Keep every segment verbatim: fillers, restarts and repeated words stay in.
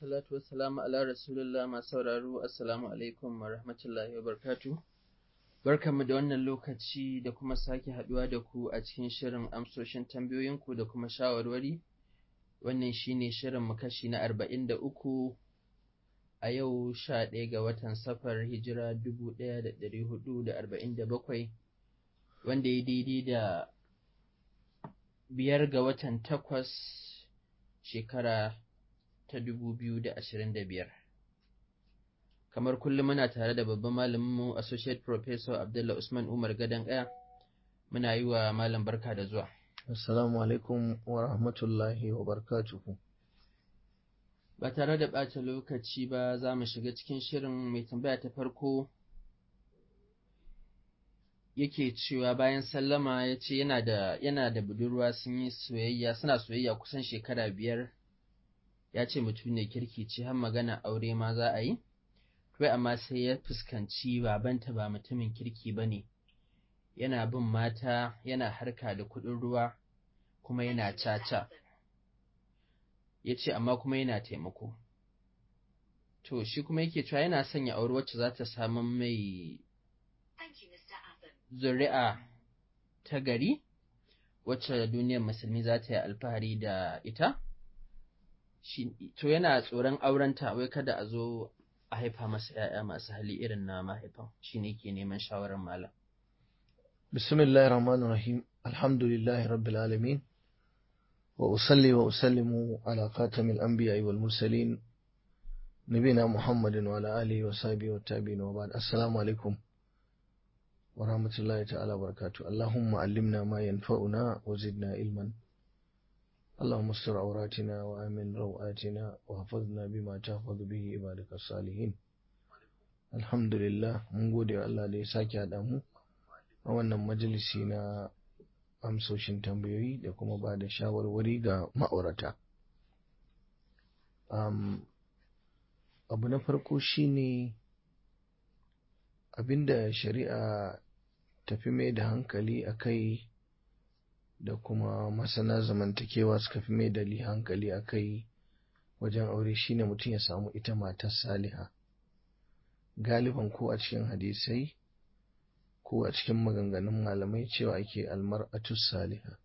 wassalatu wassalamu ala rasulillah masu sauraro assalamu alaikum wa rahmatullahi wa barakatuh. Barkanmu da wannan lokaci da kuma sake haduwa da ku a cikin shirin amsoshin tambayoyinku da kuma shawarwari. Wannan shine shirin mu kashi na arba'in da uku a yau sha ɗaya ga watan safar hijira dubu ɗaya da ɗari hudu da arba'in da bakwai wanda ya daidai da biyar ga watan takwas shekara ta dubu biyu da ashirin da biyar. Kamar kullum muna tare da babban malaminmu Associate Professor Abdullah Usman Umar Gadon Ƙaya. Muna yi wa malam barka da zuwa. Assalamu alaikum wa rahmatullahi wa barakatuhu. Ba tare da ɓata lokaci ba za mu shiga cikin shirin. Mai tambaya ta farko yake cewa bayan sallama ya ce yana da yana da budurwa sun yi soyayya suna soyayya kusan shekara biyar. Ya ce mutum ne kirki ce har magana aure ma za a yi, kai amma sai ya fuskanci babanta ba mutumin kirki ba ne, yana bin mata, yana harka da kuɗin ruwa, kuma yana caca. Ya ce amma kuma yana taimako. To shi kuma yake cewa yana son ya auri wacce za ta samu mai zuri'a ta gari, wacce duniyar musulmi za ta yi alfahari da ita. To yana tsoron aurenta wai kada a zo a haifa masa ‘ya'ya masu hali irin na mahaifan, shi ne ke neman shawarar malam. Bismillahir Rahmanir Rahim, alhamdulillahi Rabbil Alamin, wa usalli wa usallimu ala khatamil anbiya'i wal mursalin, nabina Muhammadin wa ala alihi wa sahbihi wa tabi'in wa ba'd. Assalamu alaikum wa rahmatullahi ta'ala wa barakatuh. Allahumma allimna ma yanfa'una wa zidna ilman. اللهم استر عوراتنا وآمن روآتنا وحفظنا بما تحفظ به عبادك الصالحين. الحمد لله mun gode wa Allah da ya sake haɗa mu a wannan majalisi na amsoshin tambayoyi da kuma ba da shawarwari ga ma'aurata. Um, abu na farko shine abinda shari'a tafi mai da hankali a kai da kuma masana zamantakewa suka fi mai da hankali a kai wajen aure shine mutum ya samu ita matar saliha. Galiban ko a cikin hadisai ko a cikin maganganun malamai cewa ake almar'atu saliha.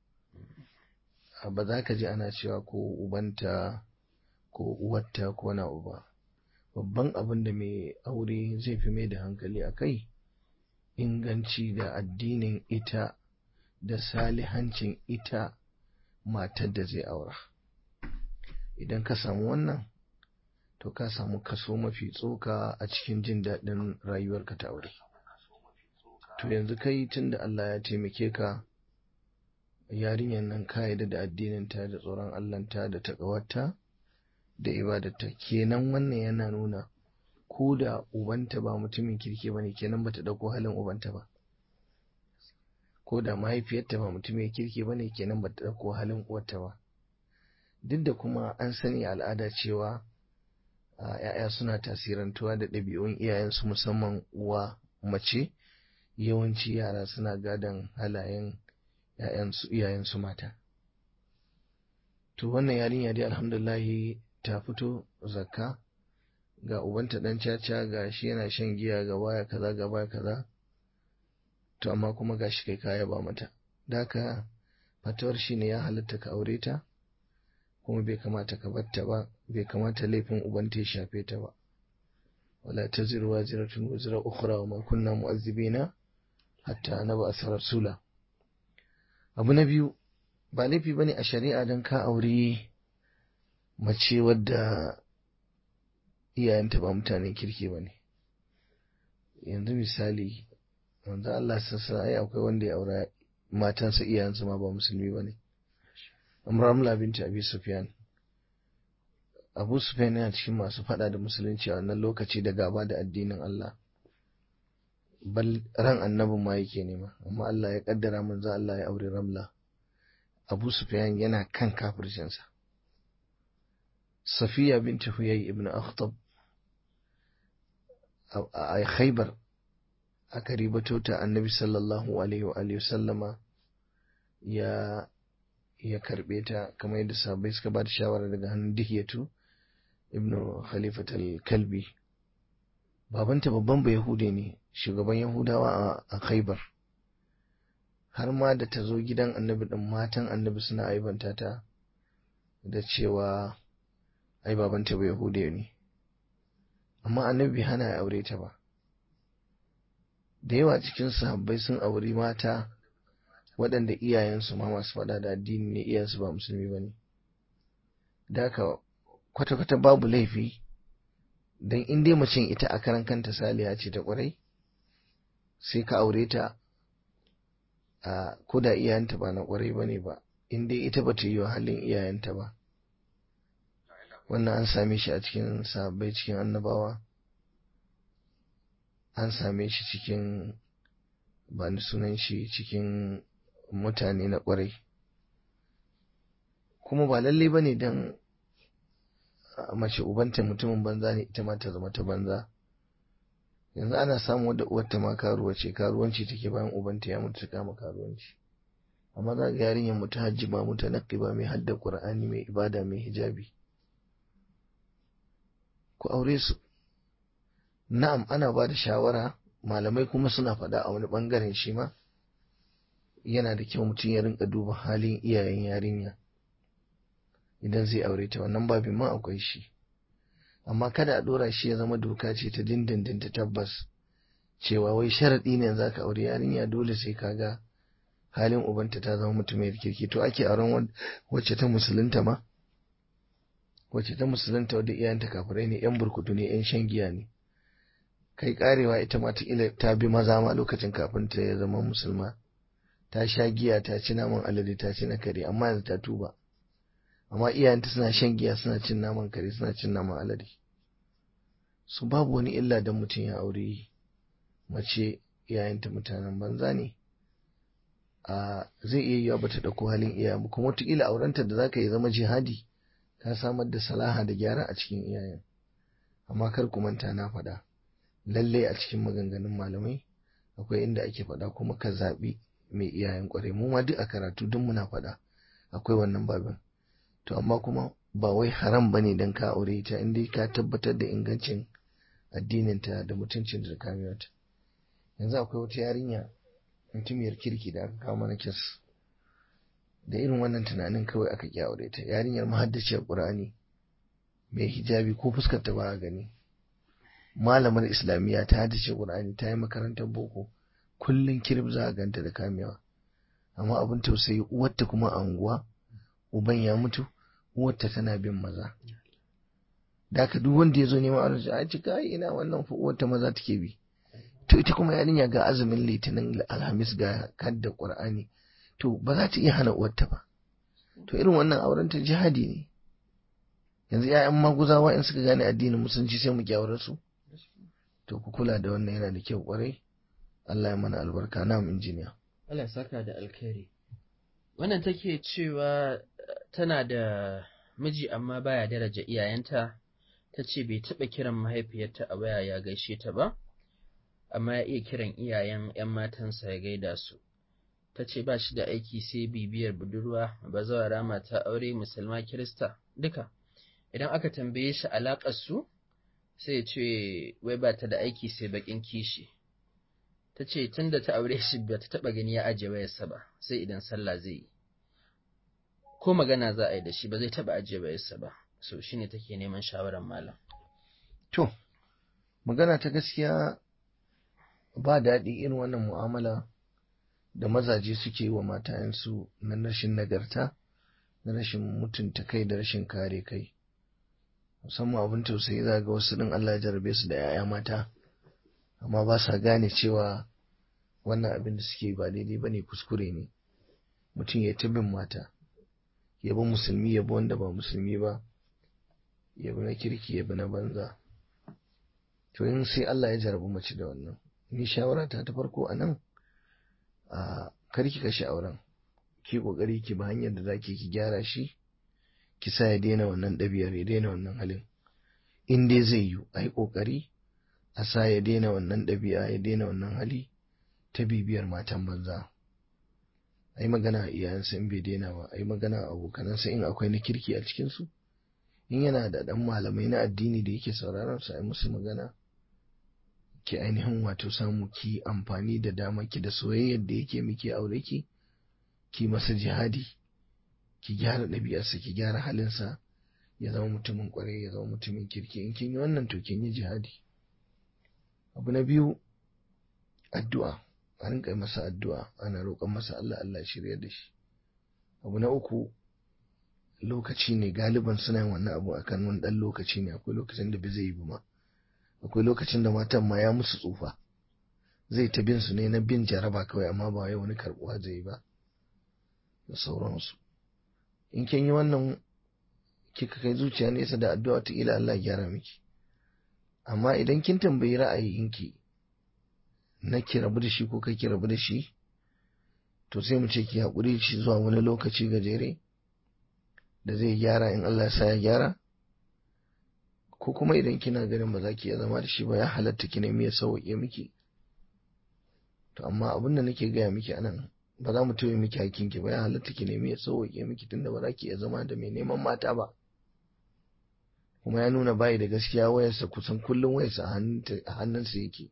Ba za ka ji ana cewa ko ubanta ko uwarta ko na uba. Babban abin da mai aure zai fi mai da hankali a kai inganci da addinin ita da salihancin ita matar da zai aura. Idan ka samu wannan, to ka samu kaso mafi tsoka a cikin jin daɗin rayuwarka ta aure. To yanzu kai tunda Allah ya taimake ka, yarinyar nan ka yarda da addininta da tsoron Allahnta da taƙawarta da ibadarta, kenan wannan yana nuna ko da ubanta ba mutumin kirki bane, kenan bata ɗauko halin ubanta ba. Ko da mahaifiyarta ba mutum ya kirki bane, kenan ba ta ɗauko halin uwarta ba. Duk da kuma an sani al'ada cewa ‘ya'ya suna tasirantuwa da ɗabi'un iyayensu, musamman uwa mace, yawanci yara suna gadon halayen iyayensu mata. To wannan yarinya dai alhamdulillahi ta fito zakka, ga ubanta ɗan caca, ga shi yana shan giya, ga baya kaza ga baya kaza. To amma kuma gashi kai ka yaba mata. Daka fatawar shi ne ya halatta ka aure ta, kuma bai kamata ka batta ba, bai kamata laifin ubanta ya shafe ta ba. Wala taziru waziratun wizra ukhra wa ma kunna mu'azzibina hatta nab'atha rasula. Abu na biyu, ba laifi bane a shari'a dan ka aure mace wadda iyayenta ba mutanen kirki bane. Yanzu misali, wanda Allah sassa ai akwai wanda ya aura matansa iyayensa ma ba musulmi bane. Ramla binti Abi Sufyan. Abu Sufyan yana cikin masu fada da musulunci a wannan lokaci da gaba da addinin Allah. Bal ran annabin ma yake nema, amma Allah ya kaddara manzo Allah ya aure Ramla. Abu Sufyan yana kan kafircinsa. Safiya binti Huyay ibn Akhtab a Khaybar aka ribato ta, annabi sallallahu alaihi wa alihi sallama ya ya karbe ta kamar yadda sahabbai suka ba da shawara daga hannun Dihiyatu ibnu Khalifat al-Kalbi. Babanta babban Bayahude ne, shugaban Yahudawa a Khaibar. Har ma da ta zo gidan annabi ɗin matan annabi suna aibanta ta da cewa ai babanta Bayahude ne. Amma annabi hana ya aure ta ba. Da yawa cikin sahabbai sun auri mata waɗanda iyayensu ma masu faɗa da addini ne, iyayensu ba musulmi ba ne. Da haka kwata-kwata babu laifi don in dai macen ita a karan kanta saliha ce ta ƙwarai, sai ka aure ta a ko da iyayenta ba na ƙwarai ba ne ba, in dai ita ba ta yi wa halin iyayenta ba. Wannan an same shi a cikin sahabbai, cikin annabawa, an same shi cikin ba ni sunan shi cikin mutane na ƙwarai. Kuma ba lalle ba ne don mace ubanta mutumin banza ne ita ma ta zama ta banza. Yanzu ana samun wadda uwarta ma karuwa ce, karuwanci take bayan ubanta ya mutu ta kama karuwanci. Amma za ga yarinyar mutahajjiba mutanaqqiba mai hadda Qur'ani, mai ibada, mai hijabi. Ku aure su. Na'am, ana ba da shawara, malamai kuma suna faɗa a wani ɓangaren shi ma yana da kyau mutum ya rinka duba halin iyayen yarinya idan zai aure ta, wannan babin ma akwai shi. Amma kada a ɗora shi ya zama doka ce ta dindindin ta tabbas cewa wai sharaɗi ne za ka aure yarinya dole sai ka ga halin ubanta ta zama mutumiyar kirki. To ake auren wacce ta musulunta ma, wacce ta musulunta wadda iyayenta kafirai ne, yan burkutu ne, yan shan giya ne. Kai karewa ita ma ta bi maza ma lokacin kafin ta ya zama musulma, ta sha giya, ta ci naman alade, ta ci na kare, amma yanzu ta tuba. Amma iyayenta suna shan giya, suna cin naman kare, suna cin naman alade. Su babu wani illa don mutum ya aure mace iyayenta mutanen banza ne. A zai iya yiwa bata dauko halin iyayen ba, kuma wataƙila aurenta da zaka yi zama jihadi, ka samar da salaha da gyara a cikin iyayen. Amma kar ku manta na faɗa, lallai a cikin maganganun malamai akwai inda ake faɗa kuma ka zaɓi mai iyayen ƙwarai. Mu ma duk a karatu duk muna faɗa akwai wannan babin. To amma kuma ba wai haram bane dan ka aure ta in dai ka tabbatar da ingancin addininta da mutuncin da kamiyarta. Yanzu akwai wata yarinya mutumiyar kirki da aka kawo mana kes da irin wannan tunanin kawai aka ki aure ta. Yarinyar mahaddaciyar Qur'ani, mai hijabi, ko fuskar ta ba a gani, malamar islamiyya, ta haddace Qur'ani, ta yi makarantar boko, kullun kirib za a ganta da kamewa. Amma abin tausayi uwarta kuma a unguwa, uban ya mutu, uwarta tana bin maza. Da haka duk wanda ya zo neman aure a ci kai ina wannan fa uwarta maza take bi. To ita kuma yarinya ga azumin litinin alhamis ga kadda Qur'ani, to ba za ta iya hana uwarta ba. To irin wannan auren ta jihadi ne. Yanzu ƴaƴan maguzawa in suka gane addinin musulunci sai mu kyawar su. To ku kula da wannan, yana da kyau kwarai. Allah ya mana albarka. Na'am injiniya. Allah ya saka da alkhairi. Wannan take cewa tana da miji amma baya daraja iyayenta. Ta ce bai taɓa kiran mahaifiyarta a waya ya gaishe ta ba, amma ya iya kiran iyayen ‘yan matansa ya gaida su. Ta ce ba shi da aiki sai bibiyar budurwa, bazawara, mata aure, musulma, kirista, duka. Idan aka tambaye shi alaƙar su, sai ya ce wai ba ta da aiki sai baƙin kishi. Ta ce tun da ta aure shi ba ta taɓa gani ya ajiye wayarsa ba, sai idan sallah zai yi. Ko magana za a yi da shi ba zai taɓa ajiye wayarsa ba. So shi ne take neman shawarar malam. To, magana ta gaskiya ba daɗi irin wannan mu'amala da mazaje suke wa matayensu na rashin nagarta, na rashin mutunta kai da rashin kare kai. Musamman abin tausayi za ga wasu ɗin Allah ya jarabe su da ‘ya'ya mata, amma ba sa gane cewa wannan abin da suke ba daidai ba ne, kuskure ne. Mutum ya ta bin mata, ya bi musulmi, ya bi wanda ba musulmi ba, ya bi na kirki, ya bi na banza. To in sai Allah ya jarabi mace da wannan, ni shawara ta ta farko a nan, a karki kashe auren, ki kokari ki ba hanyar da zaki ki gyara shi, ki sa ya daina wannan ɗabi'ar, ya daina wannan halin. In dai zai yi, a yi kokari a sa ya daina wannan ɗabi'a, ya daina wannan hali ta bibiyar matan banza. A yi magana a iyayensa in bai daina ba, a yi magana a abokanansa in akwai na kirki a cikinsu, in yana da ɗan malamai na addini da yake sauraron sa ai musu magana, ki ainihin wato samu ki amfani da dama ki da soyayyar da yake miki aure ki ki masa jihadi, ki gyara ɗabi'arsa, ki gyara halinsa, ya zama mutumin ƙwarai, ya zama mutumin kirki. In kin yi wannan to kin yi jihadi. Abu na biyu, addu'a, a rinƙa masa addu'a, ana roƙon masa Allah Allah shirya da shi. Abu na uku, lokaci ne, galiban suna yin wannan abu akan wani ɗan lokaci ne, akwai lokacin da bai zai yi ba ma, akwai lokacin da matan ma ya musu tsufa, zai ta bin su ne na bin jaraba kawai, amma ba wai wani karɓuwa zai yi ba da sauransu. In kin yi wannan kika kai zuciya nesa da addu'a ta ila Allah gyara miki. Amma idan kin tambayi ra'ayinki na ki rabu da shi ko kai ki rabu da shi, to sai mu ce ki haƙuri shi zuwa wani lokaci gajere da zai gyara in Allah ya sa ya gyara. Ko kuma idan kina ganin ba za ki iya zama da shi ba, ya halatta ki nemi ya sauƙe miki. To amma abin da nake gaya miki anan, ba za mu tauye miki hakinki ba, ya halatta ki nemi ya sauƙe miki tunda ba za ki iya zama da mai neman mata ba. Kuma ya nuna bayi da gaskiya, wayarsa kusan kullum wayarsa a hannunsa yake.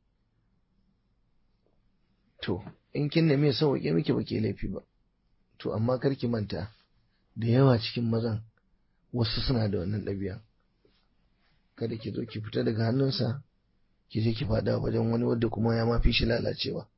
To in kin nemi ya sauƙe miki ba ke laifi ba. To amma kar ki manta da yawa cikin mazan wasu suna da wannan ɗabi'a. Kada ki zo ki fita daga hannunsa ki je ki faɗa wajen wani wadda kuma ya mafi shi lalacewa.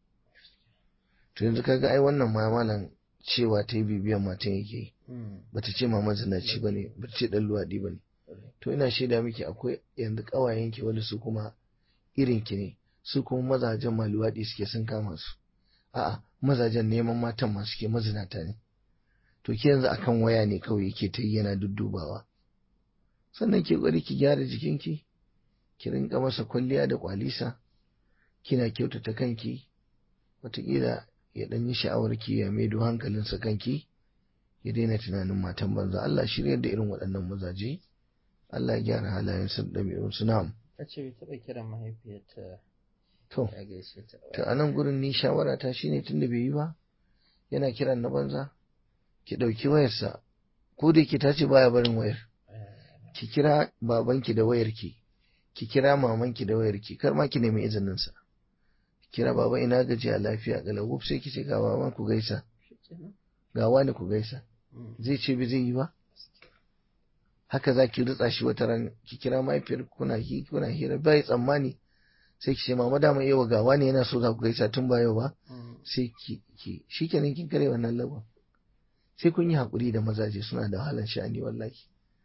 To yanzu kaga ai wannan ma malam cewa ta yi bibiyan matan yake, bata ce ma mazinaci bane, bata ce dan luwaɗi bane. To ina shaida miki akwai yanzu ƙawayenki wani su kuma irin ki ne, su kuma mazajen ma luwaɗi suke sun kama su. A'a, mazajen neman matan ma suke mazinata ne. To ki yanzu akan waya ne kawai yake ta yi yana duddubawa. Sannan ki ƙwari ki gyara jikinki, ki rinka masa kwalliya da kwalisa, kina kyautata kanki, wataƙila ya ɗan yi sha'awarki ya maido hankalinsa kanki, ya daina tunanin matan banza. Allah shirya da irin waɗannan mazaje, Allah ya gyara halayensu da ɗabi'unsu. Na'am. Ta ce bai taɓa kiran mahaifiyarta to ya gaishe ta ba. to a nan gurin ni shawara ta shine tunda bai yi ba, yana kiran na banza, ki ɗauki wayarsa, ko da yake ta ce baya barin wayar, ki kira babanki da wayarki, ki kira mamanki da wayarki, kar ma ki nemi izininsa. Kira baba ina gajiya lafiya galau, sai ki ce ga baba ku gaisa, ga wani ku gaisa. Zai ce bai zai yi ba? Haka za ki rutsa shi wata ran, ki kira mahaifiyar kuna hi kuna hira bai tsammani, sai ki ce mama dama yau ga wani yana so za ku gaisa tun ba yau ba, sai ki ki shikenan kin kare wannan lagon. Sai kun yi hakuri da mazaje, suna da wahalar sha'ani wallahi.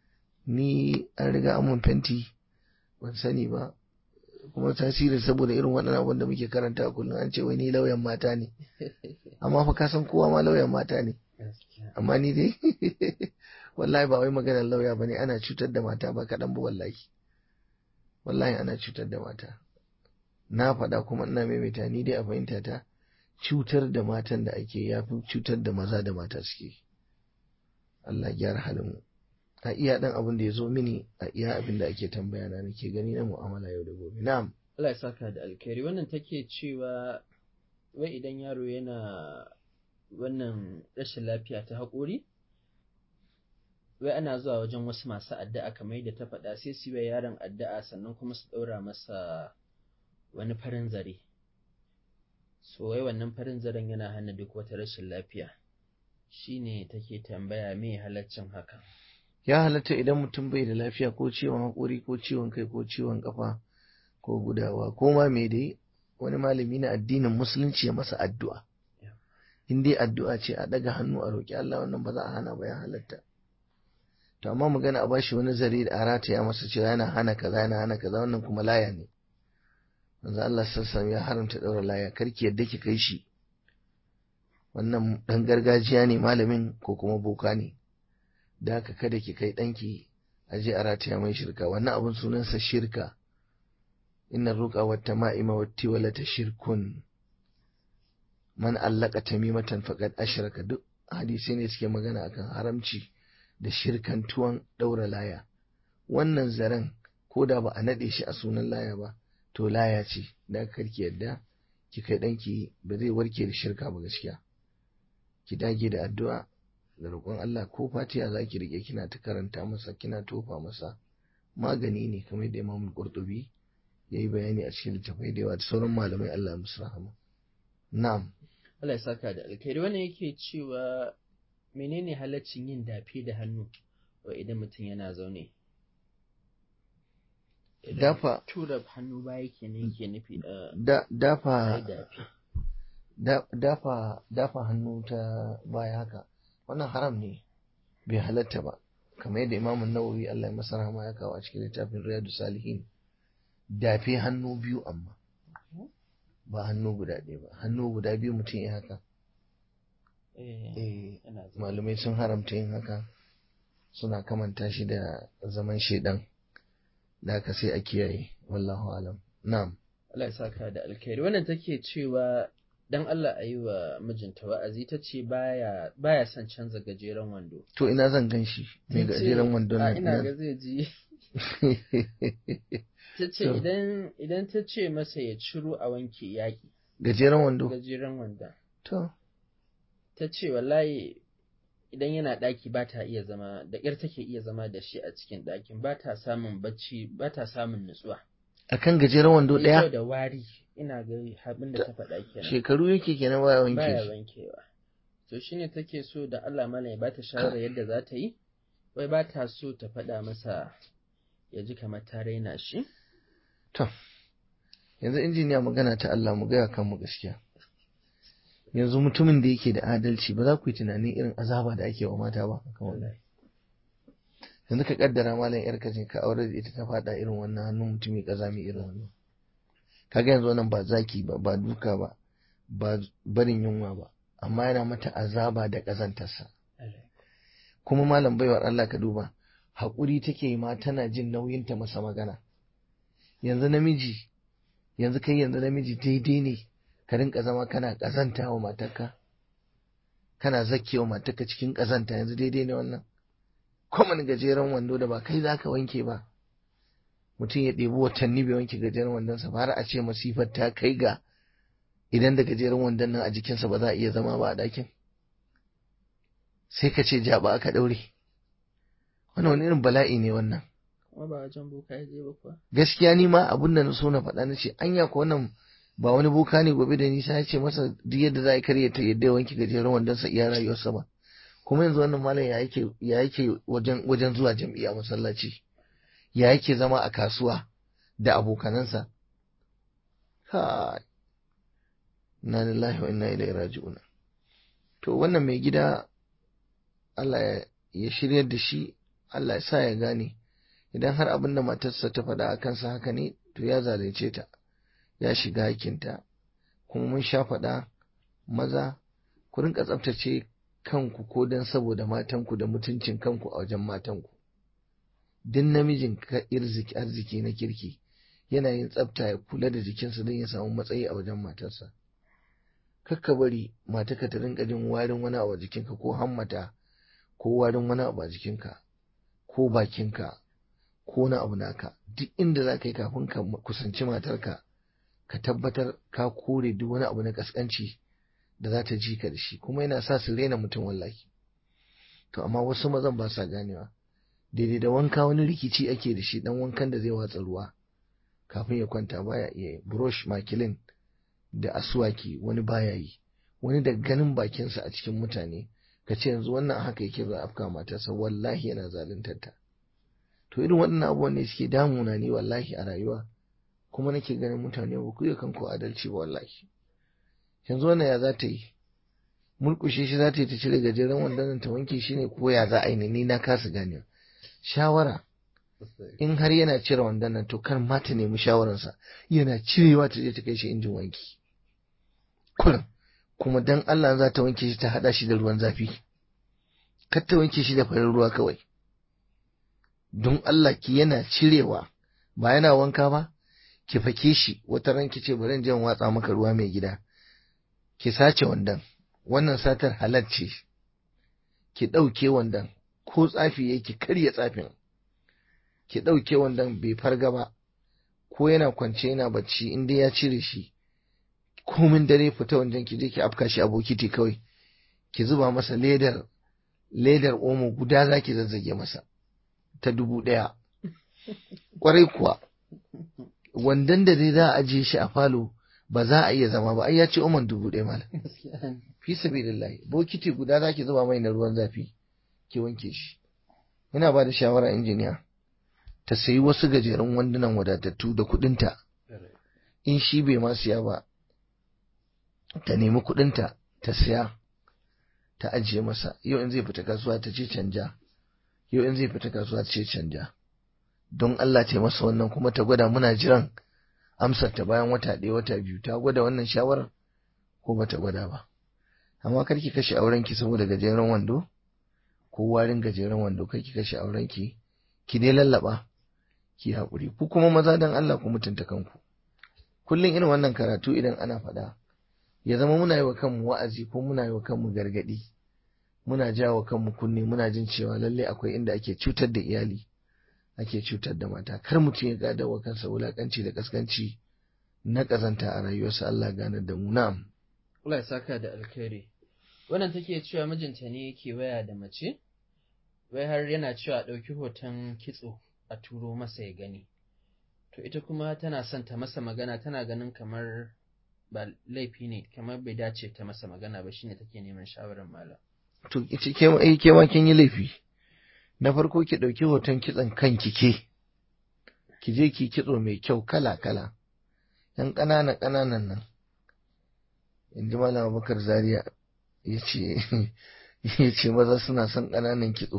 Ni an riga an mun fenti ban sani ba, kuma tasiri saboda irin waɗannan abin da muke karanta kullum, an ce wai ni lauyan mata ne, amma fa ka san kowa ma lauyan mata ne. Amma ni dai wallahi ba wai maganar lauya bane, ana cutar da mata ba kaɗan ba wallahi. Wallahi ana cutar da mata. Na faɗa kuma ina maimaita, ni dai a fahimta ta cutar da matan da ake yafi cutar da maza da mata suke. Allah gyara halin mu. A iya dan abin da ya zo mini, a iya abin da ake tambaya na nake gani na mu'amala yau da gobe. Na'am. Allah ya saka da alkhairi. Wannan take cewa wai idan yaro yana wannan rashin lafiya ta haƙori, wai ana zuwa wajen wasu masu addu'a kamar yadda ta faɗa, sai su yi yaron addu'a sannan kuma su ɗaura masa wani farin zare. So wai wannan farin zaren yana hana duk wata rashin lafiya. Shine take tambaya me halaccin haka. Ya halatta idan mutum bai da lafiya, ko ciwon haƙori ko ciwon kai ko ciwon ƙafa ko gudawa ko ma me dai, wani malami na addinin musulunci ya masa addu'a. In dai addu'a ce a ɗaga hannu a roƙi Allah, wannan ba za a hana ba, ya halatta. To amma magana a bashi wani zare da a rataya masa cewa yana hana kaza yana hana kaza, wannan kuma laya ne. Manzo Allah sassan ya haramta ɗaura laya, karki yadda ki kai shi. Wannan ɗan gargajiya ne malamin ko kuma boka ne. Da haka kada ki kai ɗanki a je a rataya mai shirka, wannan abin sunansa shirka. Inna ruqa wat tama'ima wat tiwalata shirkun, man allaka tamimatan faqad ashraka. Duk hadisi ne suke magana akan haramci da shirkantuwan daura laya. Wannan zaren ko da ba a nade shi a sunan laya ba, to laya ce. Da karki yadda ki kai ɗanki, ba zai warke da shirka ba gaskiya. Ki dage da addu'a, da roƙon Allah ko fatiha za ki rike kina ta karanta masa kina tofa masa magani ne kamar da Imam Qurtubi ya yi bayani a cikin littafai da yawa da sauran malamai Allah ya musu rahama. Na'am. Allah ya saka da alkhairi. Wannan yake cewa menene halaccin yin dafe da hannu wa idan mutum yana zaune? Dafa tura hannu baya kenan yake nufi da dafa dafe. dafa dafa hannu ta baya haka wannan haram ne, bai halatta ba, kamar yadda Imam Nawawi Allah ya masa rahama ya kawo a cikin littafin Riyadus Salihin. Dafe hannu biyu amma ba hannu guda ɗaya ba, hannu guda biyu mutum ya haka. Eh, malamai sun haramta yin haka, suna kamanta shi da zaman shedan, da haka sai a kiyaye, wallahu alam. Na'am. Allah ya saka da alkhairi. Wannan take cewa dan Allah a yi wa mijinta wa'azi, ta ce baya baya son canza gajeren wando. To ina zan gan shi mai gajeren wando na nan? ina ga zai ji. Ta ce idan idan ta ce masa ya ciro a wanke yaki gajeren wando gajeren wando to ta ce wallahi idan yana ɗaki ba ta iya zama da ƙyar take iya zama da shi a cikin ɗakin, ba ta samun bacci, ba ta samun nutsuwa akan gajeren wando ɗaya da wari. Ina ga abin da ta faɗa kenan. Shekaru yake kenan baya wanke baya wankewa. To shine take so da Allah mana ya bata shawara yadda za ta yi, wai ba ta so ta faɗa masa ya ji kamar ta raina shi. To yanzu injiniya, magana ta Allah mu gaya kanmu gaskiya. Yanzu mutumin da yake da adalci ba za ku yi tunanin irin azaba da ake wa mata ba kan wallahi. Yanzu ka kaddara malam yarka ce ka aure da ita ta fada irin wannan hannun mutumi kazami irin wannan. Kaga yanzu wannan ba zaki ba, ba duka ba, ba barin yunwa ba, amma yana mata azaba da kazantarsa. Kuma malam baiwar Allah ka duba, haƙuri take ma tana jin nauyin ta masa magana. Yanzu namiji, yanzu kai yanzu namiji daidai ne ka rinka zama kana kazanta wa matarka, kana zakkewa matarka cikin kazanta, yanzu daidai ne wannan? Kwaman gajeren wando da ba kai za ka wanke ba, mutum ya ɗebi watanni bai wanke gajeren wandonsa ba, har a ce masifar ta kai ga idan da gajeren wandon nan a jikinsa ba za a iya zama ba a ɗakin, sai ka ce jaba aka ɗaure. Wannan wani irin bala'i ne wannan? Kuma ba wajen boka ya je ba kuwa. Gaskiya ni ma abin da na so na faɗa na ce anya ko wannan ba wani boka ne gobe da nisa ya ce masa duk yadda za a karya ta yadda ya wanke gajeren wandonsa iya rayuwarsa ba. Kuma yanzu wannan malam ya yake ya yake wajen wajen zuwa jami'a masallaci, ya yake zama a kasuwa da abokanansa. Ha, inna lillahi wa inna ilaihi raji'un. To wannan mai gida Allah ya shiryar da shi, Allah ya sa ya gane idan har abin da matarsa ta faɗa a kansa haka ne, to ya zalunce ta, ya shiga hakinta. Kuma mun sha faɗa, maza ku rinka tsaftace kanku ko dan saboda matanku da mutuncin kanku a wajen matanku. Duk namijin ka arziki arziki na kirki yana yin tsafta, ya kula da jikinsa don ya samu matsayi a wajen matarsa. Kakka bari matarka ta rinka jin warin wani abu a jikinka, ko hammata, ko warin wani abu a jikinka, ko bakinka, ko wani abu naka. Duk inda za ka yi kafin ka kusanci matarka, ka tabbatar ka kore duk wani abu na kaskanci da za ta ji ka da shi, kuma yana sa su rena mutum wallahi. To amma wasu mazan ba sa ganewa, daidai da wanka wani rikici ake da shi, dan wankan da zai watsa ruwa kafin ya kwanta baya iya yi, brush makilin da asuwaki wani baya yi, wani da ganin bakinsa a cikin mutane ka ce yanzu wannan haka yake za afka matarsa, wallahi yana zaluntar ta. To irin waɗannan abubuwan ne suke damuna ni wallahi a rayuwa, kuma nake ganin mutane ba ku yi kanku adalci ba wallahi. Yanzu wannan ya za ta yi? Mulkushe shi za ta yi ta cire gajeren wandon ta wanke shi ne, ko ya za a yi ne? Ni na kasa ganewa. Shawara, in har yana cire wandon nan to kar ma ta nemi shawararsa, yana cirewa ta je ta kai shi injin wanki kullum. Kuma dan Allah za ta wanke shi ta hada shi da ruwan zafi, kar ta wanke shi da farin ruwa kawai. Don Allah ki yana cirewa, ba yana wanka ba, ki fake shi wata ran ki ce bari in je in watsa maka ruwa mai gida, ki sace wandan, wannan satar halal ce, ki ɗauke wandan, ko tsafi yake ki karya tsafin, ki ɗauke wandan bai farga ba, ko yana kwance yana bacci, in dai ya cire shi, komin dare fita wandan ki je ki afka shi a bokiti kawai, ki zuba masa ledar ledar omo guda zaki zazzage masa ta dubu ɗaya. Ƙwarai kuwa, wandan da dai za a ajiye shi a falo ba za a iya zama ba, ai ya ce omon dubu ɗaya malam. Fi sabilillahi, bokiti guda zaki zuba mai na ruwan zafi ki wanke shi. Ina ba da shawara injiniya ta sayi wasu gajerun wandunan wadatattu da kuɗinta, in shi bai ma siya ba ta nemi kuɗinta ta siya ta ajiye masa. Yau in zai fita kasuwa ta ce canja, yau in zai fita kasuwa ta ce canja. Don Allah ta masa wannan kuma ta gwada, muna jiran amsar ta bayan wata ɗaya wata biyu, ta gwada wannan shawarar ko bata gwada ba. Amma kar ki kashe auren ki saboda gajeren wando ko warin gajeren wando, kar ki kashe auren ki, ki dai lallaba ki haƙuri. Ku kuma maza dan Allah ku mutunta kanku. Kullum irin wannan karatu idan ana faɗa ya zama muna yi wa kanmu wa'azi ko muna yi wa kanmu gargaɗi, muna jawo kanmu kunne, muna jin cewa lallai akwai inda ake cutar da iyali, ake cutar da mata. Kar mutum ya gada wa kansa wulakanci da kaskanci na ƙazanta a rayuwarsa. Allah gane da mu. Na'am. Allah ya saka da alkhairi. Wannan take cewa mijinta ne yake waya da mace, wai har yana cewa ɗauki hoton kitso a turo masa ya gani. To ita kuma tana son ta masa magana, tana ganin kamar ba laifi ne, kamar bai dace ta masa magana ba, shine take neman shawarar malam. To ita ke ma ke ma kin yi laifi. Na farko ki ɗauki hoton kitson kanki ke, ki je ki kitso mai kyau kala kala, yan ƙanana ƙananan nan. In ji Malam Abubakar Zaria ya ce ya ce maza suna son ƙananan kitso,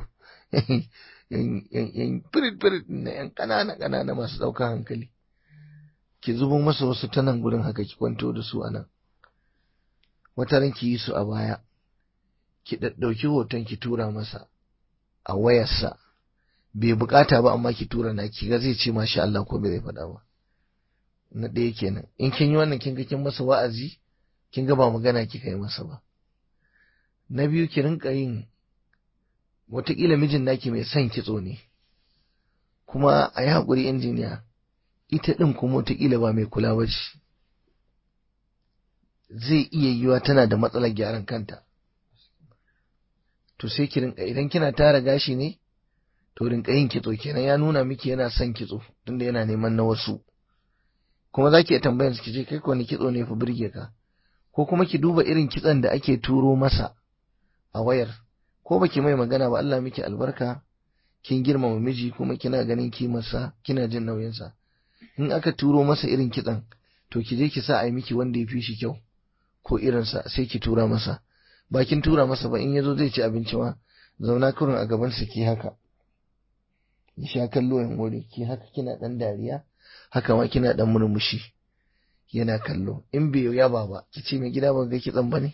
yan firit firit na yan ƙanana ƙanana masu ɗaukar hankali. Ki zubo masa wasu ta nan gurin haka, ki kwanto da su a nan. Wata ran ki yi su a baya, ki ɗauki hoton ki tura masa a wayarsa, bai bukata ba amma ki tura na, ki ga zai ce masha Allah ko bai zai faɗa ba. Na ɗaya kenan. In kin yi wannan kin ga kin masa wa'azi, kin ga ba magana kika yi masa ba. Na biyu, ki rinka yin, wataƙila mijin naki mai son kitso ne, kuma a yi haƙuri injiniya, ita ɗin kuma wataƙila ba mai kula ba ce, zai iya yiwa tana da matsalar gyaran kanta. To sai ki rinka, idan kina tara gashi ne, to rinka yin kitso kenan, ya nuna miki yana son kitso tunda yana neman na wasu. Kuma za ki iya tambayar su ki ce kai wani kitso ne fa burge ka, ko kuma ki duba irin kitson da ake turo masa a wayar, ko baki mai magana ba, Allah miki albarka, kin girmama miji kuma kina ganin kimarsa, kina jin nauyinsa. In aka turo masa irin kitson, to ki je ki sa a yi miki wanda ya fi shi kyau ko irinsa, sai ki tura masa. Ba kin tura masa ba, in yazo zai ci abinci ma, zauna kurin a gabansa ki haka, ki sha kallo yan wuri, ki haka kina dan dariya, haka ma kina dan murmushi, yana kallo. In bai yaba ba, ki ce mai gida ba ga kitson ba ne.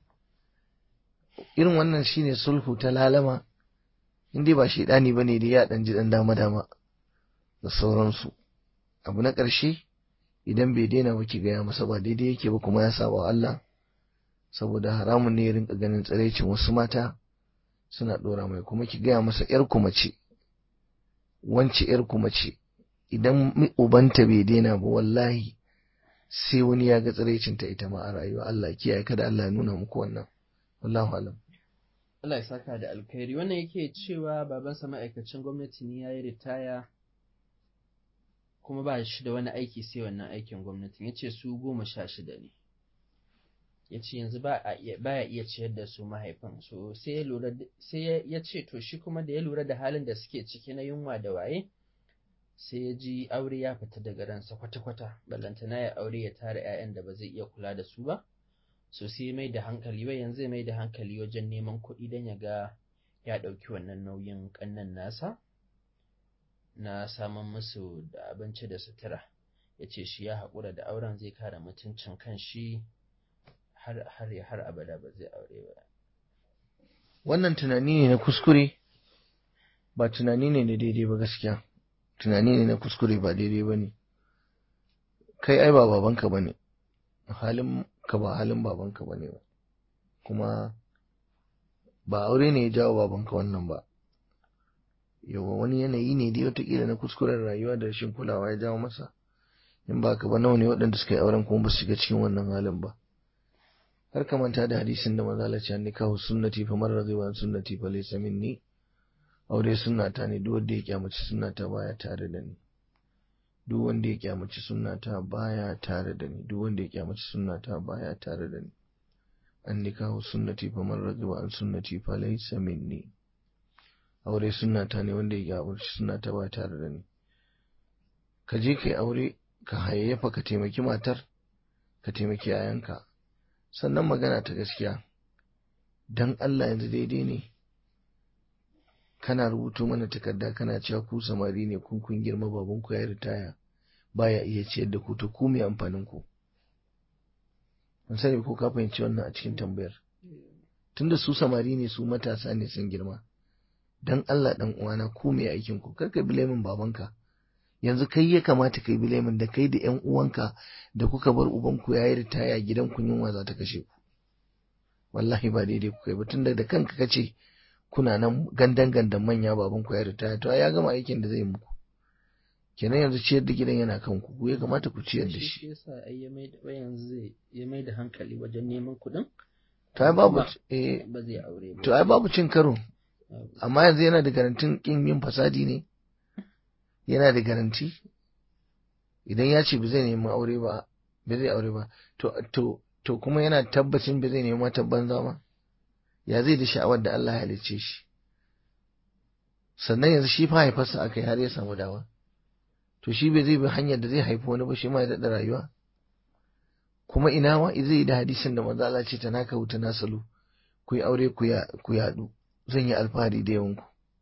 Irin wannan shine sulhu ta lalama, in dai ba shedani bane da ya dan ji dan dama dama da sauransu. Abu na ƙarshe, idan bai daina ba ki gaya masa ba daidai yake ba, kuma ya saba Allah, saboda haramun ne ya rinka ganin tsiraicin wasu mata suna ɗora mai. Kuma ki gaya masa ‘yar ku mace, wance ‘yar ku mace, idan ubanta bai daina ba wallahi sai wani ya ga tsiraicinta ita ma a rayuwa. Allah kiyaye, kada Allah ya nuna muku wannan. Wallahu alam. Allah ya saka da alkhairi. Wannan yake cewa babansa ma'aikacin gwamnati ne, ya yi ritaya kuma ba shi da wani aiki sai wannan aikin gwamnatin. Ya ce su goma sha shida ne. Ya ce yanzu ba ya iya ciyar da su mahaifin. So sai ya ce to shi kuma da ya lura da halin da suke ciki na yunwa da waye, sai ya ji aure ya fita daga ransa kwata-kwata, ballantana ya aure ya tara 'ya'yan da ba zai iya kula da su ba. So sai mai da hankali, wai yanzu ya mai da hankali wajen neman kuɗi don ya ga ya ɗauki wannan nauyin ƙannan nasa na samun musu da abinci da sutura. Ya ce shi ya haƙura da auren, zai kare mutuncin kan shi har har har abada ba zai aure ba. Wannan tunani ne na kuskure, ba tunani ne na daidai ba gaskiya. Tunani ne na kuskure, ba daidai ba ne. Kai ai ba babanka ba ne, halin ka ba halin babanka ba ne ba, kuma ba aure ne ya jawo babanka wannan ba. Yawa wani yanayi ne dai wataƙila na kuskuren rayuwa da rashin kulawa ya jawo masa. In ba ka ba, nawa ne waɗanda suka yi auren kuma ba su shiga cikin wannan halin ba. har ka manta da hadisin da manzo Allah ya ce nikahu sunnati fa man radiya an sunnati fa laysa minni, aure sunnata ne, duk wanda ya kyamaci sunnata baya tare da ni, duk wanda ya kyamaci sunnata baya tare da ni, duk wanda ya kyamaci sunnata baya tare da ni. An nikahu sunnati fa man radiya an sunnati fa laysa minni, aure sunnata ne, wanda ya kyamaci sunnata baya tare da ni. Ka je kai aure, ka hayayyafa, ka taimaki matar, ka taimaki yayanka. Sannan magana ta gaskiya, dan Allah yanzu daidai ne kana rubuto mana takarda kana cewa ku samari ne, kun kun girma, baban ku ya ritaya baya iya ciyar da ku, to ku me amfanin ku? An sani ko ka fahimci wannan a cikin tambayar? Tunda su samari ne, su matasa ne, sun girma, dan Allah dan uwana, ku me aikin ku? Kar ka bilemin babanka. Yanzu kai ya kamata kai bilemin da kai da ƴan uwanka da kuka bar ubanku yayi ritaya, gidan kun yunwa za ta kashe ku. Wallahi ba daidai ku kai ba, tunda da kanka kace kuna nan gandan gandan manya, babanku ya ritaya, to ya gama aikin da zai muku. Kenan yanzu ciyar da gidan yana kan ku, ku ya kamata ku ciyar da shi. Shi yasa ai ya mai da yanzu zai ya mai da hankali wajen neman kuɗin. To ai babu eh ba zai aure ba. to ai babu cin karo. Amma yanzu yana da garantin kin yin fasadi ne? Yana da garanti idan ya ce ba zai nemi aure ba, ba zai aure ba, to to to kuma yana tabbacin ba zai nemi mata banza ba, ya zai da sha'awar da Allah ya halicce shi? Sannan yanzu shi fa haifarsa aka yi har ya samu dawa, to shi bai zai bi hanyar da zai haifi wani ba, shi ma ya daɗa rayuwa? Kuma ina ma zai yi da hadisin da manzo Allah ce ta naka wuta nasalu, ku yi aure ku yaɗu, zan yi alfahari da yawanku.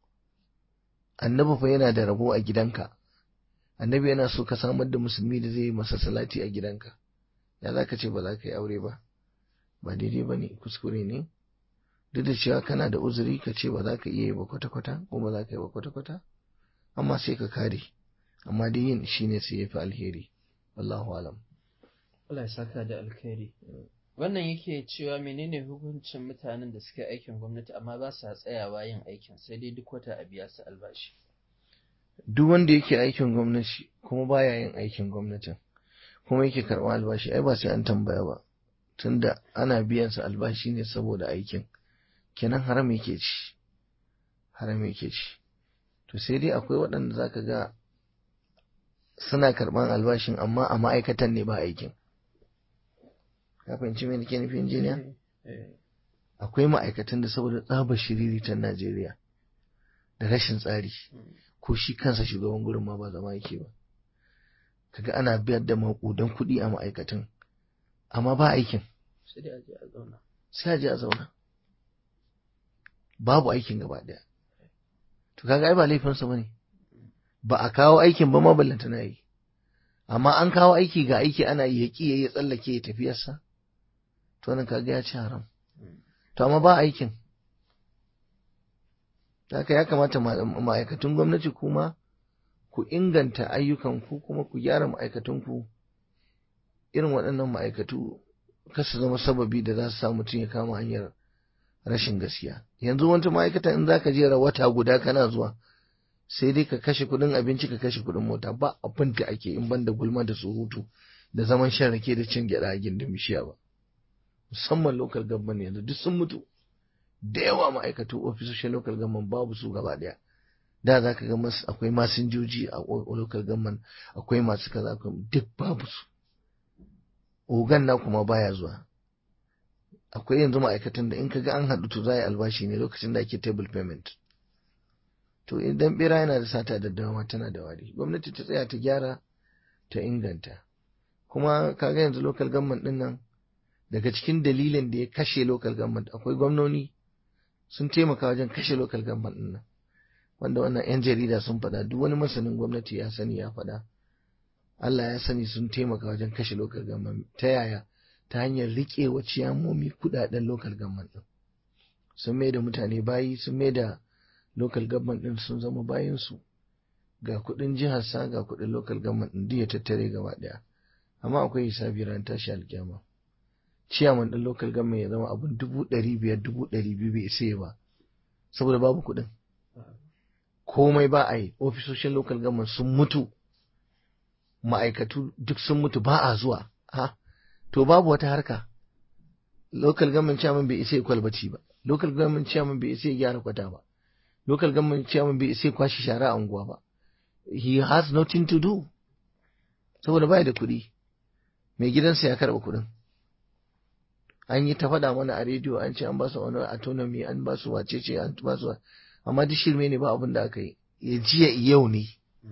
Annabi fa yana da rabo a gidanka, annabi yana so ka samar da musulmi da zai yi masa salati a gidanka, ya za ka ce ba za ka yi aure ba? Ba daidai ba ne, kuskure ne. Duk da cewa kana da uzuri ka ce ba za ka iya yi ba kwata-kwata, ko ba za ka yi ba kwata-kwata, amma sai ka kare, amma dai yin shi ne sai ya fi alheri. Wallahu alam. Allah ya saka da alkhairi. Wannan yake cewa menene hukuncin mutanen da suke aikin gwamnati amma ba sa tsayawa yin aikin, sai dai duk wata a biya su albashi? Duk wanda yake aikin gwamnati kuma baya yin aikin gwamnatin kuma yake karɓar albashi, ai ba sai an tambaya ba, tunda ana biyan sa albashi ne saboda aikin, kenan haram yake ci, haram yake ci. To sai dai akwai waɗanda zaka ga suna karɓar albashin amma a ma'aikatan ne ba aikin. Ka fahimci me nake nufi, injiniya? Akwai ma'aikatan da saboda tsabar shiriritan Najeriya da rashin tsari, ko shi kansa shugaban gurin ma ba zama yake ba, kaga ana biyar da maƙudan kuɗi a ma'aikatan amma ba aikin, sai dai a je a zauna, sai a je a zauna, babu aikin gaba ɗaya. To kaga ai ba laifinsa bane, ba a kawo aikin ba ma ballanta na yi, amma an kawo aiki ga aiki ana yi, ya ƙi ya tsallake ya tafiyarsa, to wannan kaga ya ci haram. To amma ba aikin, haka ya kamata ma'aikatun gwamnati kuma ku inganta ayyukanku, kuma ku gyara ma'aikatunku. Irin waɗannan ma'aikatu kar su zama sababi da za su sa mutum ya kama hanyar rashin gaskiya. Yanzu wata ma'aikata in za ka jera wata guda kana zuwa, sai dai ka kashe kuɗin abinci, ka kashe kuɗin mota, ba abin da ake in banda gulma da surutu da zaman shan rake da cin gyaɗa a gindin bishiya ba. Musamman local government yanzu duk sun mutu, da yawa ma'aikatu ofisoshin local government babu su gaba ɗaya. Da za ka ga akwai masinjoji a local government, akwai masu kaza, duk babu su. Ogan na kuma baya zuwa. Akwai yanzu ma'aikatan da in ka ga an haɗu to za a yi albashi ne lokacin da ake table payment. To idan bera yana da sata da dama tana da wari, gwamnati ta tsaya ta gyara, ta inganta. Kuma kaga yanzu local government din nan, daga cikin dalilin da ya kashe local government akwai gwamnoni sun taimaka wajen kashe local government din nan, wanda wannan yan jarida sun faɗa, duk wani masanin gwamnati ya sani ya faɗa. Allah ya sani sun taimaka wajen kashe local government. Ta yaya? Ta hanyar riƙe wa ciyamomi kuɗaɗen local government din. Sun mai da mutane bayi, sun mai da local government din sun zama bayinsu, ga kuɗin jihar sa ga kuɗin local government din duk ya tattare gaba ɗaya. Amma akwai hisabi ran tashi alƙiyama. Ciyaman ɗin local government ya zama abun dubu ɗari biyar dubu ɗari biyu bai isa ba, saboda babu kuɗin. Komai ba a yi, ofisoshin local government sun mutu, ma'aikatu duk sun mutu, ba a zuwa. Ha, to babu wata harka. local government chairman bai isa ya kwalbati ba, local government chairman bai isa ya gyara kwata ba, local government chairman bai isa ya kwashi shara a unguwa ba. He has nothing to do, saboda bai da kuɗi, mai gidansa ya karɓa kuɗin. An yi ta faɗa mana a rediyo an ce an ba su wani autonomy, an ba su wacece, an ba su, amma duk shirme ne, ba abin da aka yi, ya jiya yau ne.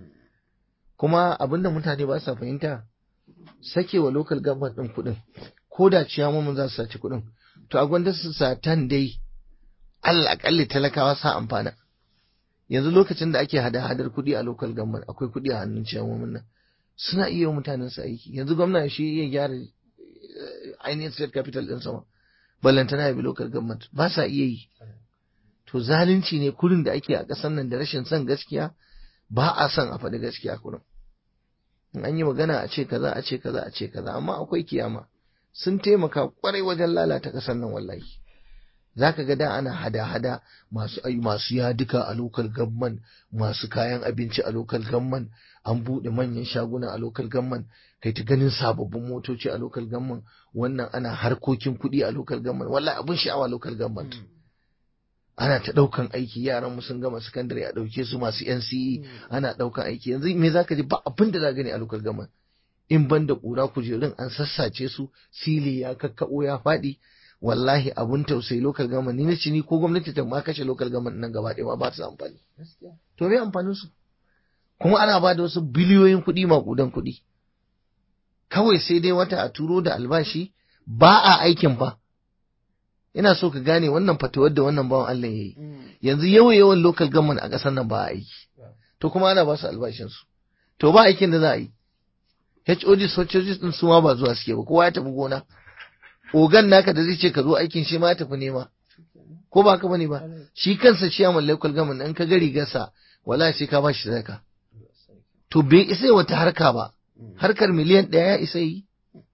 Kuma abin da mutane ba sa fahimta, sake wa local government ɗin kuɗin, ko da ciyamomin za su saci kuɗin, to a gwanda su satan dai Allah akalli talakawa sa amfana. Yanzu lokacin da ake hada-hadar kuɗi a local government, akwai kuɗi a hannun ciyamomin nan, suna iya mutanen su aiki. Yanzu gwamna shi iya gyara ainihin state capital ɗin sama, ballantana ya bi local government, ba sa iya yi. To zalunci ne kurin da ake a ƙasar nan da rashin son gaskiya, ba a son a faɗi gaskiya kurin. In an yi magana a ce kaza a ce kaza a ce kaza, amma akwai kiyama. Sun taimaka kwarai wajen lalata ƙasar nan wallahi. Zaka ga da ana hada-hada, masu ai masu yaduka a local government, masu kayan abinci a local government, an buɗe manyan shaguna a local government, kai ta ganin sababbin motoci a local government, wannan ana harkokin kuɗi a local government, wallahi abin sha'awa local government. Ana ta ɗaukan aiki, yaran mu sun gama secondary a ɗauke su masu N C E, ana ɗaukan aiki. Yanzu me zaka ji, ba abin da za gani a local government, in ban da ƙura, kujerun an sassace su, sili ya kakkaɓo ya faɗi. Wallahi abun tausayi local government, ni na ci ni ko gwamnati ta ma kashe local government nan gaba ɗaya ma ba su amfani. To me amfanin su? Kuma ana ba da wasu biliyoyin kuɗi, maƙudan kuɗi. Kawai sai dai wata a turo da albashi, ba a aikin ba. Ina so ka gane wannan fatawar da wannan bawan Allah ya yi. Yanzu yawan yawan local government a ƙasar nan ba a aiki. To kuma ana ba su albashin su. To ba aikin da za a yi. H O Ds, H O Ds din su ma ba zuwa suke ba, kowa ya tafi gona. Ogan naka da zai ce ka zo aikin shi ma ya tafi nema. Ko ba ka bane ba? Shi kansa ciyaman local government in ka ga rigarsa, wallahi sai ka ba shi sadaka. To bai isa wata harka ba. Harkar miliyan ɗaya ya isa yi.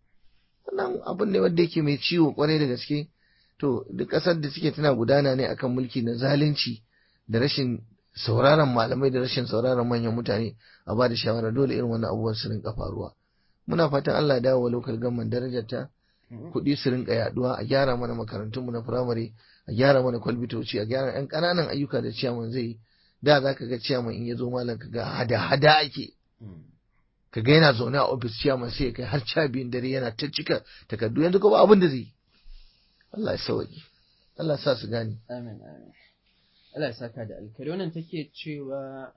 Wannan abin ne wanda yake mai ciwo kwarai da gaske. To duk ƙasar da suke tana gudana ne akan mulki na zalunci da rashin sauraron malamai da rashin sauraron manyan mutane a ba da shawara, dole irin wannan abubuwan su rinka faruwa. Muna fatan Allah ya dawo wa local government darajarta, kuɗi su rinka yaduwa, a gyara mana makarantunmu na firamare, a gyara mana kwalbitoci, a gyara ƴan ƙananan ayyuka da ciyaman zai yi. Da za ka ga ciyaman in ya zo malam ka ga hada-hada ake. Ka ga yana zaune a ofis ciyaman sai ya kai har sha biyun dare yana ta cika takardu, yanzu ko ba abin da zai yi. Allah ya sauki. Allah sa su gane. Amin, amin. Allah ya saka da alkhairi. Wannan take cewa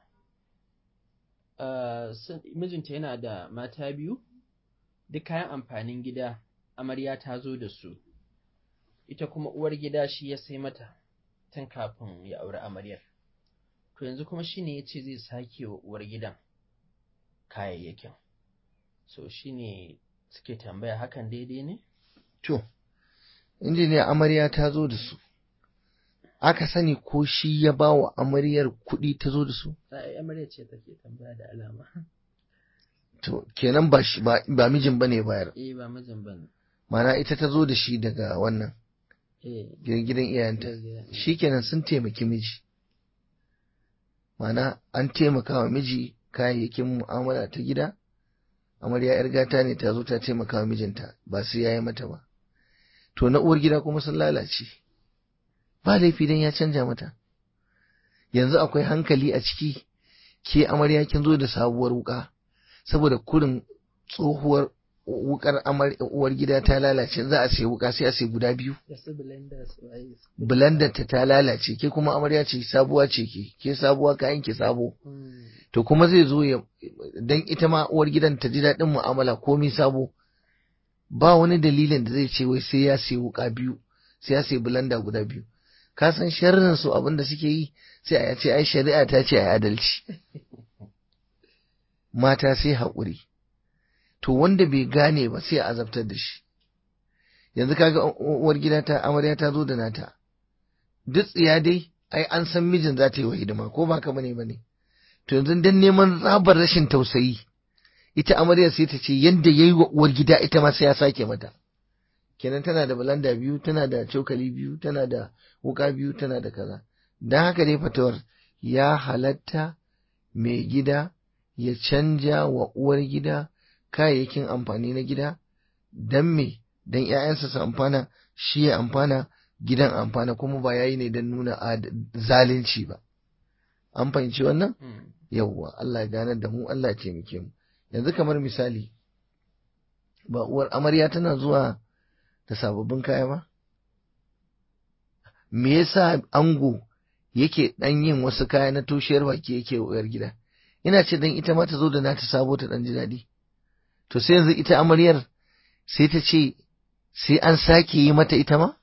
mijinta yana da mata biyu, duk kayan amfanin gida amarya ta zo da su, ita kuma uwar gida shi ya sai mata tun kafin ya auri amaryar. To yanzu kuma shi ne ya ce zai sake wa uwar gidan kayayyakin. So shi ne suke tambaya hakan daidai ne? To, injiniya amarya ta zo da su, aka sani ko shi ya ba wa amaryar kuɗi ta zo da su? Ai, amaryar ce take tambaya da alama. To, kenan ba shi ba, ba mijin bane bayar. Eh, ba mijin bane. Mana ita ta zo da shi daga wannan. Eh. Gidan iyayenta. Shi kenan sun taimaki miji. Mana an taimaka wa miji kayayyakin mu'amala ta gida. Amarya yar gata ne ta zo ta taimaka wa mijinta, ba su yayi mata ba. To na uwar gida kuma sun lalace. Ba laifi dan ya canja mata. Yanzu akwai hankali a ciki, ke amarya kin zo da sabuwar wuka. Saboda kurin tsohuwar wukar uwar gida ta lalace, za a sai wuka sai a sai guda biyu. Blender ta ta lalace, ke kuma amarya ce sabuwa ce ke, ke sabuwa kayan ki sabo. To kuma zai zo ya dan ita ma uwar gidan ta ji daɗin mu'amala komai sabo. Ba wani dalilin da zai ce wai sai ya sai wuka biyu, sai ya sai blender guda biyu. Ka san sharrin su abin da suke yi, sai a ce ai shari'a ta ce ai adalci. Mata sai haƙuri. To wanda bai gane ba sai a azabtar da shi. Yanzu kaga uwar gida ta amarya ta zo da nata. Duk tsiya dai ai an san mijin za ta yi wa hidima, ko ba ka bane bane. To yanzu dan neman tsabar rashin tausayi, ita amarya sai ta ce yanda yayi wa uwar gida ita ma sai ya sake mata. Kenan tana da blanda biyu, tana da cokali biyu, tana da wuka biyu, tana da kaza. Dan haka dai fatawar ya halatta mai gida ya canja wa uwar gida kayayyakin amfani na gida, dan me dan ƴaƴansa su amfana, shi ya amfana, gidan amfana, kuma ba yayi ne don nuna zalunci ba. An fahimci wannan? Yawwa, Allah ya ganar da mu, Allah ya taimake mu. Yanzu kamar misali, ba uwar amarya tana zuwa da sababbin kaya ba? Me yasa ango yake dan yin wasu kaya na toshiyar baki yake uwar gida? Ina ce dan ita ma ta zo da nata sabo ta dan ji daɗi. To sai yanzu ita amaryar sai ta ce sai an sake yi mata ita ma?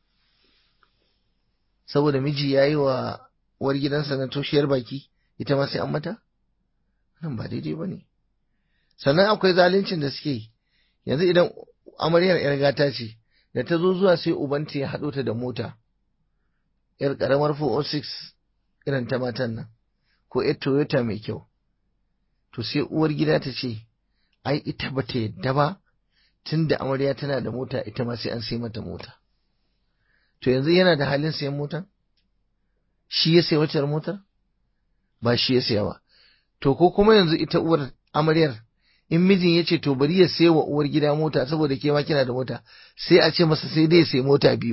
Saboda miji ya yi wa uwar gidansa na toshiyar baki, ita ma sai an mata? Nan ba daidai ba ne. Sannan akwai zaluncin da suke yi. Yanzu idan amaryar ‘yar gata ce, da ta zo zuwa sai ubanta ya haɗo ta da mota, ‘yar ƙaramar four oh six irin ta matan nan, ko ‘yar Toyota mai kyau. To sai uwar gida ta ce, ai ita ba ta yadda ba, tun da amarya tana da mota ita ma sai an sai mata mota. To yanzu yana da halin sayan mota? Shi ya sayi wacce motar? Ba shi ya saya ba. To ko kuma yanzu ita uwar amaryar, in mijin ya ce to bari ya sayi wa uwar gida mota saboda ke ma kina da mota, sai a ce masa sai dai ya sayi mota biyu.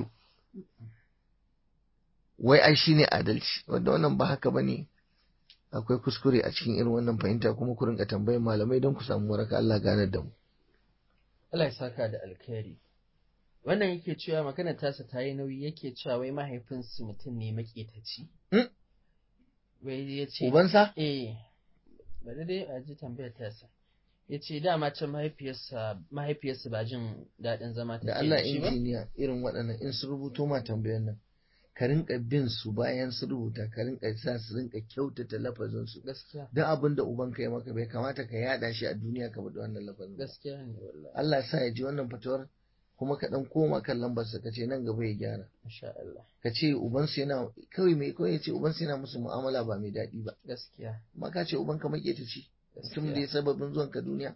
Wai ai shine adalci, wanda wannan ba haka bane. Akwai kuskure a cikin irin wannan fahimta, kuma ku rinka tambayar malamai don ku samu waraka. Allah ganar da mu. Allah ya saka da alkhairi. Wannan yake cewa magana tasa ta yi nauyi, yake cewa wai mahaifinsu mutum ne maƙetaci. Wai ya ce ubansa? Eh, bari dai a ji tambayar tasa. Ya ce dama can mahaifiyarsa mahaifiyarsa ba jin daɗin zama ta da Allah injiniya irin waɗannan in su rubuto ma tambayar nan, ka rinka bin su bayan su rubuta, ka rinka sa su rinka kyautata lafazin su. Gaskiya. Duk abin da uban ka ya maka bai kamata ka yada shi a duniya ka bada wannan lafazin. Gaskiya ne wallahi. Allah sa ya ji wannan fitowar, kuma ka dan koma kan lambar sa ka ce nan gaba ya gyara. Insha Allah. Ka ce uban su yana kawai mai kawai ya ce uban su yana musu mu'amala ba mai daɗi ba. Gaskiya. Amma ka ce uban ka maƙetaci, mutum da ya sababin zuwan ka duniya.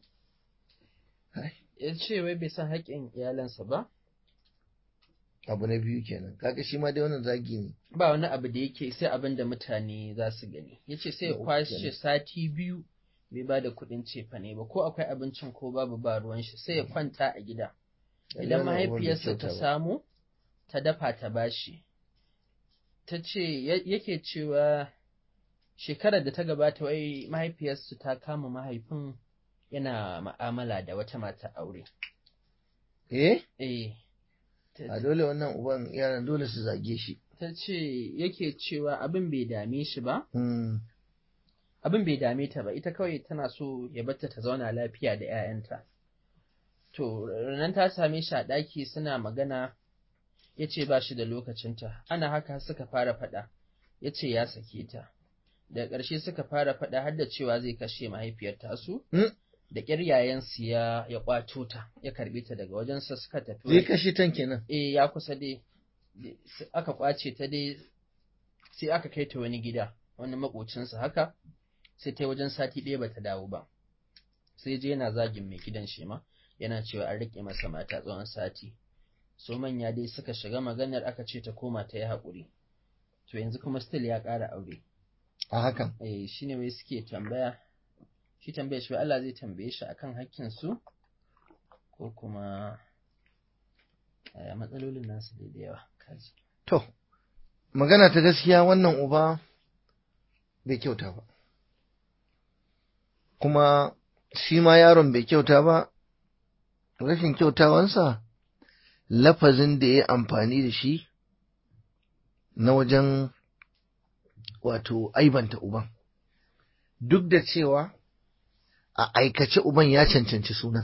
Ya ce wai bai san haƙƙin iyalansa ba. Abu na biyu kenan, kaga shi ma dai wannan zagi ne. Ba wani abu da yake sai abin da mutane za su gani. Ya ce sai ya kwashe sati biyu bai ba da kuɗin cefane ba, ko akwai abincin ko babu ba ruwan shi, sai ya kwanta a gida. Idan mahaifiyarsa ta samu ta dafa ta bashi. Ta ce yake cewa shekarar da ta gabata wai mahaifiyarsu ta kama mahaifin yana ma'amala da wata mata aure. Eh? Eh. A dole wannan uban yaran dole su zage shi. Ta ce yake cewa abin bai dame shi ba. Abin bai dame ta ba, ita kawai tana so ya batta ta zauna lafiya da 'ya'yanta. To, nan ta same shi a ɗaki suna magana, ya ce ba shi da lokacinta, ana haka suka fara faɗa, ya ce ya sake ta. Daga ƙarshe suka fara faɗa har da cewa zai kashe mahaifiyar tasu, da ƙyar yayansu ya ya ƙwato ta, ya karɓe ta daga wajensa suka tafi. Zai kashe tan kenan? Eh, ya kusa dai, aka ƙwace ta dai, sai aka kai ta wani gida, wani maƙocinsa haka, sai ta wajen sati ɗaya bata dawo ba. Sai je yana zagin mai gidan shi ma, yana cewa an riƙe masa mata tsawon sati. So manya dai suka shiga maganar, aka ce ta koma ta yi haƙuri. To yanzu kuma still ya ƙara aure. A hakan? Eh, shi ne wai suke tambaya, shi tambaya shi Allah zai tambaye shi akan hakkinsu, ko kuma a matsalolin nasu da yawa. Kaji. To, magana ta gaskiya wannan uba bai kyauta ba. Kuma shi ma yaron bai kyauta ba, rashin kyautawansa lafazin da ya yi amfani da shi na wajen wato aibanta uban. Duk da cewa a aikace uban ya cancanci sunan.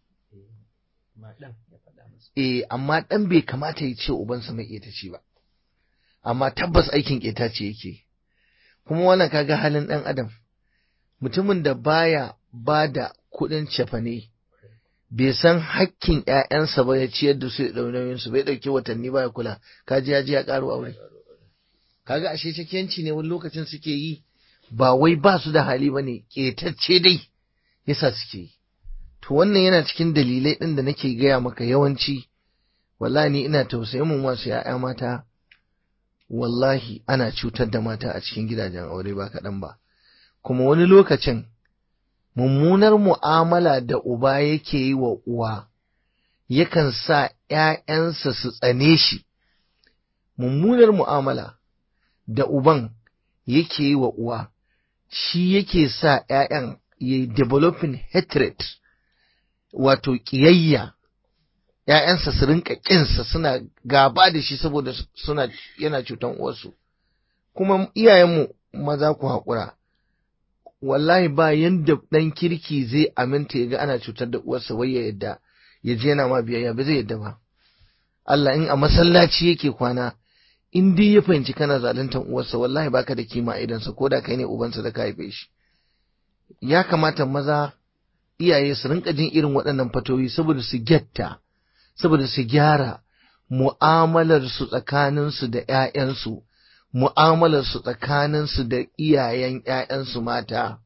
Eh, amma ɗan bai kamata ya ce ubansa mai ƙetaci ba. Amma tabbas aikin ƙetaci yake. Kuma wannan kaga halin ɗan adam. Mutumin da baya ba da kuɗin cefane, bai san hakkin ‘ya'yansa ba ya ciyar da su da ɗaunayinsu, bai ɗauki watanni ba ya kula, kaji ya ji ya ƙaro aure. Kaga ashe cikiyanci ne wani lokacin suke yi, ba wai ba su da hali ba ne, ƙetacce dai yasa suke yi. To wannan yana cikin dalilai ɗin da nake gaya maka yawanci, wallahi ni ina tausayin mu masu ‘ya'ya mata, wallahi ana cutar da mata a cikin gidajen aure ba kaɗan ba. Kuma wani lokacin mummunar mu'amala da uba yake yi wa uwa yakan sa ‘ya'yansa su tsane shi. Mummunar mu'amala da uban yake yi wa uwa, shi yake sa ‘ya'yan ya yi developing hatred, wato ƙiyayya, ‘ya'yansa su rinka ƙinsa suna gaba da shi saboda suna yana cutan uwarsu. Kuma iyayenmu maza ku haƙura, wallahi ba yanda ɗan kirki zai aminta ya ga ana cutar da uwarsa wai ya yadda ya je yana ma biyayya, ba zai yadda ba. Allah in a masallaci yake kwana, in dai ya fahimci kana zaluntar uwarsa, wallahi baka da kima a idansa ko da kai ne ubansa da ka haife shi. Ya kamata maza iyaye su rinka jin irin waɗannan fatoyi saboda su gyatta, saboda su gyara mu'amalar su tsakanin su da ƴaƴansu, mu'amalar su tsakanin su da iyayen ƴaƴansu mata,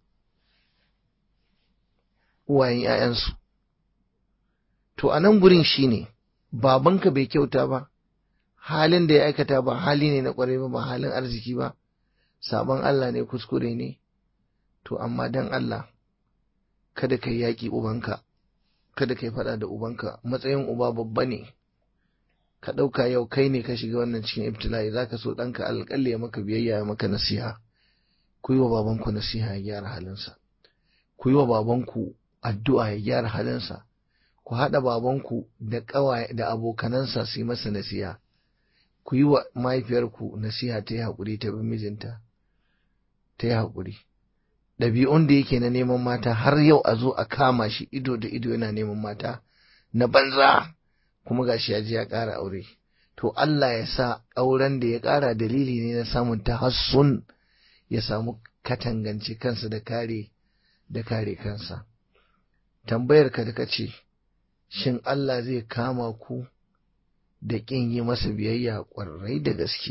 uwayen ƴaƴansu. To a nan gurin shine babanka bai kyauta ba, halin da ya aikata ba hali ne na ƙwarai ba, ba halin arziki ba, sabon Allah ne, kuskure ne. To amma dan Allah kada ka yaƙi ubanka, kada ka yi faɗa da ubanka, matsayin uba babba ne. Ka ɗauka yau kai ne ka shiga wannan cikin ibtila'i, za ka so ɗanka alƙalla ya maka biyayya ya maka nasiha. Ku yi wa babanku nasiha ya gyara halinsa, ku yi wa babanku addu'a ya gyara halinsa, ku haɗa babanku da ƙawaye da abokanansa su yi masa nasiha, ku yi wa mahaifiyarku nasiha ta yi haƙuri ta bi mijinta, ta yi haƙuri. Ɗabi'un da yake na neman mata har yau a zo a kama shi ido da ido yana neman mata na banza, kuma gashi ya ji ya ƙara aure. To Allah ya sa auren da ya ƙara dalili ne na samun tahassun, ya samu katangance kansa da kare da kare kansa. Tambayar ka da kace, shin Allah zai kama ku da ƙin yi masa biyayya? Ƙwarai da gaske.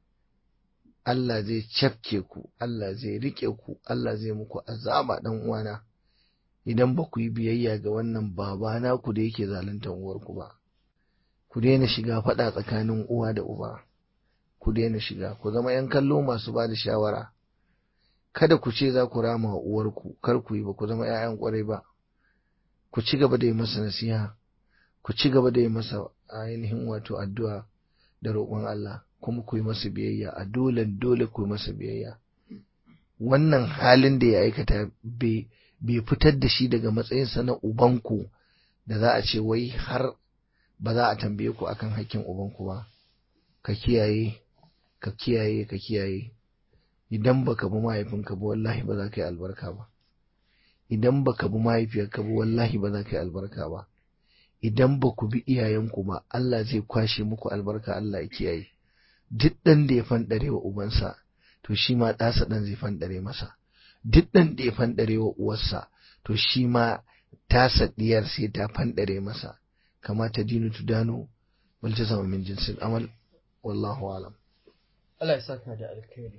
Allah zai cafke ku, Allah zai riƙe ku, Allah zai muku azaba ɗan uwana idan ba ku yi biyayya ga wannan baba naku da yake zaluntar uwarku ba. Ku daina shiga faɗa tsakanin uwa da uba, ku daina shiga, ku zama ‘yan kallo masu ba da shawara. Kada ku ce za ku rama wa uwarku, kar ku yi, ba ku zama ‘ya'yan ƙwarai ba. Ku ci gaba da yi masa nasiha, ku ci gaba da yi masa ainihin wato addu'a da roƙon Allah, kuma ku yi masa biyayya, a dole dole ku yi masa biyayya. Wannan halin da ya aikata bai fitar da shi daga matsayinsa na ubanku da za a ce wai har ba za a tambaye ku akan hakkin ubanku ba. Ka kiyaye, ka kiyaye, ka kiyaye. Idan baka bi mahaifinka ba wallahi ba za ka yi albarka ba. Idan baka bi mahaifiyarka ba wallahi ba za ka yi albarka ba. Idan ba ku bi iyayenku ba Allah zai kwashe muku albarka, Allah ya kiyaye. Duk ɗan da ya fanɗare wa ubansa to shi ma ɗasa ɗan zai fanɗare masa. Duk ɗan da ya fanɗare wa uwarsa to shi ma tasa ɗiyar sai ta fanɗare masa. Kama ta dinu tudanu wal jazaa min jinsil amal, wallahu alam. Allah ya saka da alkhairi.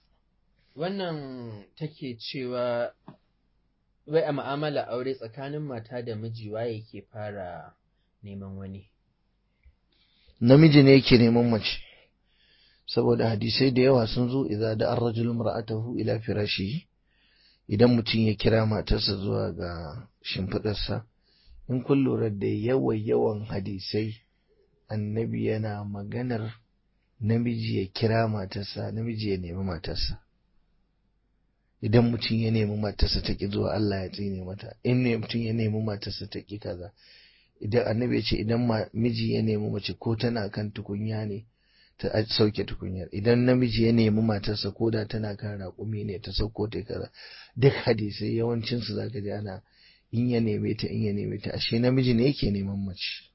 Wannan take cewa wai a mu'amala aure tsakanin mata da miji waye ke fara neman wani? Namiji ne yake neman mace, saboda hadisai da yawa sun zo idza da ar-rajulu imra'atahu ila firashihi, idan mutum ya kira matarsa zuwa ga shimfidarsa. In kun lura da yawan yawan hadisai, annabi yana maganar namiji ya kira matarsa, namiji ya nemi matarsa. Idan mutum ya nemi matarsa ta ki zuwa, Allah ya tsine mata. In ne mutum ya nemi matarsa ta ki kaza, idan annabi ya ce idan miji ya nemi mace ko tana kan tukunya ne ta sauke tukunyar, idan namiji ya nemi matarsa ko da tana kan raƙumi ne ta sauko ta kaza. Duk hadisai yawancin su zaka ji ana in ya neme ta in ya neme ta, ashe namiji ne yake neman mace.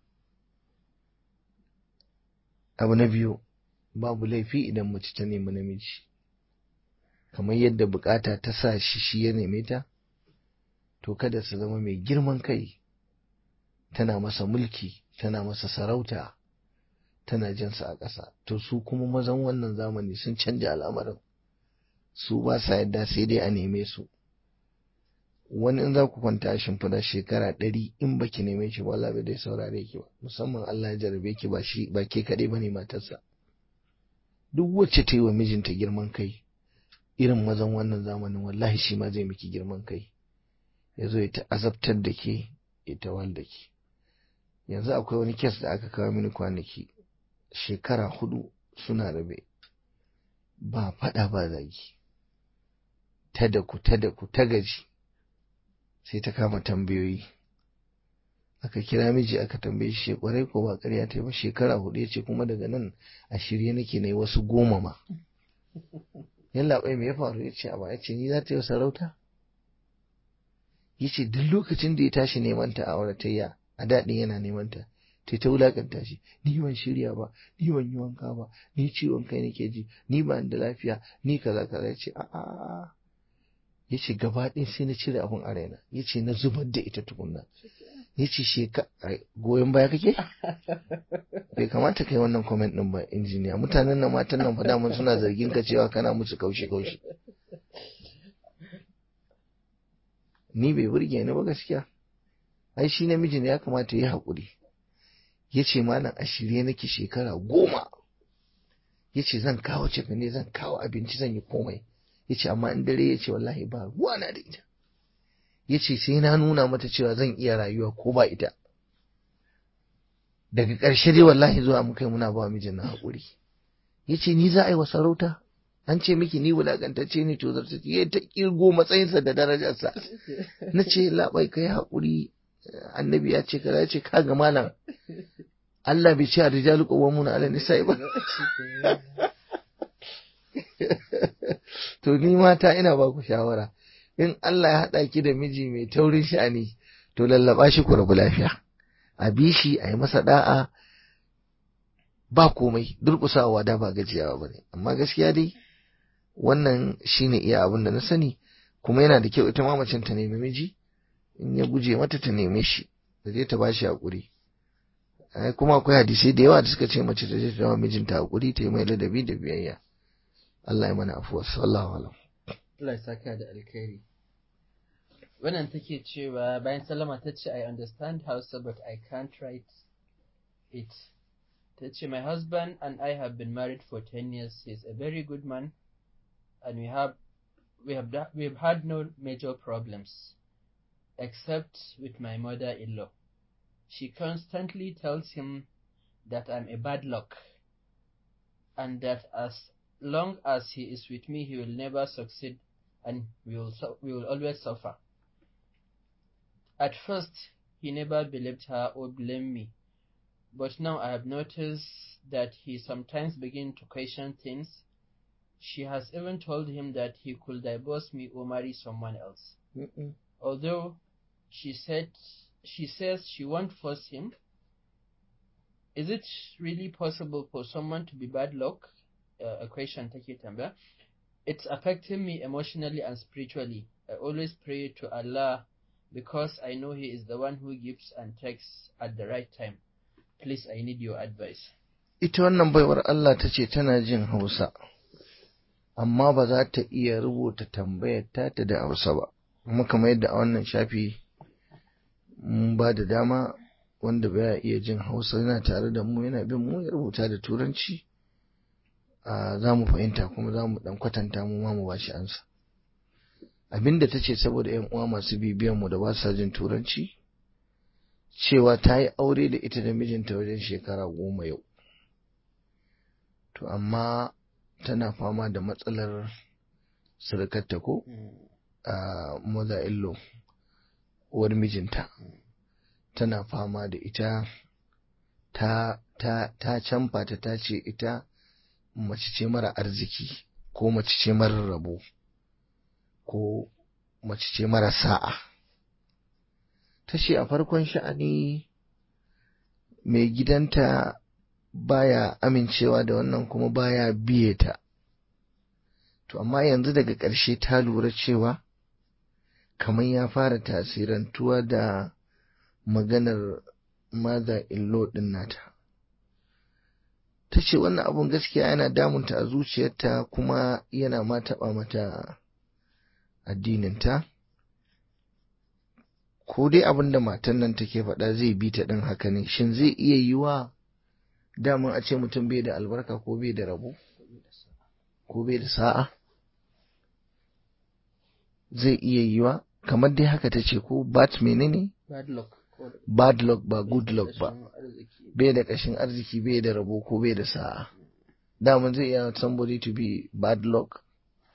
Abu na biyu, babu laifi idan mace ta nemi namiji, kamar yadda bukata ta sa shi shi ya neme ta, to kada su zama mai girman kai, tana masa mulki, tana masa sarauta, tana jansa a ƙasa. To su kuma mazan wannan zamani sun canja al'amarin, su ba sa yadda sai dai a neme su. Wani in za ku kwanta a shimfiɗa shekara ɗari in baki neme shi wala bai dai saurare ki ba, musamman Allah ya jarabe ki ba shi ba ke kaɗai bane matarsa. Duk wacce ta yi wa mijinta girman kai irin mazan wannan zamanin, wallahi shi ma zai miki girman kai, ya zo ya ta azabtar da ke, ya ta wal da ke. yanzu akwai wani kes da aka kawo mini kwanaki, shekara hudu suna rabe, ba faɗa ba zagi, ta da ku ta da ku ta gaji, sai ta kama tambayoyi. Aka kira miji aka tambaye shi, kwarai ko ba ƙarya ta yi ba, shekara hudu. Ya ce kuma daga nan a shirye nake na yi wasu goma ma. Yalla bai me ya faru? Ya ce a ba, ya ce ni za ta yi sarauta? Ya ce duk lokacin da ya tashi neman ta a auratayya, a daɗin yana neman ta, ta ta wulakanta shi, ni ban shirya ba, ni ban yi wanka ba, ni ciwon kai nake ji, ni ba da lafiya, ni kaza kaza. Ya ce a a ya ce gaba ɗaya sai na cire abin a raina. Ya ce na zubar da ita tukunna. Ya ce sheka goyon baya kake? Bai kamata kai wannan comment ɗin ba injiniya. Mutanen nan matan nan fa daman suna zargin ka cewa kana musu kaushe kaushe. Ni bai burge ni ba gaskiya. Ai shi namiji ne ya kamata ya haƙuri. Ya ce malam a shirye nake shekara goma. Ya ce zan kawo cefane, zan kawo abinci, zan yi komai. Ya ce amma in dare ya ce wallahi ba ruwa na da ita. Ya ce sai na nuna mata cewa zan iya rayuwa ko ba ita. Daga ƙarshe dai wallahi zuwa muka yi muna ba mijin na haƙuri. Ya ce ni za a yi wa sarauta? An ce miki ni wulaƙantacce ne to zarta ya ta ƙirgo matsayinsa da darajarsa. Na ce labai kai haƙuri, annabi ya ce kaza, ya ce ka ga malam Allah bai ce a rijalu qawwamuna ala nisa'i ba. To ni mata ina ba ku shawara, in Allah ya haɗa ki da miji mai taurin sha'ani, to lallaba shi ku rabu lafiya, a bi shi a yi masa da'a, ba komai, durƙusawa da ba gajiyawa ba ne. Amma gaskiya dai wannan shine iya abin da na sani, kuma yana da kyau ita ma macen ta nemi miji, in ya guje mata ta neme shi, da je ta ba shi haƙuri. Kuma akwai hadisai da yawa da suka ce mace ta je ta dawo mijinta haƙuri, ta yi mai ladabi da biyayya. Allah ya mana afuwa, sallallahu alaihi. Allah ya saka da alkhairi. Wannan take cewa bayan sallama ta ce I understand Hausa but I can't write it. Ta ce my husband and I have been married for ten years. He is a very good man and we have we have we have had no major problems except with my mother-in-law. She constantly tells him that I'm a bad luck and that as long as he is with me he will never succeed and we will we will always suffer. At first he never believed her or blamed me, but now I have noticed that he sometimes begins to question things. She has even told him that he could divorce me or marry someone else. Mm-mm. Although she said she says she won't force him. Is it really possible for someone to be bad luck? Uh, a question take tambaya. It's affecting me emotionally and spiritually. I always pray to Allah because I know He is the one who gives and takes at the right time. Please, I need your advice. Ita wannan baiwar Allah ta ce tana jin Hausa, amma ba za ta iya rubuta tambayar ta ta da Hausa ba. Kuma kamar yadda a wannan shafi mun ba da dama wanda baya iya jin Hausa yana tare da mu yana bin mu ya rubuta da Turanci. Za mu fahimta kuma za mu dan kwatanta mu ma mu bashi ansa. Abinda ta ce saboda ƴan uwa masu bibiyan mu da ba sa jin Turanci, cewa ta yi aure da ita da mijinta wajen shekara goma yau. To amma tana fama da matsalar surukarta ko a mother-in-law, uwar mijinta. Tana fama da ita, ta ta ta canfa ta ta ce ita mace ce mara arziki ko mace ce mara rabo ko mace ce mara sa'a. Ta ce a farkon sha'ani mai gidanta baya amincewa da wannan kuma baya biye ta. To amma yanzu daga ƙarshe ta lura cewa kamar ya fara tasirantuwa da maganar mother-in-law ɗin nata. Ta ce wannan abun gaskiya yana damunta a zuciyarta kuma yana ma taɓa mata addininta. Ko dai abin da matan nan take faɗa zai bi ta ɗin haka ne, shin zai iya yiwa daman a ce mutum bai da albarka ko bai da rabo ko bai da sa'a? Zai iya yiwa kamar dai haka ta ce ko bat menene? Bad luck. bad luck ba good luck ba, Ƙashin arziki. bai da ƙashin arziki, bai da rabo ko bai da sa'a. Daman zai iya somebody to be bad luck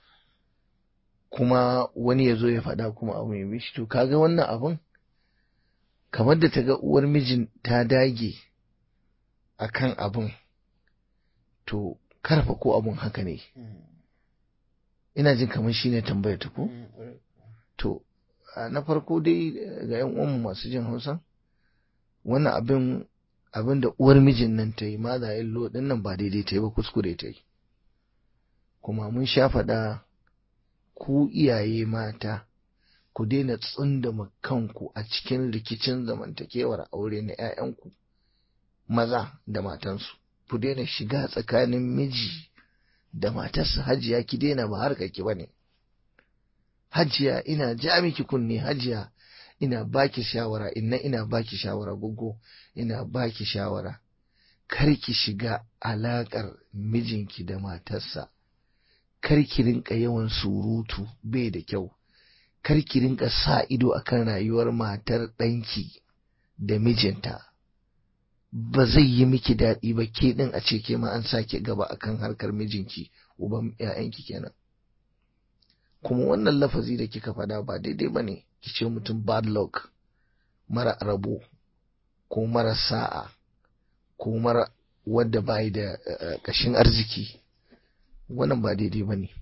kuma wani ya zo ya faɗa kuma abu ya mishi. To kaga wannan abun kamar da ta ga uwar mijin ta dage akan abun, to karfa ko abun haka ne. Mm. Ina jin kamar shine tambayar ta ko? Mm, ƙwarai. To a na farko dai ga yan uwanmu masu jin Hausa, wannan abin abin da uwar mijin nan ta yi ma da illo din nan ba daidai ta yi ba, kuskure ta yi. Kuma mun sha faɗa, ku iyaye mata ku daina tsundama kanku a cikin rikicin zamantakewar aure na 'ya'yanku maza da matansu. Ku daina shiga tsakanin miji da matarsa. Hajiya ki daina, ba harkar ki bane. Hajiya ina ja miki kunne, hajiya ina baki shawara, inna ina baki shawara, goggo ina baki shawara, kar ki shiga alakar mijinki da matarsa, kar ki rinka yawan surutu, bai da kyau. Kar ki rinka sa ido akan rayuwar matar ɗanki da mijinta, ba zai yi miki daɗi ba. Ke ɗin a ce ke ma an sake gaba akan harkar mijinki, uban 'ya'yanki kenan. Kuma wannan lafazi da kika faɗa ba daidai ba ne, ki ce mutum bad luck, mara rabo ko mara sa'a ko mara wadda bai da ƙashin arziki. Wannan ba daidai ba ne.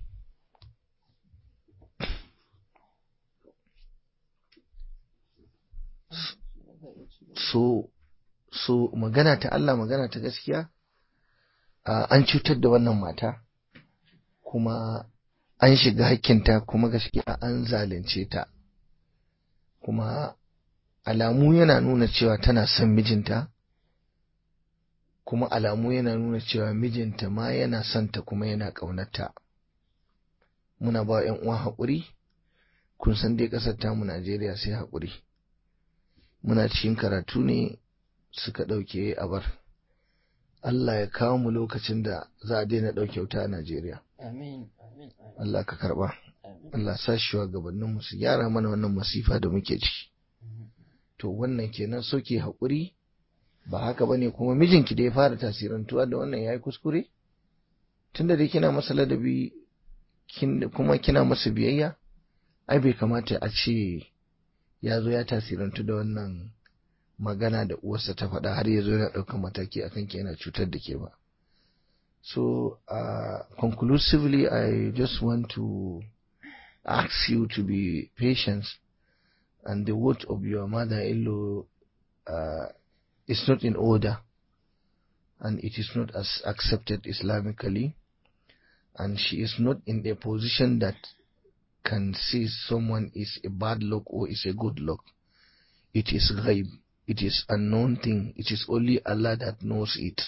So, so magana ta Allah, magana ta gaskiya, uh, an cutar da wannan mata kuma an shiga hakkinta, kuma gaskiya an zalunce ta. Kuma alamu yana nuna cewa tana son mijinta, kuma alamu yana nuna cewa mijinta ma yana son ta kuma yana ƙaunarta. Muna ba 'yan uwa haƙuri, kun san dai ƙasar tamu Najeriya sai haƙuri. Muna cikin karatu ne suka ɗauke a bar. Allah ya kawo mu lokacin da za a daina ɗauke wuta a Najeriya. Amin, amin, amin. Allah ka karɓa. Amin. Allah sa shi wa gabaninmu su gyara mana wannan masifa da muke ciki. To wannan kenan, soke haƙuri, ba haka ba ne. Kuma mijinki da ya fara tasirantuwa da wannan ya yi kuskure, tunda dai kina masa ladabi kuma kina masa biyayya, ai bai kamata a ce ya zo ya tasirantu da wannan magana da uwarsa ta faɗa har ya zo yana ɗaukar mataki akan ki, yana cutar da ke ba. So uh, conclusively, I just want to ask you to be patient, and the word of your mother-in-law uh, is not in order, and it is not as accepted Islamically, and she is not in a position that can say someone is a bad luck or is a good luck. It is ghaib. It is unknown thing. It is only Allah that knows it.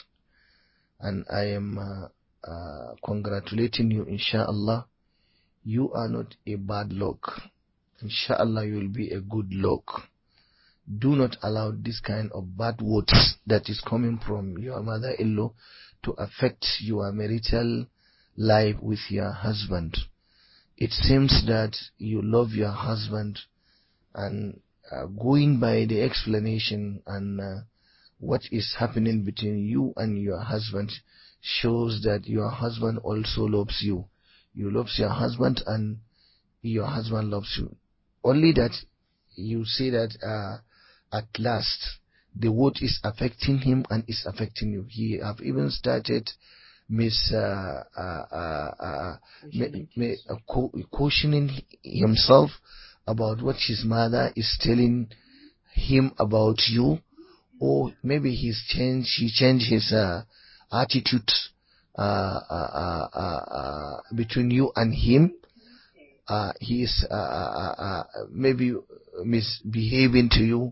And I am uh, uh, congratulating you, inshallah. You are not a bad luck. Inshallah, you will be a good luck. Do not allow this kind of bad words that is coming from your mother-in-law to affect your marital life with your husband. It seems that you love your husband, and uh, going by the explanation and uh, what is happening between you and your husband shows that your husband also loves you. You love your husband and your husband loves you. Only that you say that uh, at last the word is affecting him and is affecting you. He have even started mis uh, uh, uh, uh, me, me, uh, co- cautioning himself about what his mother is telling him about you, or maybe he's changed he changed his uh, attitude uh, uh, uh, uh, between you and him. Uh, he is uh, uh, uh, maybe misbehaving to you,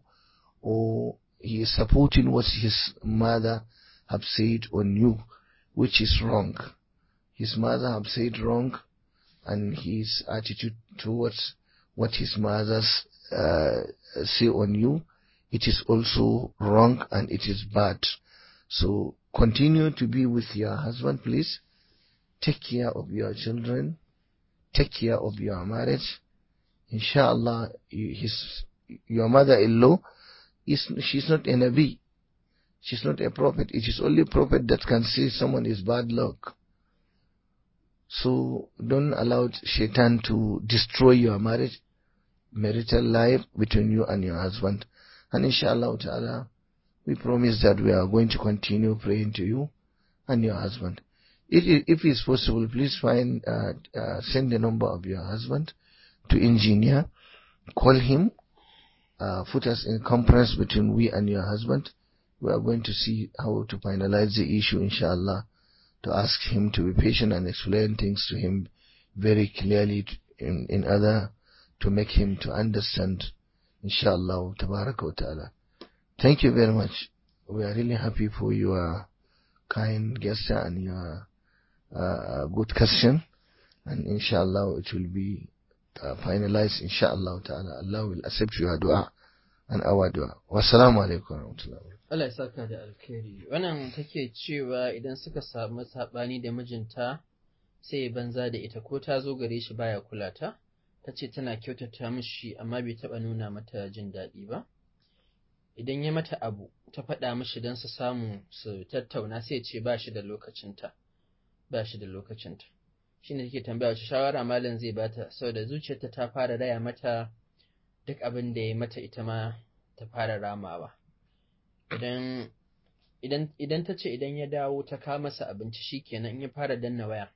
or he is supporting what his mother have said on you, which is wrong. His mother have said wrong, and his attitude towards what his mothers uh, say on you, it is also wrong and it is bad. So continue to be with your husband, please. Take care of your children. Take care of your marriage. Inshallah, his your mother-in-law is, she's not a Nabi. She's not a prophet. It is only prophet that can say someone is bad luck. So don't allow shaitan to destroy your marriage, marital life between you and your husband. And inshallah ta'ala, we promise that we are going to continue praying to you and your husband. If, if it's possible, please find, uh, uh, send the number of your husband to engineer, call him, uh, put us in conference between we and your husband. We are going to see how to finalize the issue, inshallah, to ask him to be patient and explain things to him very clearly in, in other, to make him to understand, inshallah, tabarak wa ta'ala. Thank you very much. We are really happy for your kind gesture and your uh, good question. And inshallah, it will be uh, finalized, inshallah ta'ala. Allah will accept your dua and our dua. Wassalamu alaikum wa rahmatullahi. Allah ya saka da alkhairi. Wannan take cewa idan suka samu sabani da mijinta sai ya banza da ita ko ta zo gare shi baya kula ta, ta ce tana kyautata mishi amma bai taɓa nuna mata jin daɗi ba. Idan ya mata abu ta faɗa mishi don su samu su tattauna sai ya ce ba shi da lokacinta, ba shi da lokacinta. Shi ne take tambaya wace shawara malam zai bata saboda zuciyarta ta fara raya mata duk abin da ya mata ita ma ta fara ramawa. Idan idan idan ta ce idan ya dawo ta kawo masa abinci shikenan in ya fara danna waya.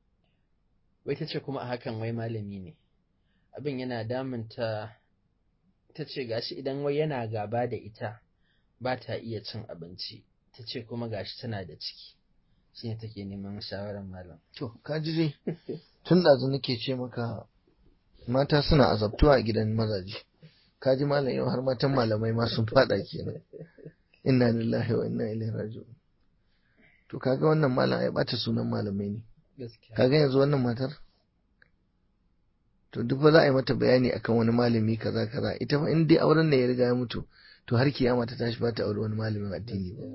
Wai ta ce kuma a hakan wai malami ne. Abin yana damunta, ta ce gashi idan wai yana gaba da ita ba ta iya cin abinci, ta ce kuma gashi tana da ciki. Shi ne take neman shawarar malam. To, kaji dai, tun ɗazu nake ce maka mata suna azabtuwa a gidan mazaje. Kaji malam yau har matan malamai ma sun faɗa kenan. Inna lillahi wa inna ilaihi raji'un. To kaga wannan malam ai bata sunan malamai ne. Kaga yanzu wannan matar? To duk ba za a yi mata bayani akan wani malami kaza kaza. Ita fa in dai auren ne ya riga ya mutu, to har kiyama ta tashi ba ta aure wani malamin addini ba.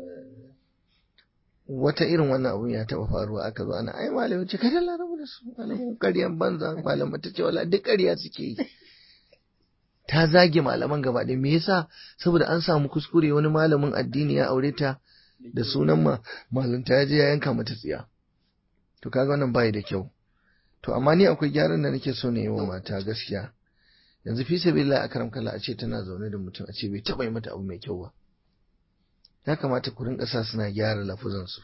Wata irin wannan abun ya taba faruwa, aka zo ana ai malamin ce kada Allah rabu da su, malamin ƙaryan banza, malamin ta ce wala duk ƙarya suke yi. Ta zage malaman gaba ɗaya. Me yasa? Saboda an samu kuskure, wani malamin addini ya aure ta da sunan ma malinta, ya je ya yanka mata tsiya. To kaga wannan bai da kyau. To amma ni akwai gyaran da nake so ne yi wa mata gaskiya. Yanzu fi sabilillah akram kallah, a ce tana zaune da mutum a ce bai taba yi mata abu mai kyau ba. Ya kamata ku rinka sa suna gyara lafuzan su.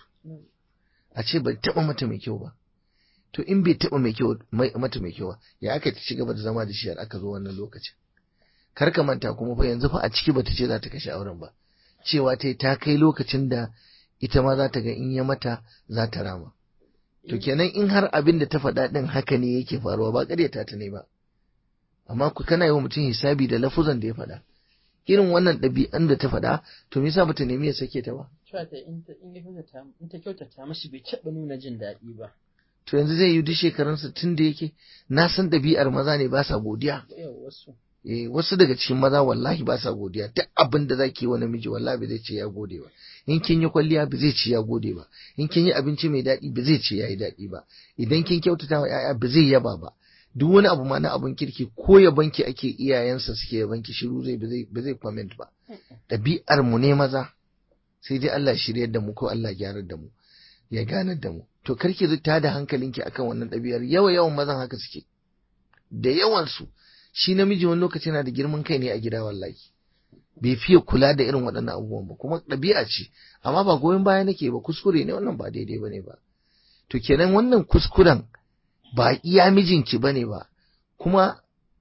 A ce bai taba mata mai kyau ba. To in bai taba mai kyau mata mai kyau ba, ya aka ci gaba da zama da shi har aka zo wannan lokacin. Kar ka manta kuma fa yanzu fa a ciki bata ce za ta kashe auren ba. Cewa ta ta kai lokacin da ita ma za ta ga in ya mata za ta rama. To kenan in har abin da ta faɗa ɗin haka ne yake faruwa, ba ƙaryata ta ne ba. Amma ku kana yi wa mutum hisabi da lafuzan da ya faɗa. Irin wannan ɗabi'an da ta faɗa, to me yasa bata nemi ya sake ta ba? Cewa ta in ta in ta kyautata mashi bai taɓa nuna jin daɗi ba. To yanzu zai yi duk shekarunsa tun da yake, na san ɗabi'ar maza ne ba sa godiya. Wasu. Eh, wasu daga cikin maza wallahi ba sa godiya. Duk abin da zaki yi wa namiji wallahi ba zai ce ya gode ba. In kin yi kwalliya ba zai ce ya gode ba. In kin yi abinci mai daɗi ba zai ce ya yi daɗi ba. Idan kin kyautata wa 'ya'ya ba zai yaba ba. Duk wani abu ma na abin kirki ko yabanki ake iyayensa suke yabanki, shiru zai ba zai ba zai comment ba. Ɗabi'ar mu ne maza. Sai dai Allah shiryar da mu ko Allah gyarar da mu, ya ganar da mu. To karki zuta da hankalinki akan wannan ɗabi'ar. Yawa yawan mazan haka suke. Da yawan su. Shi namiji wani lokaci yana da girman kai ne a gida wallahi. Bai fiye kula da irin waɗannan abubuwan ba, kuma ɗabi'a ce, amma ba goyon baya nake ba, kuskure ne wannan, ba daidai bane ba. To kenan wannan kuskuren ba iya mijinki bane ba, kuma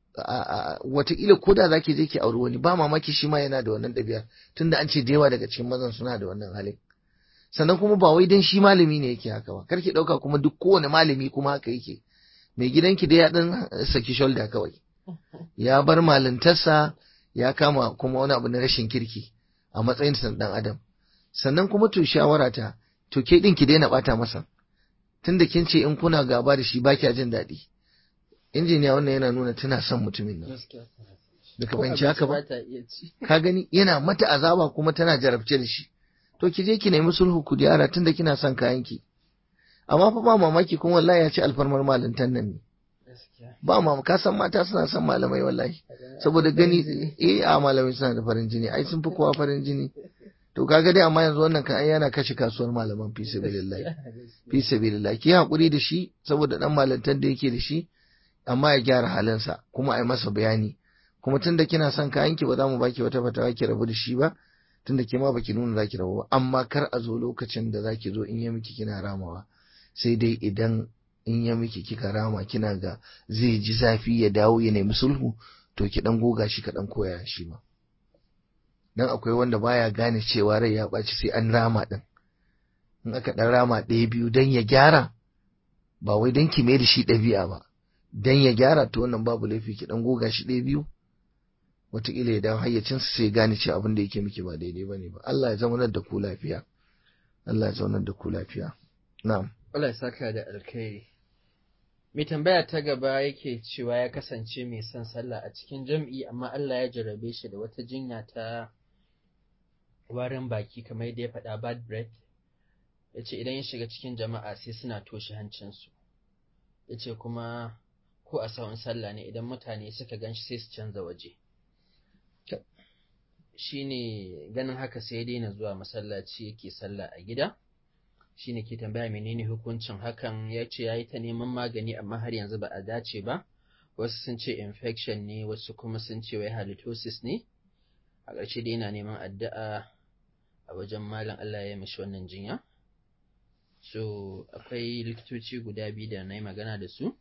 wataƙila ko da zaki je ki auri wani, ba mamaki shi ma yana da wannan ɗabi'ar, tunda an ce da yawa daga cikin mazan suna da wannan halin. Sannan kuma ba wai dan shi malami ne yake haka ba, kar ki ɗauka kuma duk kowane malami kuma haka yake. Mai gidanki dai ya ɗan saki shoulder kawai. Ya bar malintarsa ya kama kuma wani abu na rashin kirki a matsayin sa dan adam. Sannan kuma to shawara ta, to ke din ki daina bata masa, tunda kin ce in kuna gaba da shi ba kya jin daɗi. Injiniya wannan yana nuna tana son mutumin nan. Baka fahimci haka ba? Ka gani yana mata azaba kuma tana jarabce da shi. To ki je ki nemi sulhu ku gyara tunda kina son kayanki. Amma fa ba mamaki kuma wallahi ya ci alfarmar malintan nan ne. ba ma ka san mata suna son malamai wallahi saboda gani eh a malamai suna da farin jini ai sun fi kowa farin jini to kaga dai amma yanzu wannan kan ai yana kashe kasuwar malaman fi sabilillah fi sabilillah ki hakuri da shi saboda dan malantar da yake da shi amma ya gyara halinsa kuma ai masa bayani kuma tunda kina son kayan ki ba za mu baki wata fatawa ki rabu da shi ba tunda ke ma baki nuna zaki rabu ba amma kar a zo lokacin da zaki zo in ya miki kina ramawa sai dai idan in ya miki kika rama kina ga zai ji zafi ya dawo ya nemi sulhu to ki dan goga shi ka dan koya shi ma dan akwai wanda baya gane cewa rai ya ɓaci sai an rama din in aka dan rama ɗaya biyu dan ya gyara ba wai dan ki mai da shi ɗabi'a ba dan ya gyara to wannan babu laifi ki dan goga shi ɗaya biyu wataƙila ya dawo hayyacinsa sai gane cewa abin da yake miki ba daidai bane ba Allah ya zaunar da ku lafiya Allah ya zaunar da ku lafiya na'am Allah ya saka da alkhairi. Mai tambaya ta gaba yake cewa ya kasance mai son sallah a cikin jam'i amma Allah ya jarrabe shi da wata jinya ta warin baki kamar yadda ya faɗa bad breath. Ya ce idan ya shiga cikin jama'a sai suna toshe hancinsu. Ya ce kuma ko a sawun sallah ne idan mutane suka gan shi sai su canza waje. Shi ne ganin haka sai ya daina zuwa masallaci yake sallah a gida. Shi ne ke tambaya menene hukuncin hakan ya ce ya yi ta neman magani amma har yanzu ba a dace ba wasu sun ce infection ne wasu kuma sun ce wai halitosis ne a ƙarshe dai yana neman addu'a a wajen malam Allah ya mishi wannan jinya so akwai likitoci guda biyu da na yi magana da su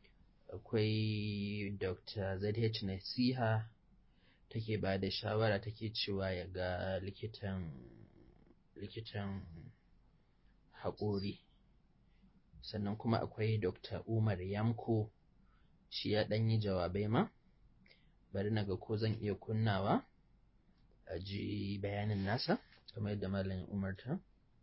akwai Doctor Z H Nasiha take ba da shawara take cewa ya ga likitan likitan haƙori sannan kuma akwai Doctor Umar Yamko shi ya ɗan yi jawabai ma bari na ga ko zan iya kunnawa a ji bayanin nasa kamar yadda malamin umarta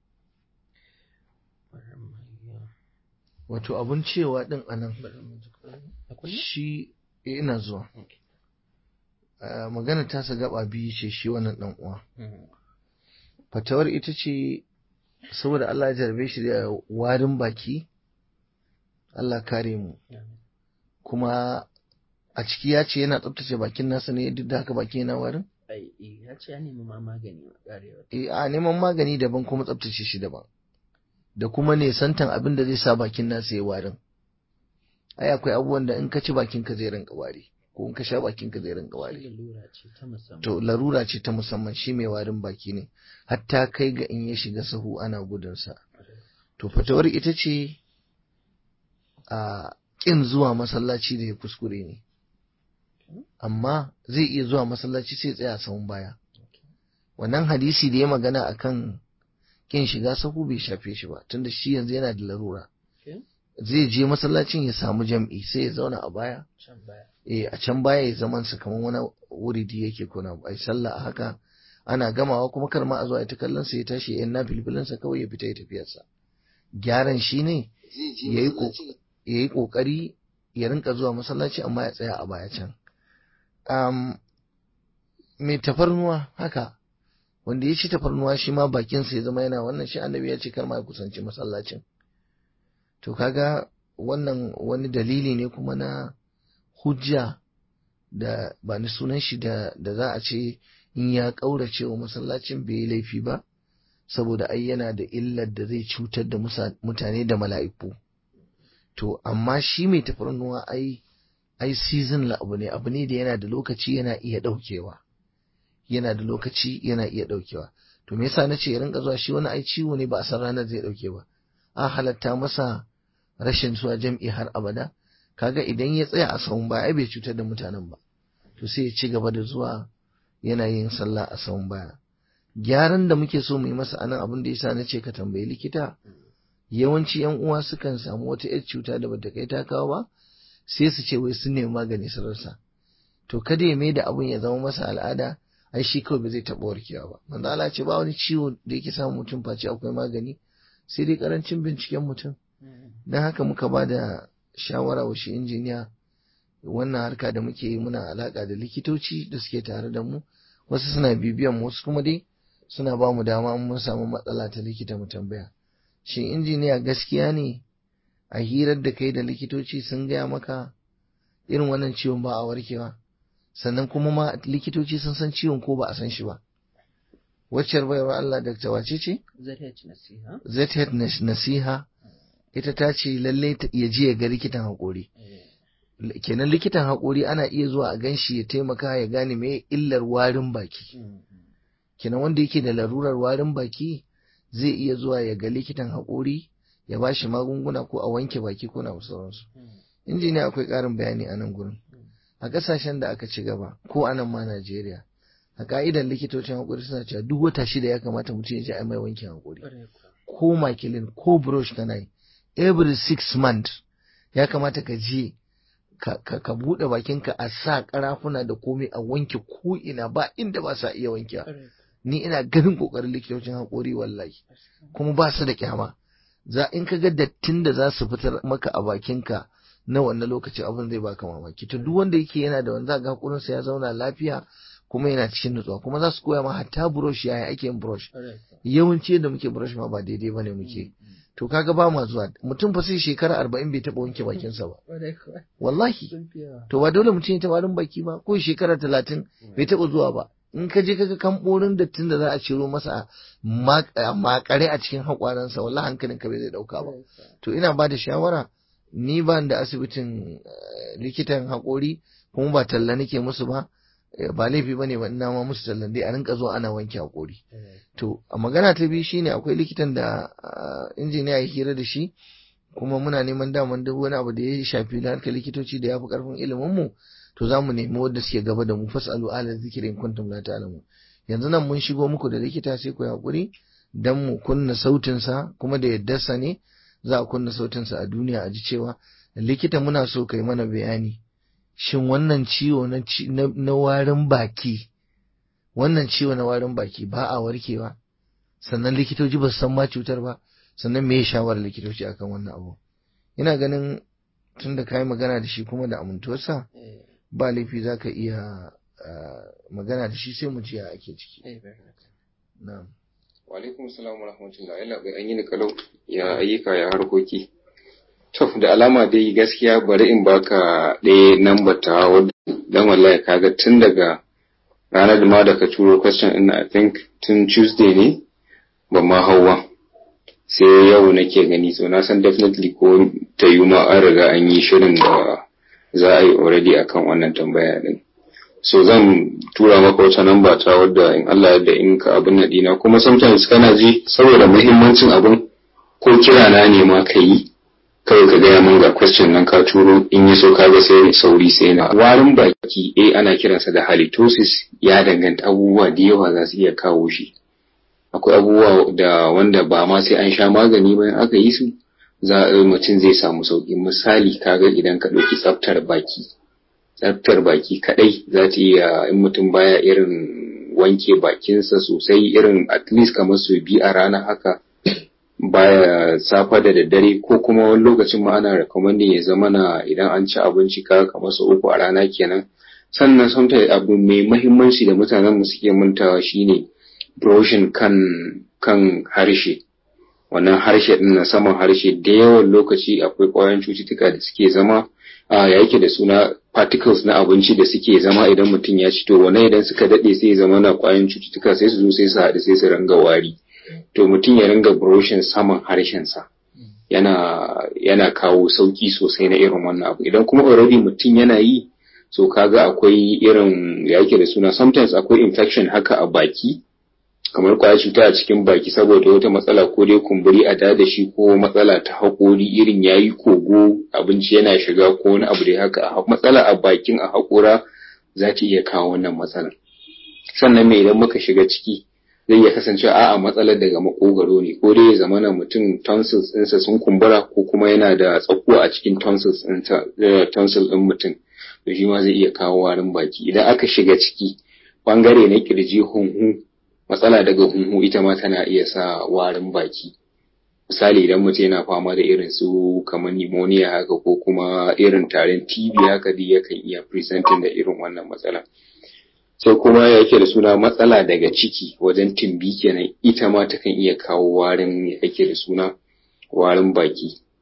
wato abun cewa ɗin anan shi ina zuwa magana tasa gaba biyu ce shi wannan ɗan uwa fatawar ita ce saboda Allah ya jarbe shi da warin baki Allah kare mu kuma a ciki ya ce yana tsaftace bakin nasa ne duk da haka baki yana warin ya ce ya nemi ma magani karewa eh a neman magani daban kuma tsaftace shi daban da kuma ne santan abin da zai sa bakin nasa ya warin ai akwai abubuwan da in ka ci bakin ka zai rinka wari ko in ka sha bakin ka zai rinka wari to larura ce ta musamman shi mai warin baki ne hatta kai ga in ya shiga sahu ana gudun sa to fatawar ita ce a kin zuwa masallaci da ya kuskure ne amma zai iya zuwa masallaci sai tsaya sahun baya wannan hadisi da ya magana akan kin shiga sahu bai shafe shi ba tunda shi yanzu yana da larura zai je masallacin ya samu jam'i sai ya zauna a baya eh a can baya ya zaman sa kamar wani wuridi yake kuna ai sallah a haka ana gamawa kuma kar ma a zo a ta kallon sa ya tashi yan nafilfilin sa kawai ya fita ya tafiyar sa gyaran shi ne yayi yayi kokari ya rinka zuwa masallaci amma ya tsaya a baya can um mai tafarnuwa haka wanda ya ci tafarnuwa shi ma bakin sa ya zama yana wannan shi annabi ya ce kar ma ya kusanci masallacin to kaga wannan wani dalili ne kuma na hujja da ba ni sunan shi da da za a ce in ya kaurace wa masallacin bai yi laifi ba saboda ai yana da illar da zai cutar da mutane da mala'iku to amma shi mai tafarnuwa ai ai season la abu ne abu ne da yana da lokaci yana iya daukewa yana da lokaci yana iya daukewa to me yasa nace ya rinka zuwa shi wani ai ciwo ne ba a san ranar zai dauke ba a halatta masa rashin zuwa jam'i har abada kaga idan ya tsaya a sahun baya ai bai cutar da mutanen ba to sai ya ci gaba da zuwa yana yin sallah a sahun baya gyaran da muke so mu yi masa anan abin da yasa nace ka tambayi likita yawanci yan uwa sukan samu wata yar cuta da bata kai ta kawo ba sai su ce wai sun nemi magani sun rasa to kada ya mai da abun ya zama masa al'ada ai shi kawai ba zai taɓa warkewa ba manzo Allah ce ba wani ciwo da yake samun mutum face akwai magani sai dai karancin binciken mutum dan haka muka ba da shawara wa shi injiniya wannan harka da muke yi muna alaka da likitoci da suke tare da mu wasu suna bibiyan mu wasu kuma dai suna ba mu dama mun samu matsala ta likita mu tambaya shin injiniya gaskiya ne a hirar da kai da likitoci sun gaya maka irin wannan ciwon ba a warkewa, sannan kuma ma likitoci sun san ciwon ko ba a san shi ba. Waccar baiwar Allah Dakta wace ce? Z H Nasiha. Z H Nasiha ita ta ce lalle ya je ya ga likitan haƙori. Kenan likitan haƙori ana iya zuwa a ganshi ya taimaka ya gane me illar warin baki. Kenan wanda yake da larurar warin baki zai iya zuwa ya ga likitan haƙori ya ba shi magunguna ko a wanke baki ko na sauransu. Injiniya akwai ƙarin bayani a nan gurin. A ƙasashen da aka ci gaba ko a nan ma Najeriya, a ka'idar likitocin haƙori suna cewa duk wata shida ya kamata mutum ya je a mai wankin haƙori. Ko makilin ko brush kana yi. Every six months ya kamata ka je ka, ka, ka buɗe bakinka a sa ƙarafuna da komai a wanke ko ina ba inda ba sa iya wanke. Ni ina ganin ƙoƙarin likitocin haƙori wallahi, kuma ba su da kyama. Za in ka ga dattin da za su fitar maka a bakinka na wannan lokaci abin zai baka mamaki. To duk wanda yake yana da wanda ga haƙorinsa ya zauna lafiya kuma yana cikin nutsuwa, kuma za su koya ma hatta brush yaya ake yin brush. Yawanci da muke brush ma ba daidai bane muke. To kaga ba ma zuwa, mutum fa sai shekara arba'in bai taɓa wanke bakinsa ba. Wallahi. To ba dole mutum ya taɓa warin baki ba, ko shekara talatin bai taɓa zuwa ba. In ka je kaga kamɓonin dattin da za a ciro masa makare a cikin haƙwaransa, wallahi hankalin ka bai zai ɗauka ba. To ina ba da shawara, ni ba da asibitin likitan haƙori kuma ba talla nake musu ba. Ba laifi bane ba ina ma musu tallan dai a rinka zuwa ana wanke hakori. To a magana ta biyu shine akwai likitan da injiniya ya hira da shi, kuma muna neman daman duk wani abu da ya shafi harkar likitoci da ya fi karfin ilimin mu, to za mu nemi wanda suke gaba da mu, fasalu ala zikri in kuntum la ta'lamun. Yanzu nan mun shigo muku da likita, sai ku hakuri dan mu kunna sautin sa, kuma da yaddarsa ne za a kunna sautin sa a duniya a ji cewa likita muna so kai mana bayani. Shin wannan ciwo na, na, na warin baki, wannan ciwo na warin baki ba a warkewa? Sannan likitoci ba su san ma cutar ba, sannan me ya shawarar likitoci akan wannan abu? Ina ganin tun da ka yi magana da shi kuma da amintuwarsa, ba laifi za ka iya magana da shi sai mu ji ya ake ciki. Na'am. Wa alaikum salam wa rahmatullah. Ina ga an yi ni kalau, ya ayyuka ya harkoki. To da alama dai gaskiya bari in baka ɗaya number ta wadda dan wallahi kaga tun daga ranar da ma da ka turo question din, I think tun Tuesday ne ba ma hawa sai yau nake gani, so na san definitely ko ta yi ma an riga an yi shirin da za a yi already akan wannan tambaya din. So zan tura maka wata number ta wadda in Allah yadda in ka abin na dina, kuma sometimes kana ji saboda muhimmancin abin ko kira na ne ma ka yi kawai ka gaya min ga question nan ka turo, in yi so ka ga sai sauri sai na. Warin baki eh ana kiransa da halitosis, ya danganta abubuwa da yawa za su iya kawo shi. Akwai abubuwa da wanda ba ma sai an sha magani ba, aka yi su za mutum zai samu sauki. Misali kaga idan ka ɗauki tsaftar baki, tsaftar baki kadai za ta iya, in mutum baya irin wanke bakinsa sosai, irin at least kamar su biyu a rana haka, baya safa da daddare, ko kuma wani lokacin ma ana recommending ya zama na idan an ci abinci ka kamar su uku a rana kenan. Sannan sometimes abu mai muhimmanci da mutanen mu suke mantawa shine brushing kan kan harshe. Wannan harshe din na saman harshe da yawan lokaci akwai ƙwayoyin cututtuka da suke zama a ya yake da suna particles na abinci da suke zama idan mutum ya ci, to wannan idan suka dade sai ya zama na ƙwayoyin cututtuka sai su zo sai su haɗu sai su ranga wari. To mutum ya ringa brushing saman harshensa yana yana kawo sauki sosai na irin wannan abu. Idan kuma already mutum yana yi, so kaga akwai irin ya yake da suna sometimes akwai infection haka a baki, kamar kwaya cuta a cikin baki saboda wata matsala ko dai kumburi a da shi ko matsala ta haƙori, irin yayi kogo abinci yana shiga ko wani abu dai haka, matsala a bakin a haƙora za ta iya kawo wannan matsalar. Sannan me idan muka shiga ciki zai iya kasance a'a matsalar daga makogaro ne, ko dai ya zama na mutum tonsils ɗinsa sun kumbura ko kuma yana da tsakuwa a cikin tonsils ɗin tonsil ɗin mutum, to shi ma zai iya kawo warin baki. Idan aka shiga ciki bangare na kirji, hunhu, matsala daga hunhu ita ma tana iya sa warin baki. Misali idan mutum yana fama da irin su kamar pneumonia haka ko kuma irin tarin T B haka, dai yakan iya presenting da irin wannan matsala. Sai kuma yake da suna matsala daga ciki wajen timbi kenan, ita ma takan iya kawo warin yake da suna warin baki.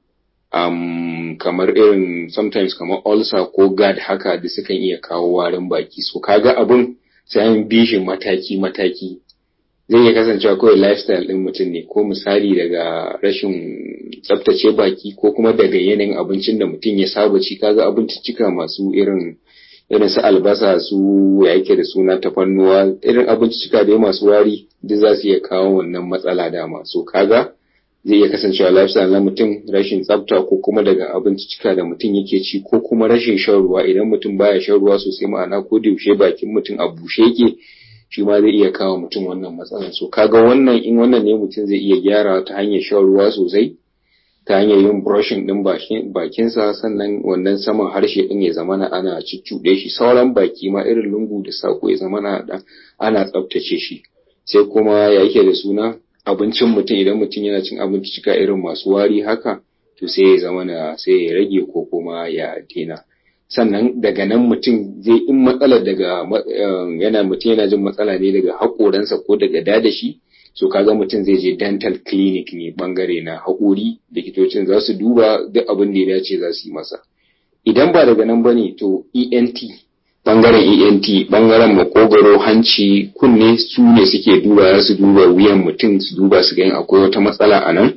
um, kamar irin sometimes kamar ulcer ko gad haka da sukan iya kawo warin baki. So kaga abun sai an bi shi mataki mataki. Zai iya kasancewa kawai lifestyle ɗin mutum ne, ko misali daga rashin tsaftace baki ko kuma daga yanayin abincin da mutum ya saba ci. Kaga abinciccika masu irin irin su albasa, su ya yake da suna tafannuwa, irin abinciccika da masu wari duk za su iya kawo wannan matsala dama. So kaga zai iya kasancewa lifestyle na mutum, rashin tsafta, ko kuma daga abinciccika da mutum yake ci, ko kuma rashin shan ruwa. Idan mutum baya shan ruwa sosai, ma'ana ko da yaushe bakin mutum a bushe yake, shi ma zai iya kawo mutum wannan matsalar. So kaga wannan in wannan ne mutum zai iya gyara ta hanyar shan ruwa sosai, ta hanyar yin brushing din bakinsa, sannan wannan saman harshe din ya zamana ana cuccuɗe shi, sauran baki ma irin lungu da sako ya zamana ana tsaftace shi. Sai kuma ya yake da suna abincin mutum, idan mutum yana cin abinci cika irin masu wari haka, to sai ya zamana sai ya rage ko kuma ya daina. Sannan daga nan mutum zai, in matsalar daga yana mutum yana jin matsala ne daga haƙoransa ko daga dadashi, so kaga mutum zai je dental clinic ne, bangare na haƙori, likitocin za su duba duk abin da ya dace za su yi masa. Idan ba daga nan bane, to E N T, bangaren E N T, bangaren makogaro, hanci, kunne, su ne suke duba, za su duba wuyan mutum, su duba su ga in akwai wata matsala a nan.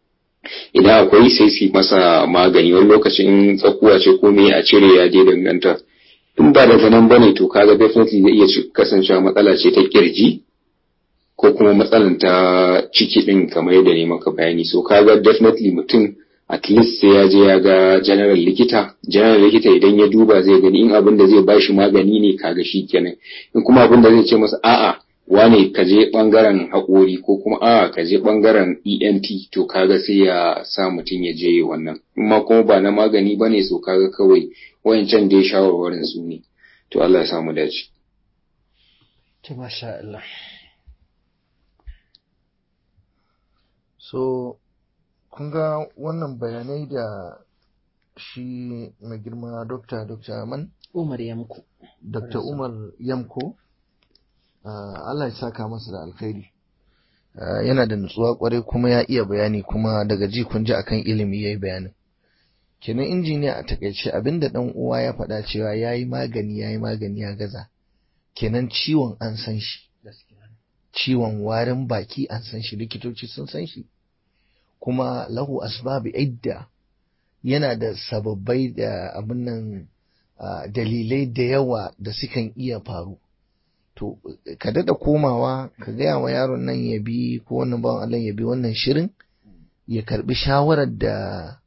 Idan akwai sai su masa magani, wani lokacin tsakuwa ce ko me a cire, ya je danganta. In ba daga nan bane, to kaga definitely zai iya kasancewa matsala ce ta kirji ko kuma matsalan ta ciki din, kamar yadda ne maka bayani. So kaga definitely mutum at least sai ya je ya ga general likita. General likita idan ya duba zai gani in abin da zai bashi magani ne, kaga shi kenan. In kuma abin da zai ce masa a'a wane ka je bangaren haƙori, ko kuma a'a ka je bangaren E N T, to kaga sai ya sa mutum ya je wannan. In ma kuma ba na magani bane, so kaga kawai wayancan dai shawarwarin su ne. To Allah ya samu dace. To masha Allah. So kun ga wannan bayanai da shi mai girma Dokta Dokta Aman Umar Yamko, Dokta Umar Yamko, uh, Allah ya saka masa da alkhairi. Uh, yana da nutsuwa kwarai kuma ya iya bayani, kuma daga ji kun ji akan ilimi yayi bayanin. Kenan injiniya a takaice abinda dan uwa ya faɗa cewa yayi magani yayi magani ya gaza. Kenan ciwon an san shi. Ciwon warin baki an san shi, likitoci sun san shi. Kuma lahu asbabi idda, yana da sababbai da abin nan uh, dalilai da yawa da sukan iya faru. To ka dada komawa ka gaya wa yaron nan ya bi, ko wannan bawan Allah ya bi wannan shirin, ya karbi shawarar da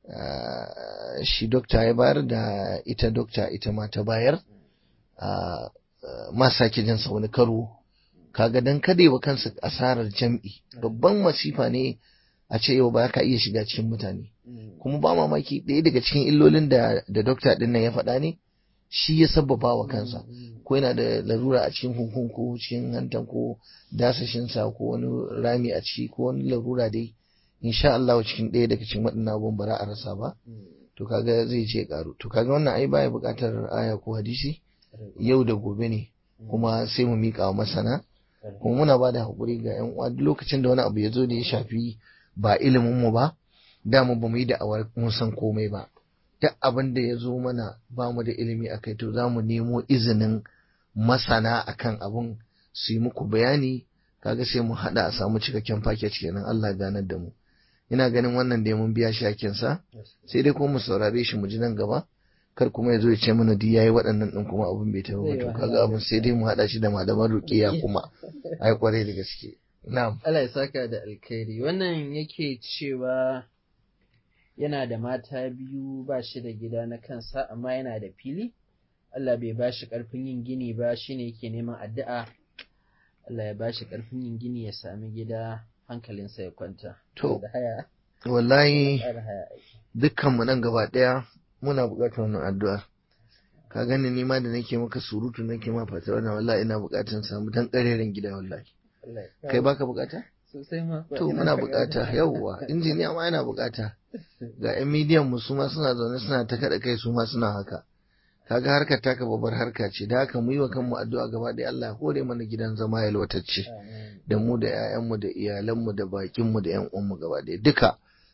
uh, shi dokta ya bayar, da ita dokta ita ma ta bayar. uh, uh, ma sake jinsa wani karo, kaga dan kada yi wa kansa asarar jam'i. Babban masifa ne a ce yau ba ka iya shiga cikin mutane. Kuma ba mamaki ɗaya daga cikin illolin da da dokta ɗin nan ya faɗa ne shi ya sabbaba wa kansa, ko yana da larura a cikin hunkun ko cikin hantan ko dasashinsa, ko wani rami a ciki, ko wani larura dai, insha Allah cikin ɗaya daga cikin waɗannan abubuwan ba za a rasa ba. To kaga zai je ƙaru. To kaga wannan ai baya buƙatar aya ko hadisi, yau da gobe ne, kuma sai mu miƙa wa masana. Kuma muna ba da haƙuri ga 'yan uwa, duk lokacin da wani abu ya zo da ya shafi ba ilimin mu ba, dama ba mu yi da'awar mun san komai ba. Duk abin da ya zo mana ba mu da ilimi akai, to za mu nemo izinin masana akan abun su yi muku bayani, kaga sai mu haɗa a samu cikakken package kenan. Allah ganar da mu. Ina ganin wannan da mun biya shakin sa, sai dai kuma mu saurare shi mu ji nan gaba, kar kuma ya zo ya ce mana duk yayi waɗannan din kuma abun bai tafi ba. To kaga abun sai dai mu haɗa shi da malaman ruqiya kuma. Ai kwarai da gaske. Na'am. Allah ya saka da alkhairi. Wannan yake cewa yana da mata biyu, ba shi da gida na kansa, amma yana da fili. Allah bai ba shi ƙarfin yin gini ba, shine yake neman addu'a. Allah ya ba shi ƙarfin yin gini, ya sami gida, hankalinsa ya kwanta. To, da haya. Wallahi dukkan mu nan gaba ɗaya muna buƙatar wannan addu'a. Ka gani ni ma da nake maka surutu nake ma fata wannan, wallahi ina buƙatar samu dan ƙareren gida wallahi. Kai baka bukata? Sosai ma. To muna bukata, yawwa, injiniya ma yana bukata. Ga ƴan midiyan mu su ma suna zaune suna ta kada kai, su ma suna haka. Kaga harkar taka babbar harka ce, da haka mu yi wa kanmu addu'a gaba ɗaya, Allah ya hore mana gidan zama yalwatacce. Da mu da ƴaƴan mu da iyalan mu da bakin mu da ƴan uwan mu gaba ɗaya duka.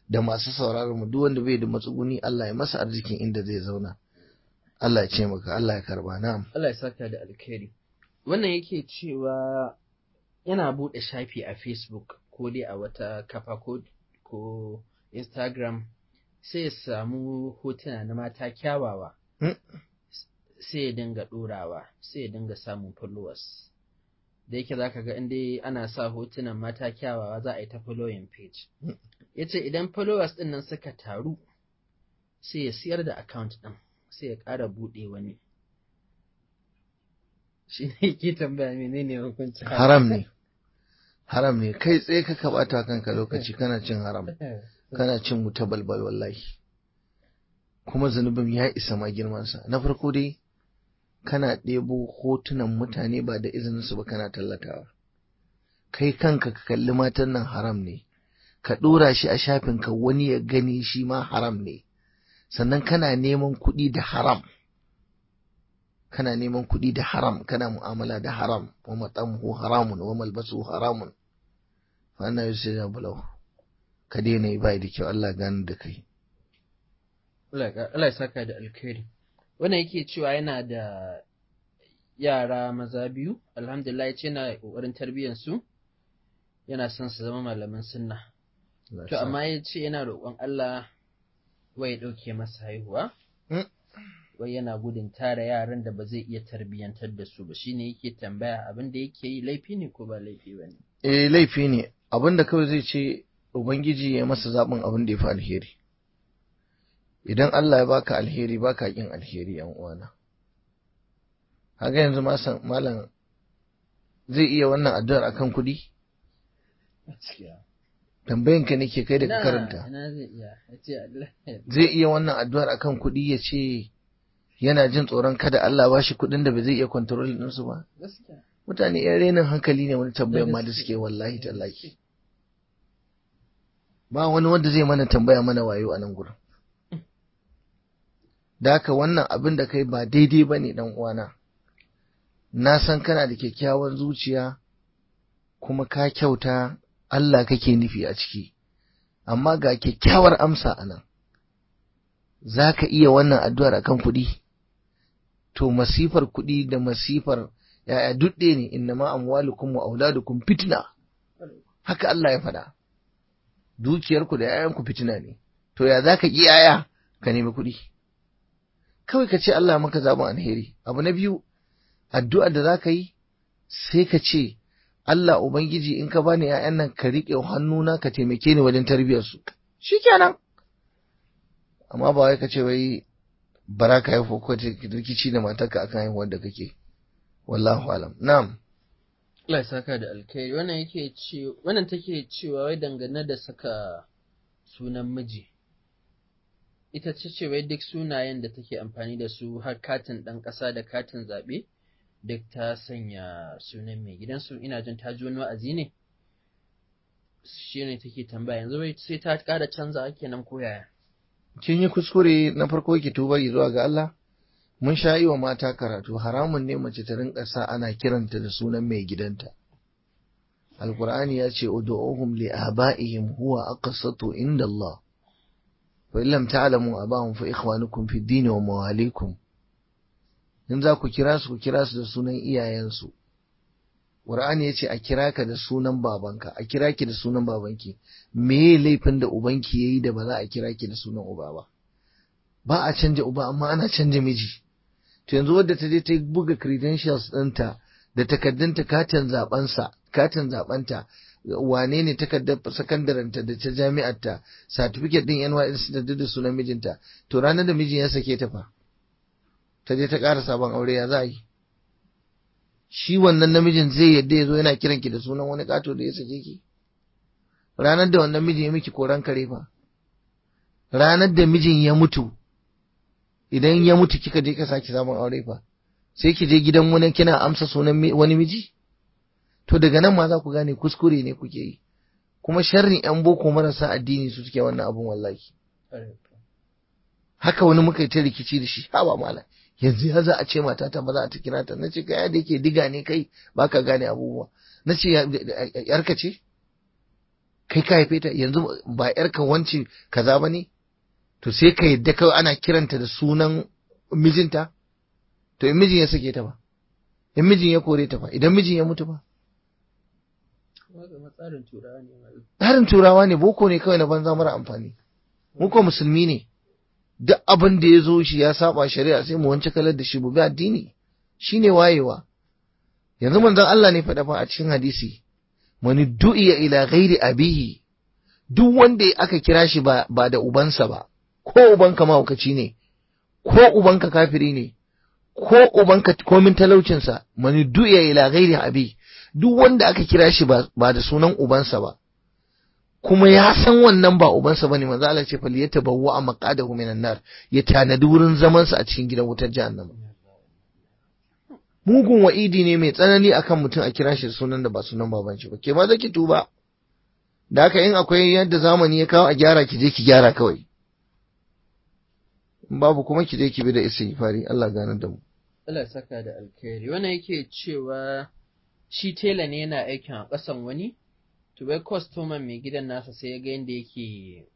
da masu sauraron mu duk wanda bai da matsuguni Allah ya masa arzikin inda zai zauna. Allah ya ce maka, Allah ya karba. Na'am. Allah ya saka da alkhairi. Wannan yake cewa yana buɗe shafi a Facebook ko dai a wata kafa ko ko Instagram, sai ya samu hotuna na mata kyawawa, sai ya dinga ɗorawa, sai ya dinga samun followers. Da yake za ka ga inda ana sa hotunan mata kyawawa za a yi ta following page. Ya ce idan followers ɗin nan suka taru, sai ya siyar da account ɗin, sai ya ƙara buɗe wani. Shi ne ke tambaya menene hukuncin haram ne. Haram ne, kai tsaye ka kabata kanka lokaci kana cin haram, kana cin wuta balbal wallahi. Kuma zunubin ya isa ma girmansa. Na farko dai, kana ɗebo hotunan mutane ba da izininsu ba kana tallatawa. Kai kanka ka kalli matan nan haram ne, ka ɗora shi a shafinka wani ya gani shi ma haram ne. Sannan kana neman kuɗi da haram. Kana neman kuɗi da haram, kana mu'amala da haram, wa mat'amuhu haramun, wa malbasuhu haramun. Fa anna yustajabu lahu. Ka daina yi bai da kyau, Allah gani da kai. Allah ya saka da alkhairi. Wannan yake cewa yana da yara maza biyu, alhamdulillah ya ce yana ƙoƙarin tarbiyyar su, yana son su zama malaman sunna. To amma ya ce yana roƙon Allah wai ya ɗauke masa haihuwa, wai yana gudun tara yaran da ba zai iya tarbiyyantar da su ba, shine yake tambaya abin da yake yi laifi ne ko ba laifi ba ne? Eh laifi ne, abin da kawai zai ce Ubangiji ya masa zaɓin abin da ya fi alheri. Idan Allah ya baka alheri baka kin alheri yan uwana. Haka yanzu malam zai iya wannan addu'ar akan kuɗi? Tambayin ka nake kai da ka karanta. Zai iya wannan addu'ar akan kuɗi ya ce yana jin tsoron kada Allah ba shi kuɗin da ba zai iya kontrol ɗinsu ba? Mutane ‘yan renin hankali ne wani tambayan ma da suke wallahi tallahi. Ba wani wanda zai mana tambaya mana wayo a nan gurin. Da haka wannan abin da kai ba daidai ba ne ɗan uwana. Na san kana da kyakkyawan zuciya kuma ka kyauta Allah kake nufi a ciki. Amma ga kyakkyawar amsa a nan. Za ka iya wannan addu'ar akan kuɗi? To masifar kuɗi da masifar ‘ya'ya duk ɗaya ne, inna ma amwalukum wa auladukum fitna. Haka Allah ya faɗa. Dukiyarku da ‘ya'yanku fitina ne. To ya za ka ƙi ‘ya'ya ka nemi kuɗi? Kawai ka ce Allah maka zaɓin alheri. Abu na biyu, addu'ar da za ka yi, sai ka ce, Allah Ubangiji in ka bani ‘ya'yan nan ka riƙe hannuna ka taimake ni wajen tarbiyyarsu. Shi kenan. Amma ba wai ka ce wai bara ka haifo ko rikici da matarka akan haihuwar da kake. Wallahu alam. Na'am. Allah ya saka da alkhairi. Wannan yake ce wannan take cewa wai dangane da saka sunan miji. Ita ce ce wai duk sunayen da take amfani da su har katin ɗan ƙasa da katin zaɓe duk ta sanya sunan mai gidansu. Ina jin ta ji wani wa'azi ne. Shi ne take tambaya yanzu wai sai ta ƙara canza kenan ko yaya? Kin yi kuskure na farko ki tuba zuwa ga Allah. Mun sha yi wa mata karatu, haramun ne mace ta rinƙa sa ana kiranta da sunan mai gidanta. Alƙur'ani ya ce, Udu'uhum li aba'ihim huwa aqsatu inda Allah. Wa illam ta'lamu abahum fa ikhwanukum fi ad-din wa mawalikum. In za ku kira su ku kira su da sunan iyayensu. Qur'ani ya ce a kira ka da sunan babanka, a kira ki da sunan babanki. Me laifin da ubanki yayi da ba za a kira ki da sunan uba ba? Ba a canja uba amma ana canja miji. To yanzu wadda ta je ta buga credentials ɗinta da takaddunta katin zaɓensa, katin zaɓenta, wane ne takardar sakandaranta da ta jami'arta, certificate ɗin N Y S da duk da sunan mijinta, to ranar da mijin ya sake ta fa, ta je ta ƙara sabon aure ya za a yi. Shi wannan namijin zai yadda ya zo yana kiran ki da sunan wani ƙato da ya sake ki? Ranar da wannan mijin ya miki koran kare fa, ranar da mijin ya mutu, idan ya mutu kika je ka saki sabon aure fa sai ki je gidan wani kina amsa sunan wani miji. To daga nan ma za ku gane kuskure ne kuke yi, kuma sharrin yan boko marasa addini su suke wannan abun wallahi. Haka wani muka yi ta rikici da shi, ha ba malam yanzu ya za a ce matata ba za a ta kira ta, nace kai da yake diga ne kai baka gane abubuwa, nace yarka ce kai ka haife ta yanzu ba yarka wance kaza ba ne to sai ka yadda kawai ana kiranta da sunan mijinta to in mijin ya sake ta ba in mijin ya kore ta ba idan mijin ya mutu ba tsarin turawa ne boko ne kawai na banza mara amfani mu ko musulmi ne duk abin da ya zo shi ya saba shari'a sai mu wance kalar da shi bu bi addini shine wayewa yanzu manzon Allah ne faɗa fa a cikin hadisi mani du'iya ila ghairi abihi duk wanda aka kira shi ba ba da ubansa ba ko ubanka mahaukaci ne ko ubanka kafiri ne ko ubanka komin talaucinsa mani du'iya ila ghairi abihi duk wanda aka kira shi ba, ba da sunan ubansa ba kuma ya san wannan ba ubansa bane manzo Allah ce fal yatabawwa maqadahu minan nar ya tanadi wurin zaman sa a cikin gidan wutar jahannama mugun wa'idi ne mai tsanani akan mutum a kira shi da sunan da ba sunan baban shi ba ke ma zaki tuba da haka in akwai yadda zamani ya kawo a gyara ki je ki gyara kawai babu kuma ki je ki bi da istighfari Allah ganar da mu Allah saka da alkhairi wannan yake cewa shi tela ne yana aikin a ƙasan wani to bai customer mai gidan nasa sai ya ga yadda yake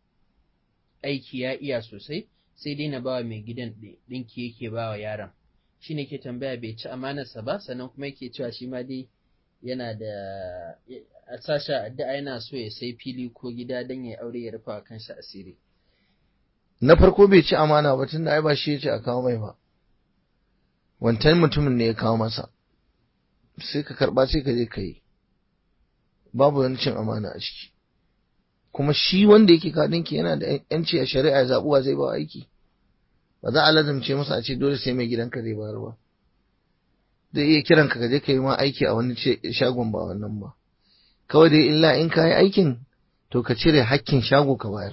aiki ya iya sosai sai dai na bawa mai gidan ɗinki yake bawa yaron shi ne ke tambaya bai ci amanarsa ba sannan kuma yake cewa shi ma dai yana da a sasha addu'a yana so ya sai fili ko gida don ya aure ya rufa kansa asiri na farko bai ci amana ba tunda ai ba shi ya ce a kawo mai ba wancan mutumin ne ya kawo masa sai ka karba sai ka je ka yi babu wani cin amana a ciki kuma shi wanda yake kadinki yana da yanci a shari'a zabuwa zai ba aiki ba za a lazumce masa a ce dole sai mai gidanka zai bayar ba zai iya kiran ka je ka yi ma aiki a wani shagon ba wannan ba kawai dai illa in ka yi aikin to ka cire hakkin shago ka bayar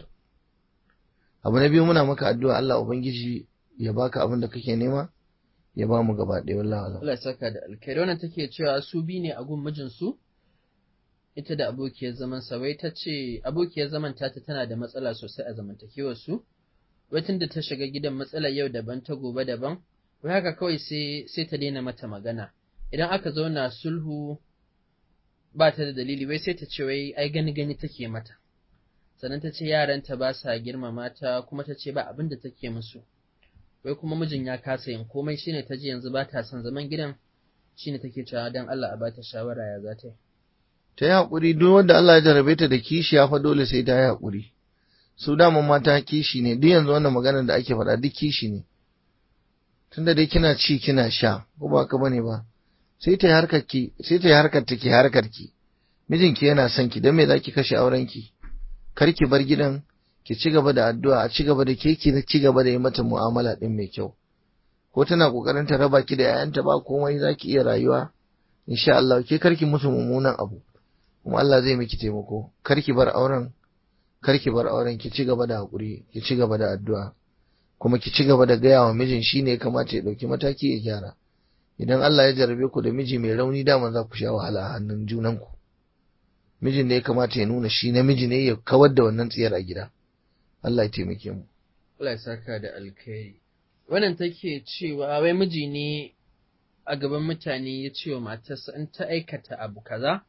abu na biyu muna maka addu'a Allah ubangiji ya baka abin da kake nema ya ba mu gaba ɗaya wallahi Allah. Allah ya saka da alkhairi wannan take cewa su bi ne a gun mijinsu ita da abokiyar zaman sa wai ta ce abokiyar zaman ta tana da matsala sosai a zamantakewar su wai tunda ta shiga gidan matsalar yau daban ta gobe daban wai haka kawai sai sai ta daina mata magana idan aka zauna sulhu ba ta da dalili wai sai ta ce wai ai gani gani take mata sannan ta ce yaranta ba sa girmama ta kuma ta ce ba abin da take musu wai kuma mijin ya kasa yin komai shine ta ji yanzu ba ta son zaman gidan shine take cewa dan Allah a bata shawara ya za ta yi ta yi haƙuri duk wanda Allah ya jarabe ta da kishi ya fa dole sai ta yi haƙuri su daman mata kishi ne duk yanzu wannan maganar da ake faɗa duk kishi ne tunda dai kina ci kina sha ko ba ka bane ba sai ta yi harkar ki sai ta yi harkar ta ki harkar ki mijinki yana son ki dan me zaki kashe auren ki kar ki bar gidan ki ci gaba da addu'a a ci gaba da ke ki ci gaba da yi mata mu'amala din mai kyau ko tana kokarin ta raba ki da yayanta ba komai zaki iya rayuwa insha Allah ke karki musu mummunan abu kuma Allah zai miki taimako karki bar auren karki bar auren ki ci gaba da hakuri ki ci gaba da addu'a kuma ki ci gaba da gaya wa mijin shine ya kamata ya dauki mataki ya gyara idan Allah ya jarabe ku da miji mai rauni dama za ku sha wahala a hannun junanku mijin ne ya kamata ya nuna shi namiji ne ya kawar da wannan tsiyar a gida Allah ya taimake mu Allah ya saka da alkhairi wannan take cewa wai miji ne a gaban mutane ya ce wa matarsa in ta aikata abu kaza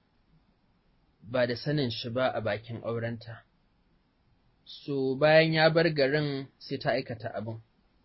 ba da sanin shi ba a bakin aurenta so bayan ya bar garin sai ta aikata abin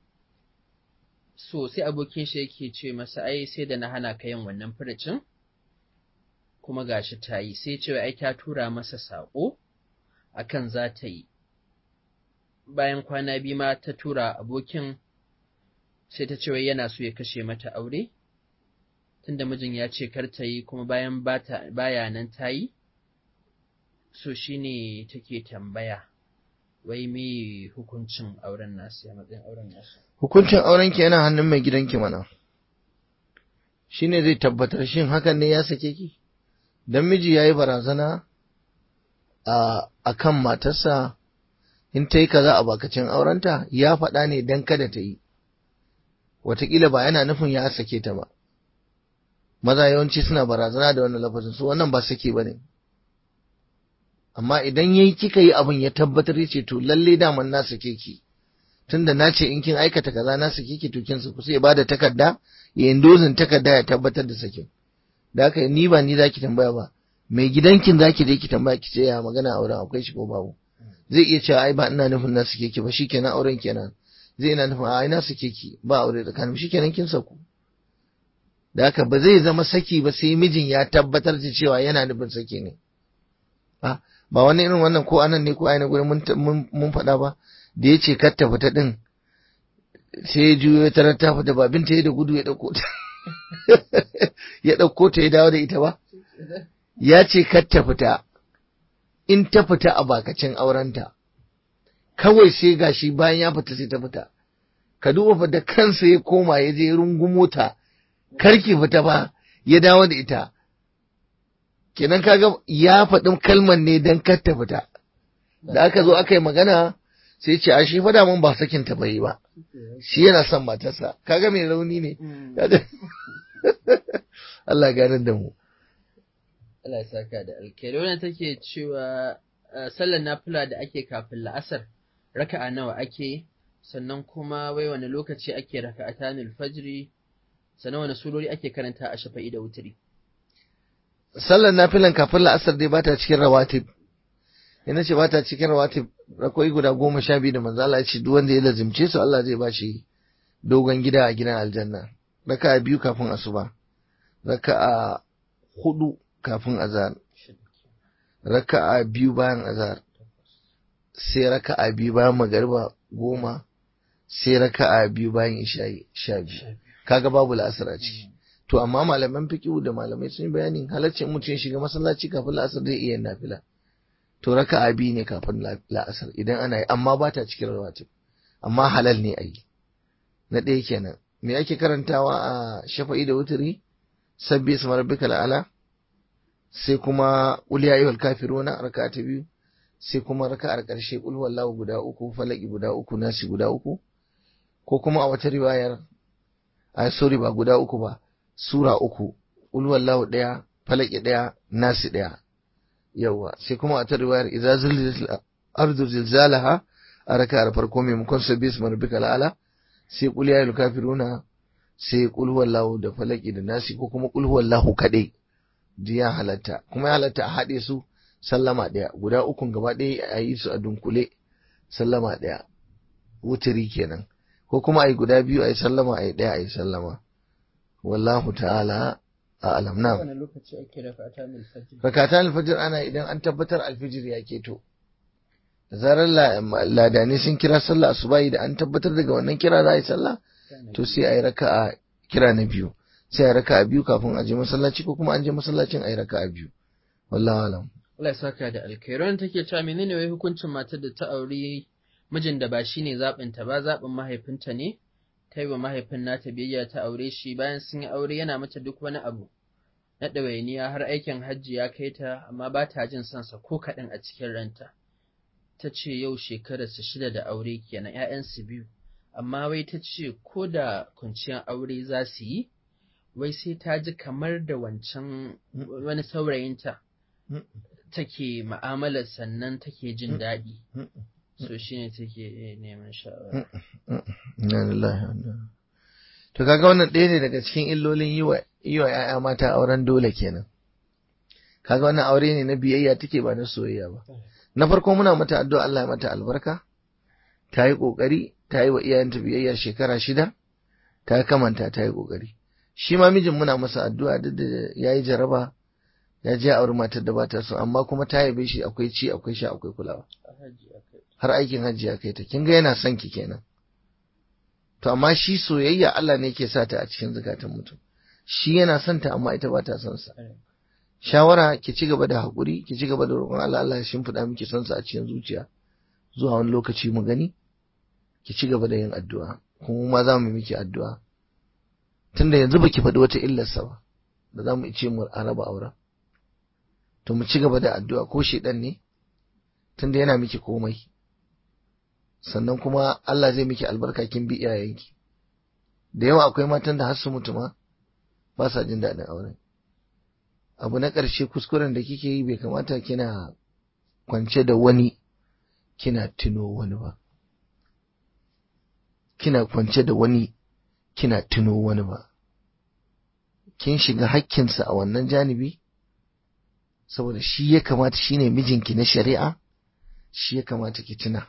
so sai abokin shi yake ce masa ai sai da na hana ka yin wannan furucin kuma gashi ta yi sai ce ai ta tura masa sako akan za ta yi bayan kwana biyu ma ta tura abokin sai ta ce wai yana so ya kashe mata aure tunda mijin ya ce kar ta yi kuma bayan bata baya nan ta yi so shine take tambaya wai me hukuncin auren nasu ya matsayin auren nasu hukuncin auren ki yana hannun mai gidanki mana shine zai tabbatar shin hakan ne ya sake ki dan miji yayi barazana a akan matarsa in ta yi kaza a bakacin aurenta ya faɗa ne dan kada ta yi wataƙila ba yana nufin ya sake ta ba maza yawanci suna barazana da wannan lafazin su wannan ba sake ba ne amma idan yayi kika yi abin ya tabbatar ya ce to lalle daman na sake ki tunda na ce in kin aikata kaza na sake ki to kin su sai ya bada takarda ya indozin takarda ya tabbatar da sakin da haka ni ba ni zaki tambaya ba mai gidankin zaki je ki tambaya ki ce ya magana auren akwai shi ko babu, zai iya cewa ai ba ina nufin na suke ki ba shikenan auren kenan, zai ina nufin ai na suke ki ba aure tsakanin shikenan kin saku. Da haka ba zai zama saki ba sai mijin ya tabbatar da cewa yana nufin saki ne. Ba wani irin wannan ko anan ne ko aina gurin mun faɗa ba da ya ce kar ta fita din sai ya juyo ya tarar ta fita ba binta ya da gudu ya ɗauko ta ya ɗauko ta ya dawo da ita ba. Ya ce kar ta fita, in ta fita a bakacin aurenta kawai sai gashi bayan ya fita sai ta fita. Ka duba fa da kansa ya koma ya je rungumo ta, karki fita ba, ya dawo da ita. Kenan kaga ya faɗin kalman ne don kar ta fita. Da aka zo aka yi magana sai ce a shi fada mun ba sakin ta bai ba, shi yana son matarsa. Kaga mai rauni ne. Allah ganar da mu. Allah ya saka da alkhairi. Wannan take cewa sallar nafila da ake kafin la'asar raka'a nawa ake, sannan kuma wai wani lokaci ake raka'atanil fajri, sannan wani surori ake karanta a shafa'i da wutri. Sallar nafilan kafin la'asar dai bata cikin rawatib. Ina ce bata cikin rawatib, rakoyi guda goma sha biyu da manzo Allah ya ce duk wanda ya lazimce su Allah zai bashi dogon gida a gidan aljanna. Raka'a biyu kafin asuba, raka'a hudu kafin azhar, raka'a biyu bayan azhar, sai raka'a biyu bayan magariba goma, sai raka'a biyu bayan isha'i sha biyu. Kaga babu la'asar a ciki. To amma malaman fiqh da malamai sun yi bayanin halaccin mutum ya shiga masallaci kafin la'asar zai iya nafila. To raka'a biyu ne kafin la'asar idan ana yi, amma ba ta cikin rawatib, amma halal ne a yi. Na ɗaya kenan. Me ake karantawa a shafa'i da wutri? Sabbi isma rabbikal a'la, sai kuma qul ya ayyuhal kafiruna raka'a ta biyu, sai kuma raka'ar ƙarshe qul huwallahu guda uku, falaki guda uku, nasi guda uku, ko kuma a wata riwayar a sorry ba guda uku ba, sura uku, qul huwallahu ɗaya, falaki ɗaya, nasi ɗaya. Yawa, sai kuma a wata riwayar idza zilzilatil ardu zilzalaha a raka'ar farko maimakon sabbi isma rabbikal a'la, sai qul ya ayyuhal kafiruna, sai qul huwallahu da falaki da nasi, ko kuma qul huwallahu kadai. Ji ya halatta, kuma ya halatta a haɗe su sallama ɗaya, guda ukun gaba ɗaya a yi su a dunkule sallama ɗaya, wutiri kenan, ko kuma a yi guda biyu a yi sallama a yi ɗaya a yi sallama. Wallahu ta'ala a alam. Na wani lokaci ake raka'atan alfajr? Raka'atan alfajr ana idan an tabbatar alfijir ya keto, da zarar ladani sun kira sallah asubahi, da an tabbatar daga wannan kira za a yi sallah, to sai a yi raka'a kira na biyu, sai a raka a biyu kafin a je masallaci, ko kuma an je masallacin a yi raka a biyu. Wallahu alam. Allah ya saka da alkhairan. Take cewa menene wai hukuncin matar da ta aure mijin da ba shine zaɓin ta ba, zaɓin mahaifinta ne, ta yi wa mahaifin nata biyayya ta aure shi, bayan sun yi aure yana mata duk wani abu na ɗawainiya har aikin hajji ya kai ta, amma ba ta jin sansa ko kaɗan a cikin ranta. Ta ce yau shekararsa shida da aure kenan, ‘ya'yansu biyu, amma wai ta ce ko da kwanciyar aure za su yi, wai sai ta ji kamar da wancan wani saurayinta take ma'amalar sannan take jin daɗi. So shi ne take neman shawara. To kaga wannan ɗaya ne daga cikin illolin yi wa ‘ya'ya mata auren dole kenan. Kaga wannan aure ne na biyayya take ba na soyayya ba. Na farko muna mata addu'a Allah ya mata albarka, ta yi ƙoƙari, ta yi wa iyayenta biyayya shekara shida, ta kamanta ta yi ƙoƙari. Shi ma mijin muna masa addu'a duk da ya yi jaraba, ya je auri matar da ba ta so, amma kuma ta yabe shi akwai ci akwai sha akwai kulawa. Har aikin hajji ya kai ta, kin ga yana son ki kenan. To amma shi soyayya Allah ne ke sa ta a cikin zakatan mutum. Shi yana son ta amma ita ba ta son sa. Shawara ki ci gaba da haƙuri, ki ci gaba da roƙon Allah, Allah ya shimfiɗa miki son sa a cikin zuciya. Zuwa wani lokaci mu gani, ki ci gaba da yin addu'a, kuma ma za mu yi miki addu'a. Tunda yanzu baki faɗi wata illarsa ba, da za mu ce mu araba auren. To mu ci gaba da addu'a, ko shedan ne, tunda yana miki komai. Sannan kuma Allah zai miki albarka kin bi iyayenki. Da yawa akwai matan da har su mutu ma ba sa jin daɗin auren. Abu na ƙarshe, kuskuren da kike yi bai kamata kina kwance da wani kina tuno wani ba. Kina kwance da wani kina tuno wani ba. Kin shiga hakkinsa a wannan janibi, saboda shi ya kamata shine mijinki na shari'a, shi ya kamata ki tuna.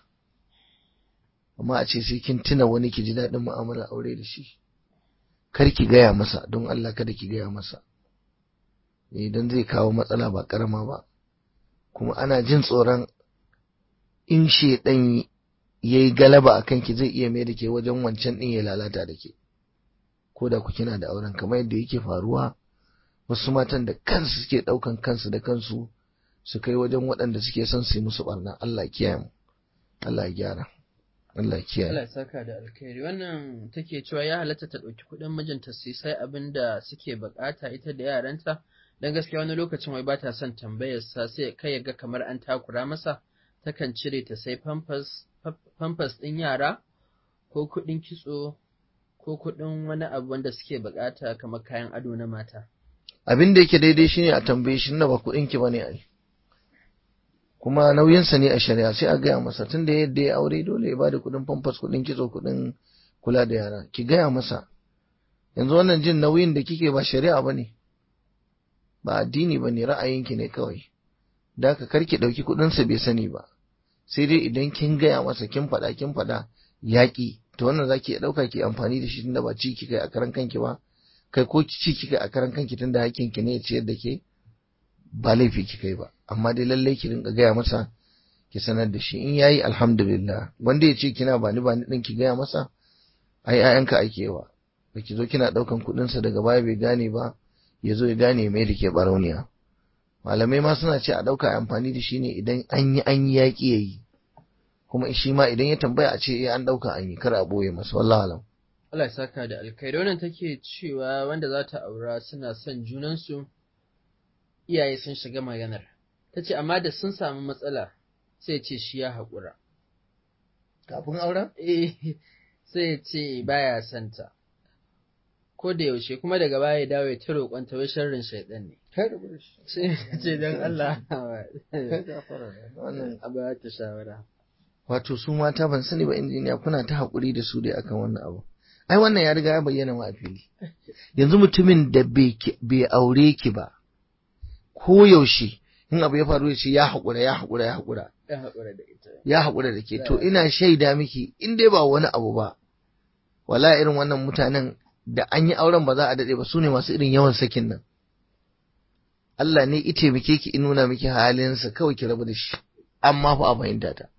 Amma a ce sai kin tuna wani ki ji daɗin mu'amala aure da shi, kar ki gaya masa, don Allah kada ki gaya masa, idan zai kawo matsala ba ƙarama ba. Kuma ana jin tsoron in shedan yayi galaba akan ki zai iya mai da ke wajen wancan din ya lalata da ke, ko da ku kina da auren, kamar yadda yake faruwa wasu matan da kansu suke ɗaukan kansu da kansu su kai wajen waɗanda suke son su yi musu barna. Allah kiyaye mu, Allah ya gyara, Allah kiyaye. Allah ya saka da alkhairi. Wannan take cewa ya halatta ta ɗauki kuɗin mijinta su sai abin da suke bukata ita da yaranta, dan gaskiya wani lokacin wai ba ta son tambayar sa, sai kai ga kamar an takura masa, takan cire ta sai pampers pampers ɗin yara ko kuɗin kitso ko kuɗin wani abu wanda suke bukata kamar kayan ado na mata. Abin da yake daidai shine a tambaye shi, na ba kuɗin ki bane ai, kuma nauyinsa ne a shari'a, sai a gaya masa tunda yadda ya aure dole ya bada kuɗin pampers, kuɗin kitso, kuɗin kula da yara. Ki gaya masa yanzu wannan jin nauyin da kike ba shari'a bane, ba addini bane, ra'ayinki ne kawai. Da haka karki ɗauki kuɗinsa bai sani ba, sai dai idan kin gaya masa kin faɗa kin faɗa yaƙi, to wannan zaki iya ɗauka ki amfani da shi tunda ba ci kika a karan kanki ba, kai ko ci kika a karan kanki tunda hakkinki ne ya ciyar da ke, ba laifi kika yi ba. Amma dai lallai ki rinka gaya masa, ki sanar da shi, in yayi alhamdulillah. Wanda ya ce kina bani bani din ki gaya masa, ai ayanka ake wa, da ki zo kina ɗaukan kuɗinsa daga baya bai gane ba, ya zo ya gane mai da ke barauniya. Malamai ma suna ce a ɗauka amfani da shi ne idan an yi an yi yaƙi ya yi, kuma shi ma idan ya tambaya a ce an ɗauka an yi, kar a ɓoye masa. Wallahu alam. Allah ya saka da alkhairi. Wannan take cewa wanda za ta aura suna son junansu, iyaye sun shiga maganar, ta ce amma da sun samu matsala sai ce shi ya haƙura. Kafin auren? Eh, sai ce baya santa. Ko da yaushe kuma daga baya ya dawo ya ta roƙonta wai sharrin shaidan ne. Sai ce don Allah wannan abu ya ta shawara. Wato su mata ban sani ba injiniya, kuna ta haƙuri da su dai akan wannan abu. Ai wannan ya riga ya bayyana ma a fili. Yanzu mutumin da bai aure ki ba, ko yaushe in abu ya faru ya ce ya haƙura ya haƙura ya haƙura Ya haƙura da ita. ya haƙura da ke, to ina shaida miki in dai ba wani abu ba, wala irin wannan mutanen da an yi auren ba za a daɗe ba, su ne masu irin yawan sakin nan. Allah ne ite muke ki in nuna miki halinsa, kawai ki rabu da shi, amma fa a fahimta ta.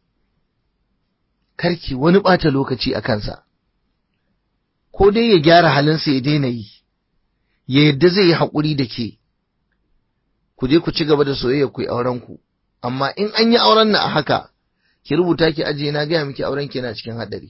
Karki wani ɓata lokaci a kansa, ko dai ya gyara halinsa ya daina yi, ya yadda zai yi haƙuri da ke, ku je ku ci gaba da soyayya ku yi auren ku. Amma in an yi auren na a haka, ki rubuta ki ajiye, na gaya miki auren ki yana cikin haɗari.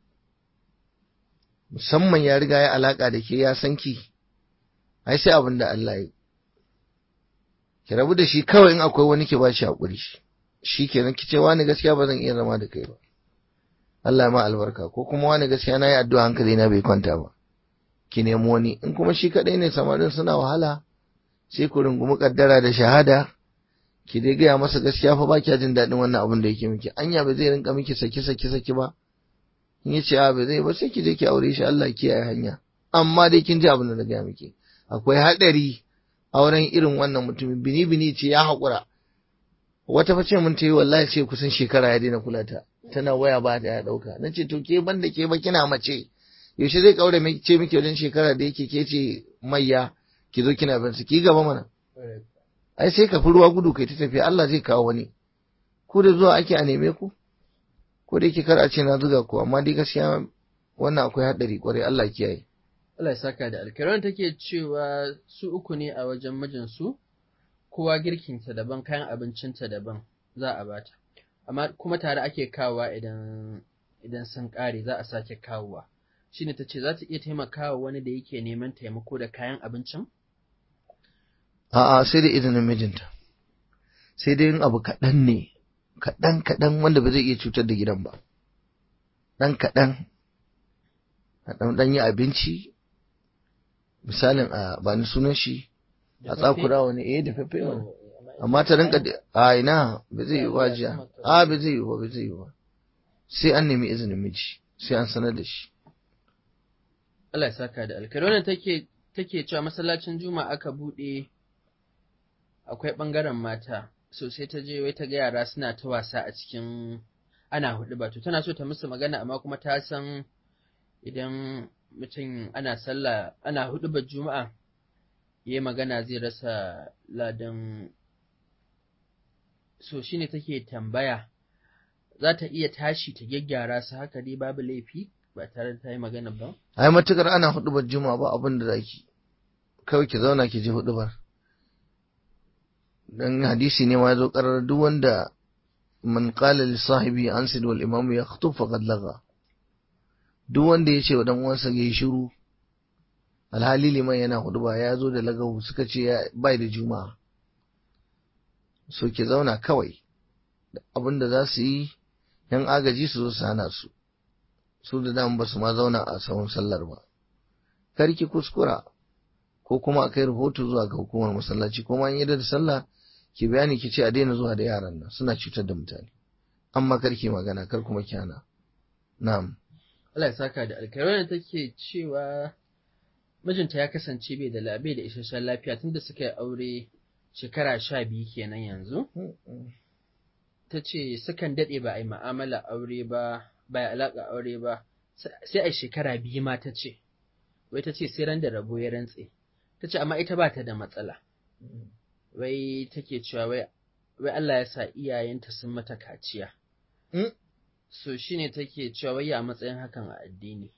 Musamman ya riga ya alaka da ke, ya san ki, ai sai abin da Allah ya yi. Ki rabu da shi kawai, in akwai wani ki ba shi haƙuri, shi kenan ki ce wani gaskiya ba zan iya zama da kai ba, Allah ya ma albarka, ko kuma wani gaskiya na yi addu'a hankali na bai kwanta ba, ki nemi wani. In kuma shi kaɗai ne, samarin suna wahala, sai ku rungumi kaddara da shahada, ki dai gaya masa gaskiya fa ba kya jin daɗin wannan abin da yake miki, anya ba zai rinka miki saki saki saki ba. In ya ce a ba zai ba, sai ki je ki aure shi, Allah kiyaye hanya. Amma dai kin ji abin da na gaya miki, akwai haɗari auren irin wannan mutumin. Bini bini ce ya haƙura. Wata fa ce mun ta yi wallahi ce kusan shekara ya daina kula ta, tana waya ba ta ya ɗauka. Na ce to ke ban da ke ba kina mace, yaushe zai kaure ce miki wajen shekara da yake ke ce mayya, ki zo kina bin su, ki gaba mana. Ai sai ka fi ruwa gudu kai ta tafiya, Allah zai kawo wani. Ku da zuwa ake a neme ku, ko da yake kar a ce na zuga ku, amma dai gaskiya wannan akwai haɗari kwarai, Allah kiyaye. Allah ya saka da alkhairi. Take cewa su uku ne a wajen mijinsu, kowa girkinta daban, kayan abincinta daban za a bata, amma kuma tare ake kawowa idan idan sun ƙare za a sake kawowa. Shine ta ce za ta iya taimakawa wani da yake neman taimako da kayan abincin? A'a, sai da izinin mijinta, sai dai yin abu kaɗan ne, kaɗan kaɗan wanda ba zai iya cutar da gidan ba, ɗan kaɗan, a ɗan ɗan yi abinci, misalin a ba ni sunan shi, a tsakura wani eh da fefe wani, amma ta rinka a ina ba zai yi ba jiya, a ba zai yi ba ba zai yi ba, sai an nemi izinin miji, sai an sanar da shi. Allah ya saka da alkhairi. Wannan take take cewa masallacin Juma'a aka bude akwai ɓangaren mata, so sai ta je wai ta ga yara suna ta wasa a cikin ana hudu ba, to tana so ta musu magana amma kuma ta san idan mutum ana sallah ana hudu ba juma'a ya yi magana zai rasa ladan, so shine take tambaya za ta iya tashi ta gyaggyara su haka dai babu laifi ba tare da ta yi magana ba? ai matukar ana hudubar juma'a ba abin da zaki kawai ki zauna ki ji hudubar, dan hadisi ne ma ya zo karar duk wanda man qala li sahibi ansid wal imam yakhutub faqad laga, duk wanda ya ce wa dan uwansa yayi shiru alhali liman yana huduba ya zo da lagawu, suka ce bai da juma'a. So ki zauna kawai abin da za su yi yan agaji su zo su hana su su da dama ba su ma zauna a sahun sallar ba, kar ki kuskura ko kuma a kai rahoto zuwa ga hukumar masallaci, ko ma an yi da sallah ki bayani ki ce a daina zuwa da yaran nan suna cutar da mutane, amma kar ki magana kar kuma ki hana. Na'am. Allah ya saka da alkhairi. Take cewa mijinta ya kasance bai da labe da isasshen lafiya tunda suka yi aure shekara sha biyu kenan yanzu. Ta ce sukan daɗe ba a yi ma'amala aure ba, ba ya alaƙa aure ba, sai a shekara biyu ma ta ce, wai ta ce sai ran da rabo ya rantse. Ta ce amma ita ba ta da matsala. Wai take cewa wai Allah ya sa iyayenta sun mata kaciya. So shi ne take cewa wai a matsayin hakan a addini.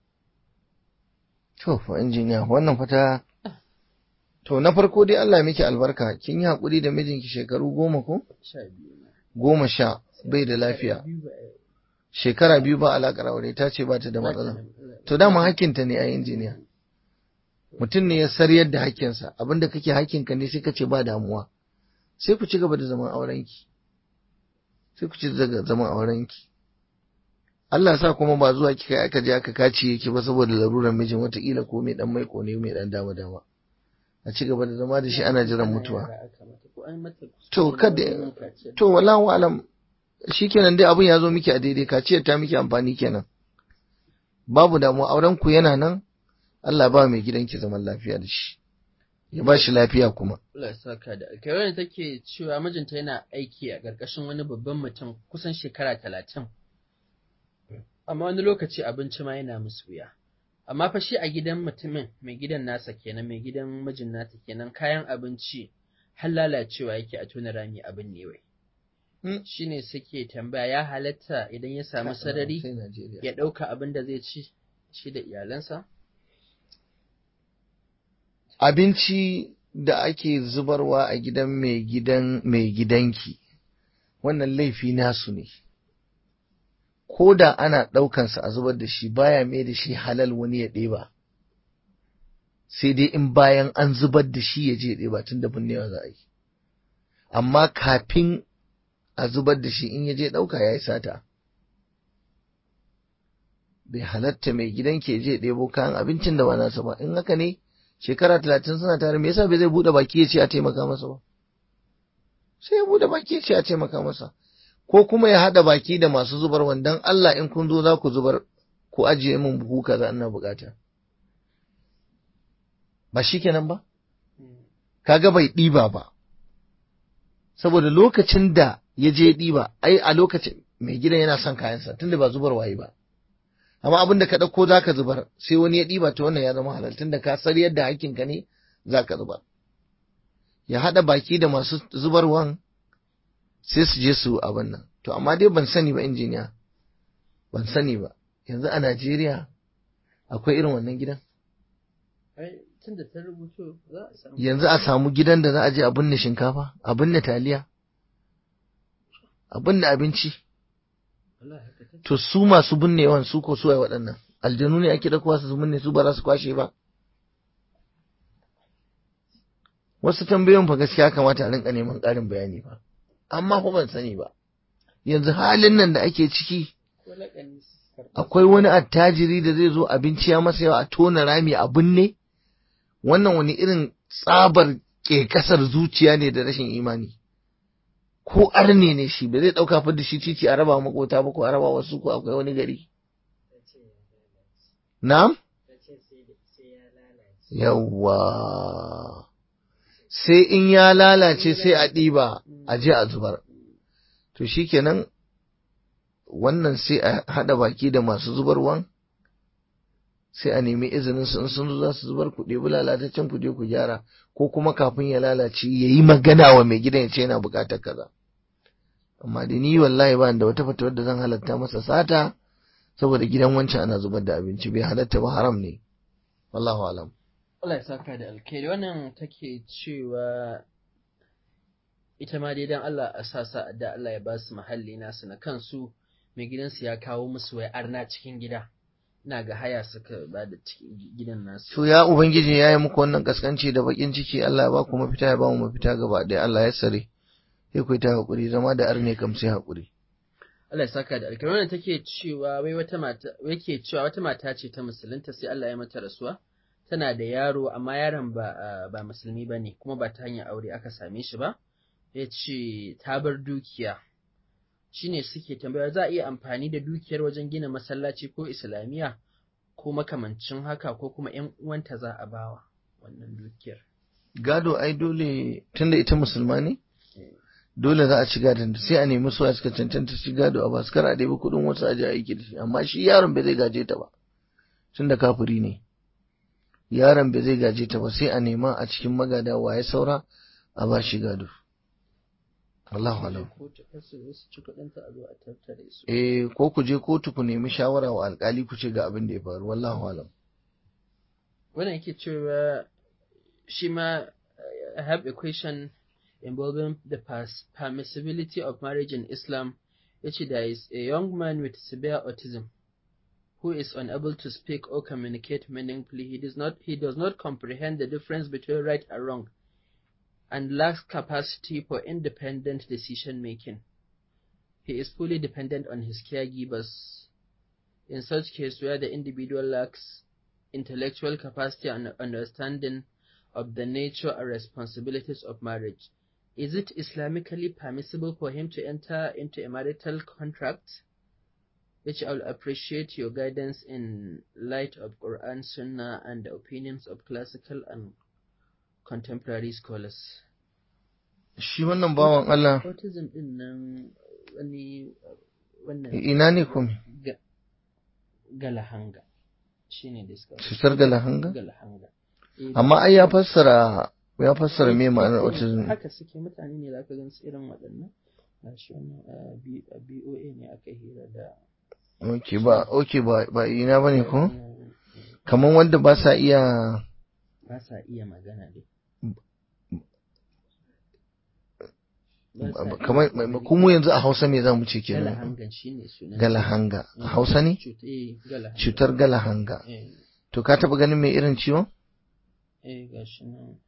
To, fa injiniya, wannan fata, to na farko dai Allah miki albarka, kin yi haƙuri da mijinki shekaru goma ko? Sha biyu. Goma sha bai da lafiya. Shekara biyu ba alaƙar aure ta ce ba ta da matsala. To dama hakkinta ne a injiniya. Mutum ne ya saryar da hakkinsa, abinda kake hakkinka ne sai ka ce ba damuwa. Sai ku ci gaba da zaman aurenki. Sai ku ci gaba da zaman aurenki. Allah sa kuma ba zuwa kika aka je aka kaciye ki ba saboda larurar mijin wataƙila ko mai dan maiko ne mai dan dama dama. A ci gaba da zama da shi ana jiran mutuwa. To kada to wallahu alam shikenan dai abun ya zo miki a daidai kaciyar ta miki amfani kenan. Babu damuwa auren ku yana nan, Allah ba mai gidanki zaman lafiya da shi. Ya ba shi lafiya kuma. Allah ya saka da alkhairi. Take cewa mijinta yana aiki a ƙarƙashin wani babban mutum kusan shekara talatin. Amma wani lokaci abinci ma yana musu wuya. Amma fa shi a gidan mutumin mai gidan nasa kenan, mai gidan mijin nasa kenan, kayan abinci har lalacewa yake a tona rami abin ne wai. Shi ne suke tambaya ya halatta idan ya samu sarari ya ɗauka abin da zai ci shi da iyalansa? Abinci da ake zubarwa a gidan mai gidan mai gidanki, wannan laifi nasu ne. Ko da ana ɗaukansa a zubar da shi baya mai da shi halal wani ya ɗeba, sai dai in bayan an zubar da shi ya je ɗeba tun da binnewa za a yi. Amma kafin a zubar da shi in ya je ɗauka ya yi sata. Bai halatta mai gidan ke je ɗebo kayan abincin da ba nasa ba, in haka ne shekara talatin suna tare me yasa bai zai buɗe baki ya ce a taimaka masa ba? Sai ya buɗe baki ya ce a taimaka masa. Ko kuma ya haɗa baki da masu zubar wandan Allah in kun zo za ku zubar ku ajiye min buhu kaza ina bukata. Ba shi kenan ba? Kaga bai ɗiba ba. Saboda lokacin da ya je ɗiba, ai a lokacin mai gidan yana son kayansa tunda ba zubar waye ba. Amma abin da ka ɗauko za ka zubar sai wani ya ɗiba ta wannan ya zama halal tunda ka sar yadda hakkinka ne za ka zubar. Ya haɗa baki da masu zubarwan sai su je su abin nan. To amma dai ban sani ba injiniya, ban sani ba. Yanzu a Najeriya akwai irin wannan gidan? Yanzu a samu gidan da za a je a binne shinkafa, a binne taliya, a binne abinci. To su masu binnewan su ko suwaye waɗannan? Aljanu ne ake ɗaukowa su binne su ba za su kwashe ba? Wasu tambayoyin fa gaskiya kamata a rinka neman ƙarin bayani ba. Amma fa ban sani ba. Yanzu halin nan da ake ciki, akwai wani attajiri da zai zo abinci ya masa yawa a tona rami a binne? Wannan wani irin tsabar ƙeƙasar zuciya ne da rashin imani. Ko arne ne shi, ba zai ɗauka fa da shi titi a raba makota ba ko a raba wasu ko akwai wani gari. Na'am? Yawwa. sai in ya lalace sai a ɗiba a je a zubar. To shikenan wannan sai a haɗa baki da masu zubarwan, sai a nemi izinin su in sun zo za su zubar, ku ɗebi lalataccen ku je ku gyara, ko kuma kafin ya lalace ya yi magana wa mai gidan ya ce yana buƙatar kaza. Amma da ni wallahi ba da wata fatawar da zan halatta masa sata saboda gidan wancan ana zubar da abinci, bai halatta ba, haram ne. Wallahu alam. Allah ya saka da alkhairi. Wannan take cewa ita ma dai dan Allah a sa sa da Allah ya ba su mahalli nasu na kansu, mai gidansu ya kawo musu wai arna cikin gida, ina ga haya suka ba da cikin gidan nasu. To ya ubangiji ya yi muku wannan kaskanci da bakin ciki, Allah ya ba ku mafita, ya ba mu mafita gaba ɗaya, Allah ya sare. Sai ku ta hakuri, zama da arne kam sai hakuri. Allah ya saka da alkhairi. Wannan take cewa wai wata mata yake cewa wata mata ce ta musulunta, sai Allah ya mata rasuwa. Tana da yaro amma yaron ba ba musulmi bane, kuma ba ta hanyar aure aka same shi ba. Yace ta bar dukiya. Shine suke tambaya za a iya amfani da dukiyar wajen gina masallaci ko islamiya ko makamancin haka, ko kuma ƴan uwanta za a bawa wannan dukiyar. Gado ai dole, tunda ita musulma ne, dole za a ci gadon, sai a nemi su a suka cancanta ci gado a basu, kar a ɗebi kuɗin wasu a je aiki da shi. Amma shi yaron bai zai gaje ta ba, tunda kafiri ne. Yaron bai zai gaje ta ba, sai a nema a cikin magada waye saura a ba shi gado. Allahu alam. Eh, ko ku je kotu ku nemi shawara wa alkali ku ce ga abin da ya faru. Wallahu alam. Wannan yake cewa shi ma I have a question involving the permissibility of marriage in Islam. Yace there is a young man with severe autism who is unable to speak or communicate meaningfully. He does not he does not comprehend the difference between right and wrong, and lacks capacity for independent decision making. He is fully dependent on his caregivers. In such case, where the individual lacks intellectual capacity and understanding of the nature and responsibilities of marriage, is it Islamically permissible for him to enter into a marital contract? Which I will appreciate your guidance in light of Quran, Sunnah, and the opinions of classical and contemporary scholars. Shi wannan bawan Allah, Autism din nan wani wannan ina ne kuma? Galahanga shine diska. Cutar galahanga? Galahanga. Amma ai ya fassara ya fassara me ma'anar autism. Haka suke mutane ne zaka gan su irin waɗannan. Gashi wannan B O A ne aka hira da. Okay ba okay ba ba ina bane ko? Kaman wanda ba sa iya ba sa iya magana dai. Kamar kuma yanzu a Hausa me zamu ce kenan? Galahanga shine sunan. Galahanga. A Hausa ne? Cutar galahanga. To ka taba ganin me irin ciwon? Eh gashi nan.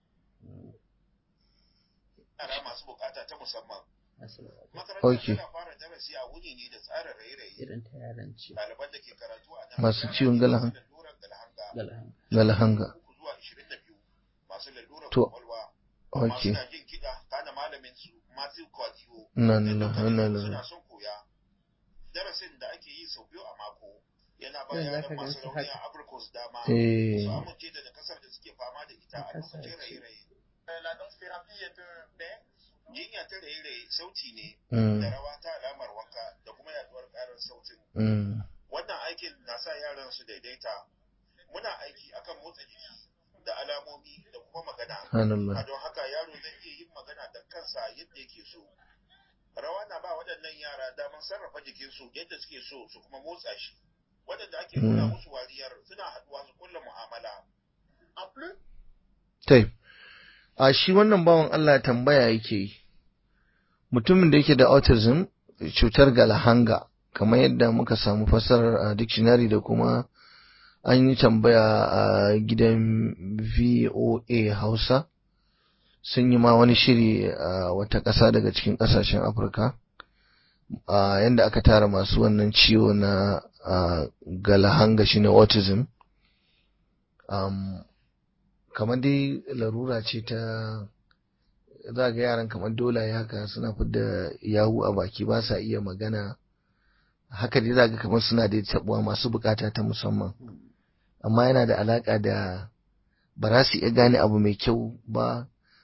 Yara masu bukata ta musamman. Okay. Tana fara darasi a wuni ne da tsarin rairayi. Irin ta yaran ci. Ɗaliban da ke karatu a nan. Masu ciwon galahanga. Galahanga. Galahanga. Zuwa ishirin da biyu masu lalurar To. kwakwalwa. Okay. Masu jin kiɗa kana malamin su masu kwajiyo. Na na na na. Suna son koya. Darasin da ake yi sau biyu a mako yana ba Yanzu yaran zaka masu gansu rauni haka. a Afirkos dama. Eh. Su amince da nakasar da suke fama da ita a Nakasa lokacin ce. raye-raye. La danse thérapie est un bain. Jinya ta raye-raye sauti ne Mm. da rawa ta alamar wanka da kuma yaduwar karar sautin. Mm. Wannan aikin na sa yaran su daidaita. Muna aiki akan motsa jiki da alamomi da kuma magana. A Subhanallah. don haka yaro zai iya yin magana da kansa yadda yake so. Rawa na ba waɗannan yara damar sarrafa jikinsu yadda suke so su kuma motsa shi. Waɗanda ake nuna Mm. musu wariyar suna haɗuwa su kulla mu'amala. En plus, Tai. A shi wannan bawan Allah tambaya yake yi. Mutumin da yake da autism, cutar galahanga, kamar yadda muka samu fassarar a dictionary da kuma an yi tambaya a gidan V O A Hausa, sun yi ma wani shiri a wata ƙasa daga cikin ƙasashen Afirka, a yadda aka tara masu wannan ciwo na a, galahanga shine autism. Um, kamar dai larura ce ta za ga yaran kamar dolaye haka suna fidda yawu a baki ba sa iya magana, haka dai za ga kamar suna da tabuwa masu bukata ta musamman, amma yana da alaka da ba za su iya gane abu mai kyau ba,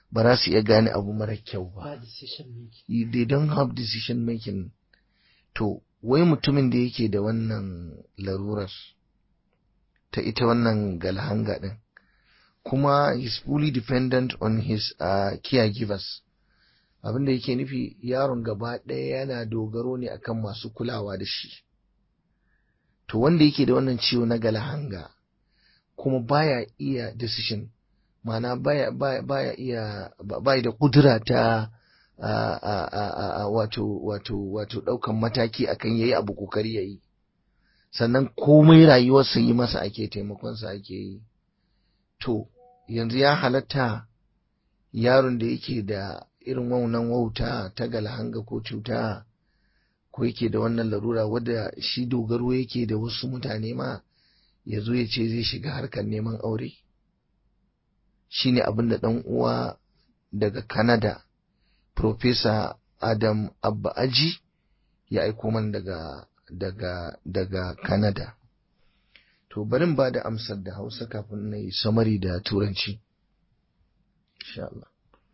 ba za su iya gane abu mara kyau ba. Ba decision making. They don't have decision making. To, wai mutumin da yake da wannan larurar ta ita wannan galhanga din, kuma he's fully dependent on his uh, caregivers. Abin da yake nufi yaron gaba ɗaya yana dogaro ne akan masu kulawa da shi. To wanda yake da wannan ciwo na galahanga kuma baya iya decision, ma'ana baya baya baya iya baya da kudura ta a a a a wato wato wato daukan mataki akan yayi abu kokari yayi, sannan komai rayuwarsa yi masa ake, taimakon sa ake yi. To yanzu ya halatta yaron da yake da irin wannan wauta ta galahanga ko cuta ko yake da wannan larura wadda shi dogaro yake da wasu mutane ma, ya zo ya ce zai shiga harkar neman aure? Shi ne abin da ɗan uwa daga Canada, Professor Adam Abba Aji, ya aiko man daga daga daga Canada. To barin ba da amsar da Hausa kafin na yi samari da Turanci. Insha Allah.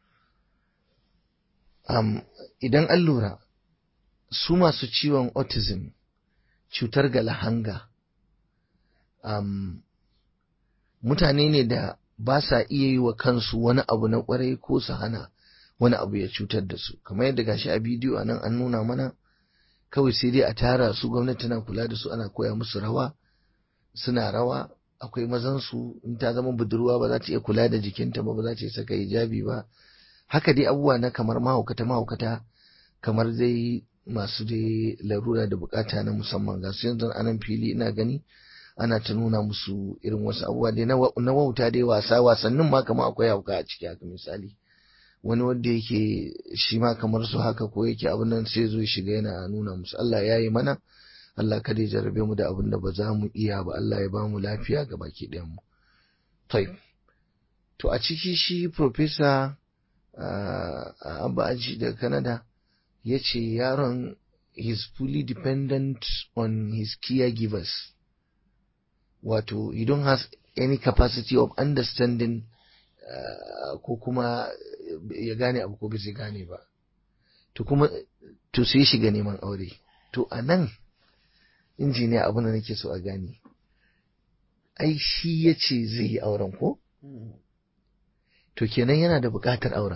Um, idan an lura, su masu ciwon autism, cutar galahanga, um, mutane ne da ba sa iya yi wa kansu wani abu na kwarai ko su hana wani abu ya cutar da su. Kamar yadda gashi a bidiyo a nan an nuna mana, kawai sai dai a tara su, gwamnati na kula da su, ana koya musu rawa, suna rawa. Akwai mazan su, in ta zama budurwa ba za ta iya kula da jikinta ba, ba za ta iya saka hijabi ba. Haka dai abubuwa na kamar mahaukata mahaukata, kamar dai masu dai larura da bukata na musamman. Ga su yanzu anan fili ina gani ana ta nuna musu irin wasu abubuwa dai na wauta, dai wasa wasannin ma kamar akwai hauka a ciki. Haka misali wani wanda yake shi ma kamar su haka ko yake abin nan sai zo shiga yana nuna musu. Allah ya yi mana, Allah kada ya jarrabe mu da abin da ba za mu iya ba, Allah ya ba mu lafiya ga baki ɗayan mu. To a ciki shi Professor uh, Abba Aji daga Canada ya ce yaron is fully dependent on his caregivers. Wato, you don't have any capacity of understanding uh, ko kuma ya gane abu ko bai gane ba. To kuma to sai shiga neman aure. To a nan injiniya abin da nake so a gane, ai shi ya ce zai yi auren ko? To kenan yana da buƙatar auren.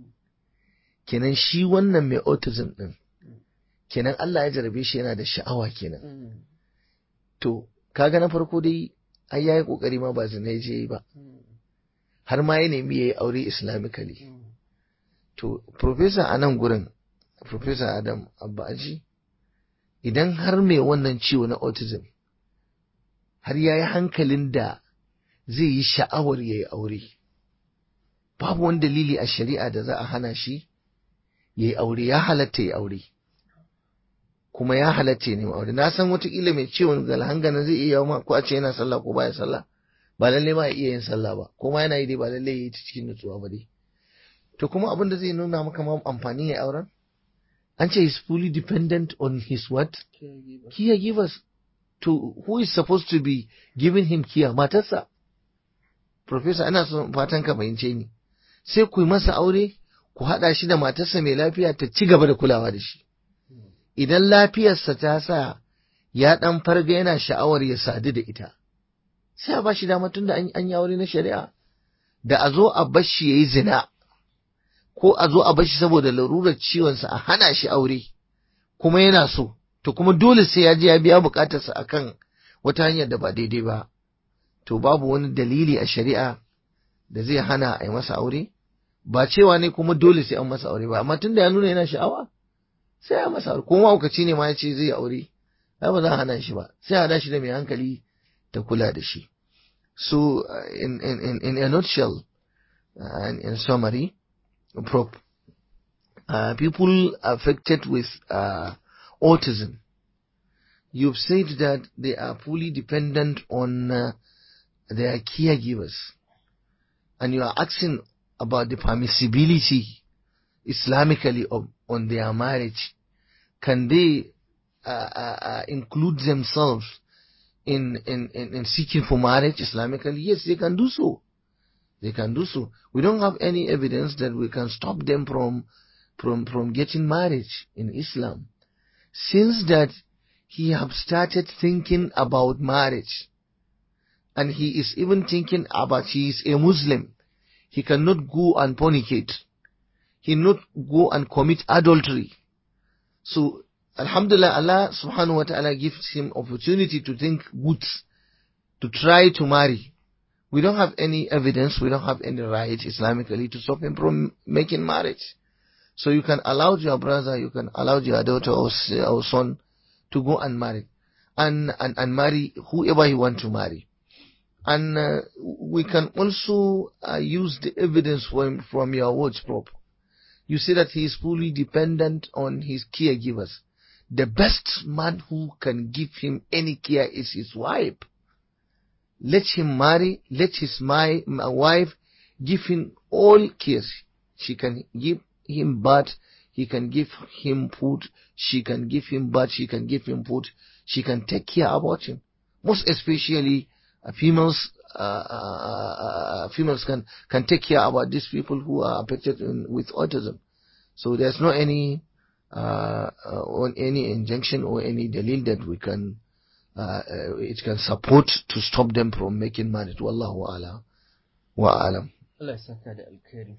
Kenan shi wannan mai autism ɗin, kenan Allah ya jarabe shi yana da sha'awa kenan. To kaga na farko dai ai yayi kokari ma ba zina je ba, har ma ya nemi yayi aure islamically. To professor a nan gurin, Professor Adam Abba Aji, idan har mai wannan ciwo na autism har yayi hankalin da zai yi sha'awar yayi aure, babu wani dalili a shari'a da za a hana shi yayi aure. Ya halatta yayi aure, kuma ya halatta ya nemi aure. Na san watakila mai ciwon galhanga nan zai iya ma ko a ce yana sallah ko baya sallah, ba lalle ma ya iya yin sallah ba, ko ma yana yi dai ba lalle ya yi ta cikin nutsuwa ba dai. To kuma abin da zai nuna maka ma amfani ya auren, an ce is fully dependent on his what? Caregivers. To who is supposed to be giving him care? Matarsa. Professor, ana son fatan ka fahimce ni. Sai ku yi masa aure, ku haɗa shi da matarsa mai lafiya ta ci gaba da kulawa da shi. Idan lafiyarsa ta sa ya ɗan farga yana sha'awar ya sadu da ita, sai a ba shi dama tun da an yi aure na shari'a. Da a zo a bar shi ya yi zina, ko a zo a bar shi saboda larurar ciwonsa a hana shi aure, kuma yana so, to kuma dole sai ya je ya biya bukatarsa akan wata hanyar da ba daidai ba. To babu wani dalili a shari'a da zai hana a yi masa aure. Ba cewa ne kuma dole sai an masa aure ba, amma tun da ya nuna yana sha'awa, sai ya masa aure. Kuma aukaci ne ma ya ce zai aure, ai ba za a hana shi ba, sai a hada shi da mai hankali ta kula da shi. So uh, in, in, in a nutshell, uh, in, in summary, Prop, uh, people affected with uh, autism, you've said that they are fully dependent on uh, their caregivers, and you are asking about the permissibility Islamically of, on their marriage. Can they uh, uh, uh, include themselves in, in, in, in seeking for marriage Islamically? Yes, they can do so. they can do so. We don't have any evidence that we can stop them from from from getting married in Islam. Since that he have started thinking about marriage, and he is even thinking about, he is a Muslim, he cannot go and fornicate, he not go and commit adultery. So Alhamdulillah, Allah subhanahu wa ta'ala gives him opportunity to think good, to try to marry. We don't have any evidence, we don't have any right Islamically to stop him from making marriage. So you can allow your brother, you can allow your daughter or, or son to go and marry, and, and, and marry whoever you want to marry. And uh, we can also uh, use the evidence from, from your words, Prof. You say that he is fully dependent on his caregivers. The best man who can give him any care is his wife. Let him marry, let his my, my wife give him all care. She can give him bath, he can give him food, she can give him bath, she can give him food, she can take care about him. Most especially uh, females, uh, uh, females can, can take care about these people who are affected in, with autism. So there's no any, uh, uh, on any injunction or any delil that we can, uh, uh, it can support to stop them from making marriage. Wallahu ala wa alam. Allah ya saka da alkhairi.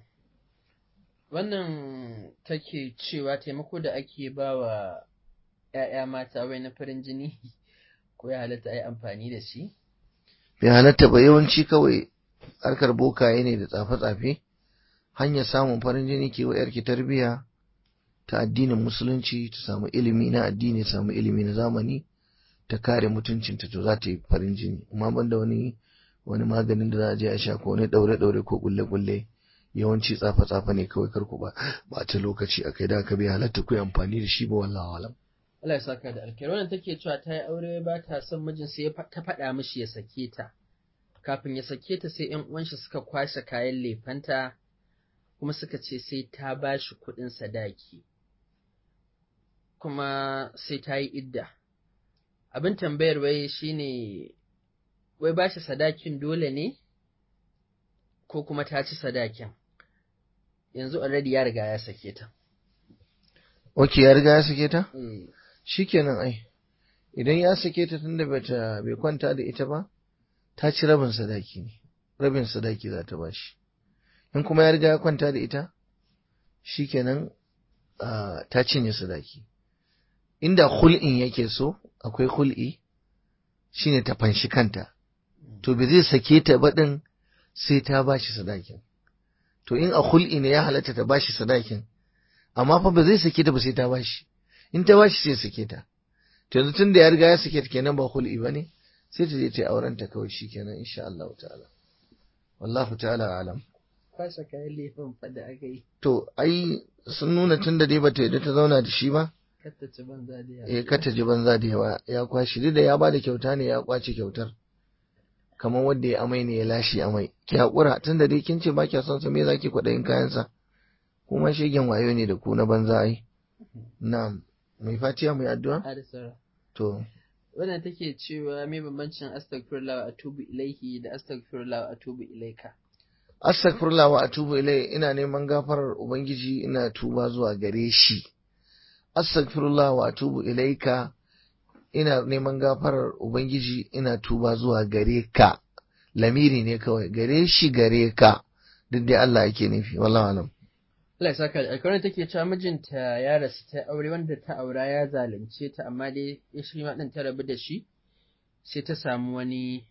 Wannan take cewa taimako da ake ba wa ‘ya'ya mata wai na farin jini ko ya halatta a yi amfani da shi? Bai halatta ba, yawanci kawai harkar bokaye ne da tsafe-tsafe, hanyar samun farin jini ke wa ‘yarki tarbiyya ta addinin musulunci, ta samu ilimi na addini, ta samu ilimi na zamani, ta kare mutuncinta, to za ta yi farin jini. Amma banda wani wani maganin da za a je a sha ko wani daure-daure ko kulle-kulle, yawanci tsafa-tsafa ne kawai, karku ba ba ta lokaci a kai da aka bai halatta ku amfani da shi ba, wallahi alam. Allah ya saka da alkhairi. Wannan take cewa ta yi aure ba ta son mijin, sai ta faɗa mishi ya sake ta. Kafin ya sake ta sai ƴan uwan shi suka kwashe kayan lefanta kuma suka ce sai ta ba shi kuɗin sadaki, kuma sai ta yi idda. Abin tambayar wai shine wai ba shi sadakin dole ne ko kuma ta ci sadakin? Yanzu already ya riga ya sake ta. Ok, ya riga ya sake ta? Mm. Shikenan ai. Idan ya sake ta tunda bata bai kwanta da ita ba, ta ci rabin sadaki ne. Rabin sadaki za ta bashi. In kuma ya riga ya kwanta da ita, shikenan uh, ta cinye sadaki. Inda hul'in yake so, akwai hul'i, shine ta fanshi kanta. To bai zai sake ta ba din sai ta bashi sadakin. To in a hul'i ne ya halatta ta bashi sadakin, amma fa ba zai sake ta ba sai ta bashi. In ta bashi sai sake ta. To yanzu tun da ya riga ya sake ta kenan ba hul'i bane, sai ta je ta auren ta kawai shikenan insha Allah ta'ala. Wallahu ta'ala alam. Kwashe kayan laifin fa da aka yi. To ai sun nuna tun da dai bata yadda ta zauna da shi ba. Katta ci banza da yawa. Eh kata ji banza da yawa, ya kwashi duk da ya bada kyauta ne, ya kwace kyautar. Kamar wanda ya amai ne ya lashe amai. Ki hakura tun da dai kin ce ba kya son sa, me zaki kwaɗayin kayansa? Kuma shegen wayo ne da ku na banza ai. Na'am. Mai fatiya mai addu'a? Arisara. To. Wannan take cewa me bambancin astaghfirullah wa atubu ilaihi da astaghfirullah wa atubu ilaika? Astaghfirullah wa atubu ilai, ina neman gafarar Ubangiji, ina tuba zuwa gare shi. Astaghfirullah wa atubu ilaika, ina neman gafarar Ubangiji, ina tuba zuwa gare ka. Lamiri ne kawai, gare shi gare ka. Duk dai Allah yake nufi, wallahi alam. Allah ya saka alƙawarin take cewa mijinta ya rasu ta aure, wanda ta aura ya zalunce ta, amma dai ya shi ma ɗin ta rabu da shi, sai ta samu wani,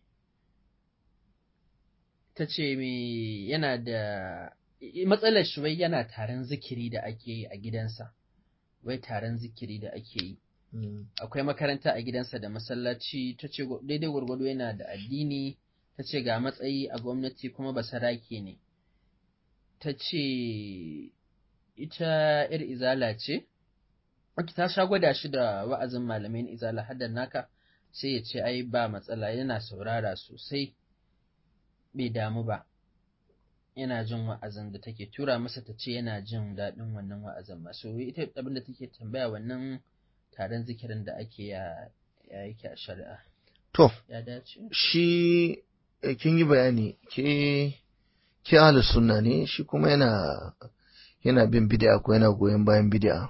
ta ce me yana da matsalar shi, wai yana taron zikiri da ake yi a gidansa, wai taron zikiri da ake yi. Akwai makaranta a gidansa da masallaci, ta ce daidai gwargwado yana da addini, ta ce ga matsayi a gwamnati kuma basarake ne. Ta ce ita ‘yar izala ce, ta sha gwada shi da wa'azin malamin izala haddar naka, sai ya ce ai ba matsala, yana saurara sosai, bai damu ba, yana jin wa'azin da take tura masa, ta ce yana jin daɗin wannan wa'azin masu. Ita abin da take tambaya, wannan taron zikirin da ake ya yake a shari'a. To, ya dace? Shi kin yi bayani, ke ki ahlus sunna ne, shi kuma yana yana bin bid'a ko yana goyon bayan bid'a.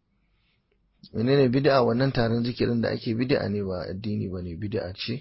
Menene bid'a? Wannan taron zikirin da ake bid'a ne, ba addini bane, bid'a ce.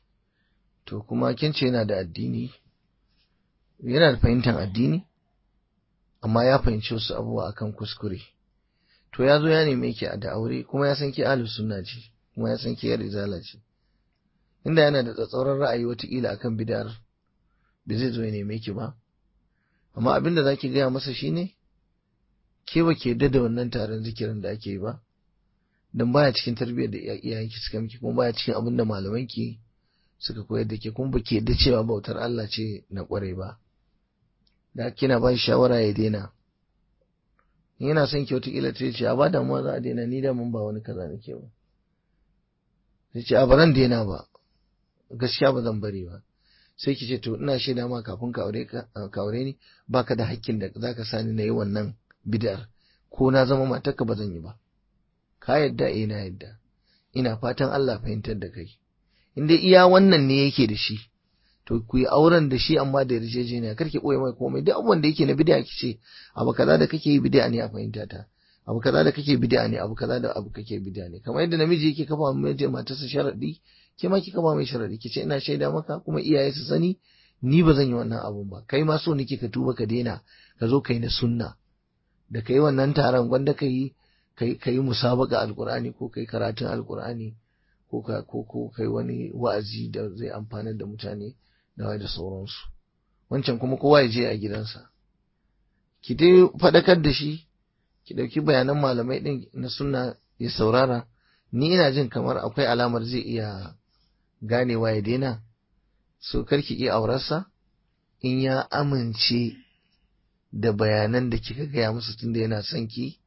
To kuma kin ce yana da addini, yana da fahimtar addini, amma ya fahimci wasu abubuwa akan kuskure. To ya zo ya neme ki da aure, kuma ya san ki ahlus sunna ce, kuma ya san ki yar izala ce. Inda yana da tsatsauran ra'ayi watakila akan bid'ar, bai zai zo ya neme ki ba. Amma abin da zaki gaya masa shine, ke ba ke da wannan taron zikirin da ake yi ba, dan baya cikin tarbiyyar da iyayenki suka miki, kuma baya cikin abin da malamanki suka koyar da ke, kuma ba ke da cewa bautar Allah ce na kware ba. Da kina ba shi shawara ya daina. Yana son ki watakila ta ce a ba damuwa za a daina, ni da mun ba wani kaza nake ba. Sai ce a baran daina ba, gaskiya ba zan bari ba. Sai ki ce to ina shaida ma kafin ka aure ka aure ni, baka da hakkin da zaka sani na yi wannan bid'ar, ko na zama matarka ba zan yi ba. Ka yadda? Eh na yadda. Ina fatan Allah fahimtar da kai. In dai iya wannan ne yake da shi, to ku yi auren da shi amma da yarjejeniya, kar ki boye mai komai. Duk abubuwan da yake na bid'a ki ce abu kaza da kake yi bid'a ne a fahimta ta, abu kaza da kake bid'a ne, abu kaza da abu kake bid'a ne. Kamar yadda namiji yake kafa mai matarsa sharadi, ke ma ki kafa mai sharadi, ki ce ina shaida maka kuma iyaye su sani ni ba zan yi wannan abun ba. Kai ma so nake ka tuba ka daina, ka zo kai na sunna. Da kai wannan taron gwanda kai kai kai musabaka alqur'ani, ko kai karatun alqur'ani, ko ka ko ko kai wani wa'azi da zai amfanar da mutane da wai da sauransu. Wancan kuma kowa ya je a gidansa. Ki dai faɗakar da shi, ki ɗauki bayanan malamai ɗin na sunna ya saurara. Ni ina jin kamar akwai alamar zai iya ganewa ya daina. So karki iya aurarsa in ya amince da bayanan da kika gaya masa, tunda yana son ki.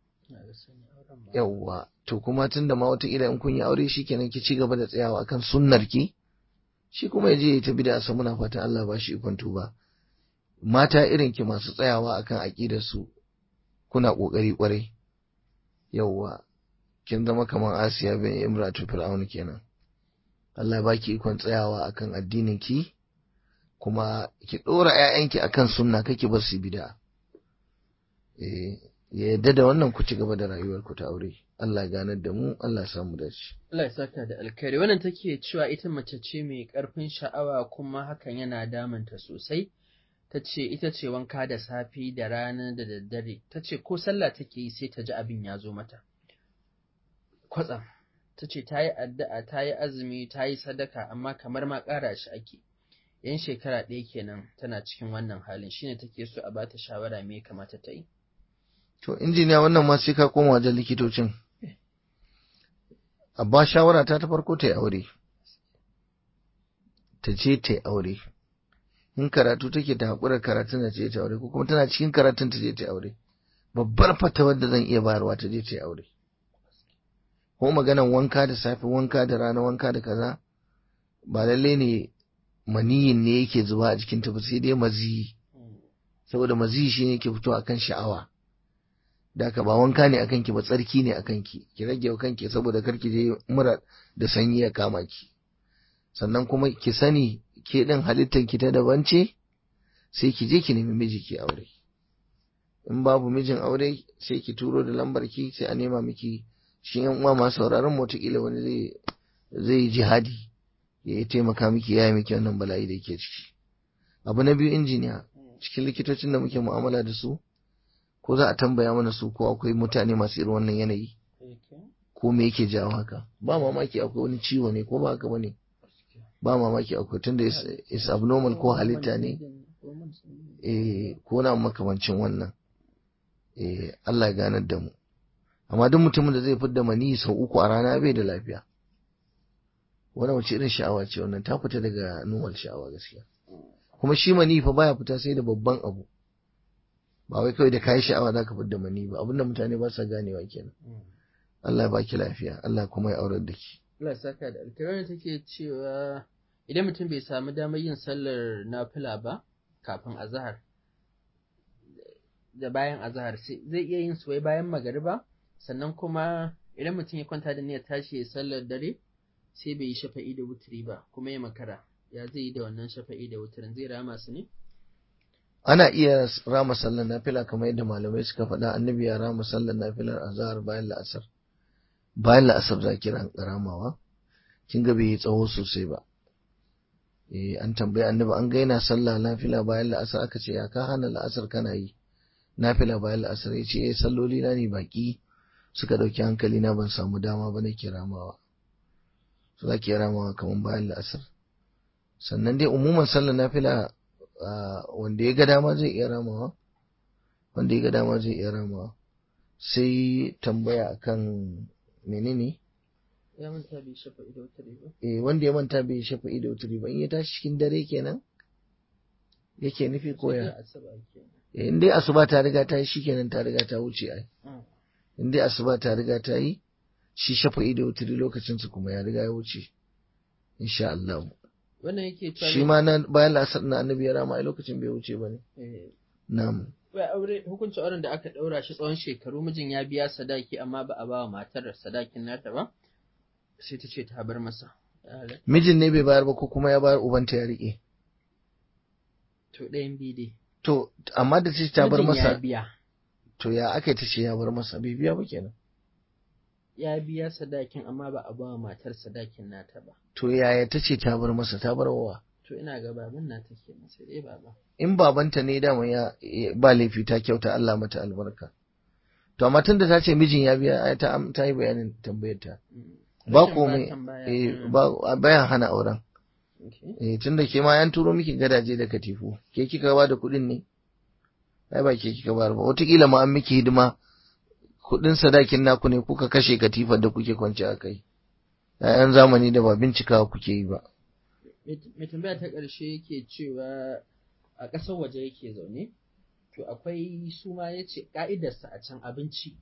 Yawwa, to kuma tunda ma wataƙila in kun yi aure shi kenan ki ci gaba da tsayawa akan sunnar ki, shi kuma ya je ya ta bid'a sa. Muna fata Allah ba shi ikon tuba. Mata irin ki masu tsayawa akan aqidar su, kuna kokari kwarai. Yawwa, kin zama kamar Asiya bin Imratu Fir'aun kenan. Allah ya baki ikon tsayawa akan addinin ki, kuma ki dora ƴaƴanki akan sunna, kake bar su bid'a. Eh, ya yadda da wannan, ku ci gaba da rayuwar ku ta aure. Allah ganar da mu, Allah samu dace. Allah ya saka da alkhairi. Wannan take cewa ita mace ce mai ƙarfin sha'awa, kuma hakan yana damunta sosai. Ta ce ita ce wanka da safi da rana da daddare. Ta ce ko sallah take yi sai ta ji abin ya zo mata kwatsam. Ta ce ta yi addu'a, ta yi azumi, ta yi sadaka, amma kamar ma ƙara shi ake. Yan shekara ɗaya kenan tana cikin wannan halin, shine take so a bata shawara me ya kamata ta yi. To injiniya, wannan ma sai ka koma wajen likitocin. Abba shawara ta ta farko ta yi aure, ta je ta yi aure. In karatu take ta haƙura karatun da ce ta aure, ko kuma tana cikin karatun ta je ta yi aure. Babbar fatawar da zan iya bayarwa, ta je ta yi aure. Ko maganan wanka da safe, wanka da rana, wanka da kaza, ba lalle ne maniyin ne yake zuba a jikin ta ba, sai dai maziyi. Saboda maziyi shine yake fito akan sha'awa. Da haka ba wanka ne akan ki ba, tsarki ne akan ki. Ki rage wa kanki saboda kar ki je mura da sanyi ya kama ki. Sannan kuma ki sani ke din halittar ki ta daban ce, sai ki je ki nemi miji ki aure. In babu mijin aure, sai ki turo da lambar ki, sai a nema miki. Shi yan uwa masu sauraron mu, wataƙila wani zai zai jihadi ya yi taimaka miki, ya yi miki wannan bala'i da yake ciki. Abu na biyu, injiniya, cikin likitocin da muke mu'amala da su, ko za a tambaya mana su ko akwai mutane masu irin wannan yanayi, ko me yake jawo haka? Ba mamaki akwai wani ciwo ne, ko ba haka bane? Ba mamaki akwai, tunda is, is abnormal, ko halitta ne, eh, ko na makamancin wannan. Eh, Allah ya ganar da mu. Amma duk mutumin da zai fidda mani sau uku a rana bai da lafiya. Wannan wace irin sha'awa ce wannan? Ta fita daga normal sha'awa gaskiya. Kuma shi mani fa baya fita sai da babban abu. Ba wai kawai da kayi sha'awa za ka fidda mani ba. Abinda mutane ba sa ganewa kenan. Allah ya baki lafiya, Allah kuma ya aurar da ki. Allah ya saka da alkhairi. Take cewa idan mutum bai samu damar yin sallar nafila ba kafin azhar da bayan azhar, sai zai iya yin su wai bayan magariba. Sannan kuma idan mutum ya kwanta da niyyar tashi ya sallar dare, sai bai yi shafa'i da wuturi ba, kuma ya makara, ya zai yi da wannan shafa'i da wuturin? Zai rama su ne? ana iya rama sallar nafila kamar yadda malamai suka faɗa. Annabi ya rama sallar nafilar azhar bayan la'asar, bayan la'asar za ki ramawa. Kin ga bai yi tsawo sosai ba. Eh, an tambayi annabi an ga yana sallah nafila bayan la'asar, aka ce ya ka hana la'asar kana yi nafila bayan la'asar? Ya ce eh, salloli na ne baki suka ɗauki hankali na, ban samu dama ba nake ramawa. So za ki ramawa kamar bayan la'asar. Sannan dai umuman sallar nafila wanda ya ga dama zai iya ramawa, wanda ya ga dama zai iya ramawa. Sai tambaya akan menene? Ya manta bai shafa ido wuturi ba. Eh, wanda ya manta bai shafa ido wuturi ba, in ya tashi cikin dare kenan yake nufi koya? Eh, in dai asuba ta riga ta yi shikenan, ta riga ta wuce ai. In dai asuba ta riga ta yi, shi shafa ido wuturi lokacin su kuma ya riga ya wuce insha Allah. Wannan yake cewa shi ma na bayan la'asar na annabi ya rama a lokacin bai wuce ba ne. Na'am. Wai aure, hukuncin auren da aka daura shi tsawon shekaru, mijin ya biya sadaki amma ba a ba wa matar sadakin nata ba, sai ta ce ta bar masa. Mijin ne bai bayar ba ko kuma ya bayar ubanta ya rike? To ɗayan biyu dai. To amma da ta ce ta bar masa. Mijin ya biya. To ya aka ta ce ya bar masa, bai biya ba kenan? Ya biya sadakin amma ba a ba wa matar sadakin nata ba. To yaya ta ce ta bar masa, ta bar wa? To ina ga baban nata kenan, sai dai baba. In babanta ne dama ya ba laifi, ta kyauta, Allah mata albarka. To amma tunda ta ce mijin ya biya, ta ta yi bayanin tambayar ta. Ba komai, eh ba bayan hana auren. Eh, tunda ke ma yan turo miki gadaje da katifu, ke kika ba da kuɗin ne? Ai ba ke kika ba ba. Wataƙila ma an miki hidima, kuɗin sadakin naku ne kuka kashe katifar da kuke kwance a kai. ‘Ya'yan zamani da ba bincikawa kuke yi ba. Mai tambaya ta ƙarshe yake cewa a ƙasar waje yake zaune, to akwai su ma ya ce ƙa'idarsa a can abinci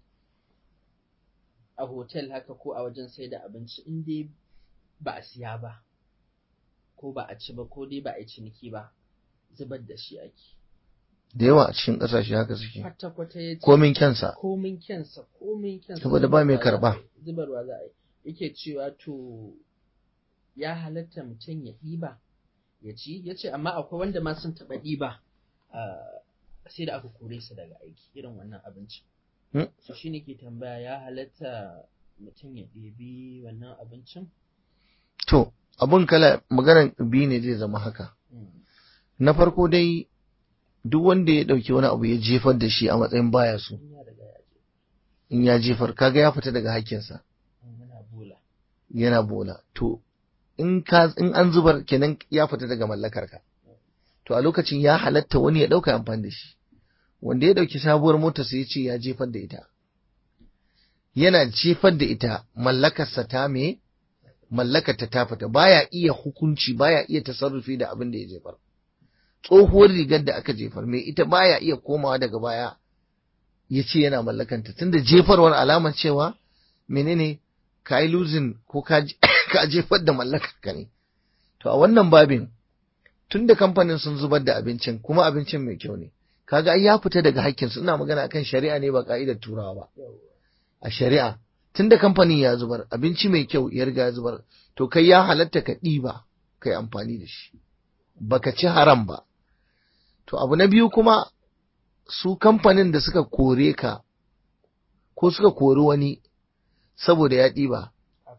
a hotel haka ko a wajen sai da abinci in dai ba a siya ba, ko ba a ci ba, ko dai ba a yi ciniki ba, zubar da shi ake. Da yawa a cikin ƙasashe haka suke. Kwata-kwata ya ce. Komin kyansa. Komin kyansa, komin kyansa. Saboda ba mai karɓa. Zubarwa za a yi. Yake cewa to ya halatta mutum ya ɗiba ya ci, ya ce amma akwai wanda ma sun taɓa ɗiba sai da aka kore su daga aiki irin wannan abincin. So shi ne ke tambaya ya halatta mutum ya ɗebi wannan abincin? To, abun kala maganar biyu ne zai zama haka. Na farko dai duk wanda ya ɗauki wani abu ya jefar da shi a matsayin baya so, in ya jefar kaga ya fita daga hakkinsa. Yana bola. To, in ka in an zubar kenan ya fita daga mallakar ka. To a lokacin ya halatta wani ya ɗauka amfani da shi. Wanda ya ɗauki sabuwar mota sai ya ce ya jefar da ita. Yana jefar da ita, mallakarsa ta me? Mallakarta ta fita, baya iya hukunci, baya iya tasarrufi da abin da ya jefar. Tsohuwar rigar da aka jefar, mai ita baya iya komawa daga baya ya ce yana mallakanta, tunda jefarwar alamar cewa menene ka yi losing ko ka jefar da mallakar ka ne. To a wannan babin, tunda kamfanin sun zubar da abincin kuma abincin mai kyau ne, kaga ai ya fita daga haƙƙinsu. Ina magana akan shari'a ne ba ka'idar turawa ba. A shari'a tunda kamfanin ya zubar abinci mai kyau ya riga ya zubar, to kai ya halatta ka ɗiba kai amfani da shi, baka ci haram ba. To abu na biyu kuma, su kamfanin da suka kore ka ko suka kori wani saboda ya ɗiba,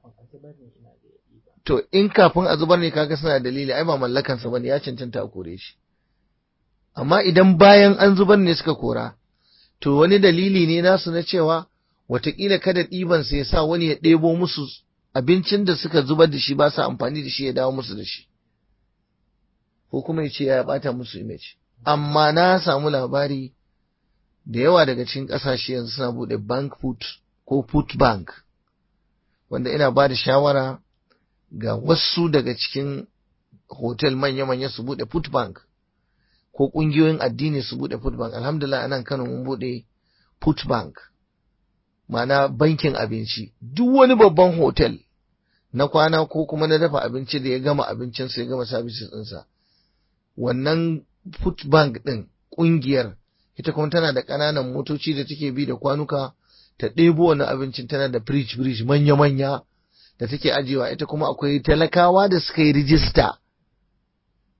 to in kafin a zubar ne kaga suna dalili, ai ba mallakansa bane, ya cancanta a kore shi. Amma idan bayan an zubar ne suka kora, to wani dalili ne nasu na cewa watakila kada ɗiban sai ya sa wani ya ɗebo musu abincin da suka zubar da shi ba sa amfani da shi ya dawo musu da shi, ko kuma ya ce ya ɓata musu image. Amma na samu labari da yawa daga cikin ƙasashe yanzu suna buɗe bank food ko food bank, wanda ina ba da shawara ga wasu daga cikin hotel manya-manya su buɗe food bank, ko ƙungiyoyin addini su buɗe food bank. Alhamdulillah anan Kano mun buɗe food bank, ma'ana bankin abinci. Duk wani babban hotel na kwana ko kuma na dafa abinci da ya gama abincinsa ya gama services ɗinsa, wannan food bank ɗin ƙungiyar ita kuma tana da ƙananan motoci da take bi da kwanuka ta ɗebo wani abincin, tana da fridge fridge manya-manya da take ajiyewa. Ita kuma akwai talakawa da suka yi rijista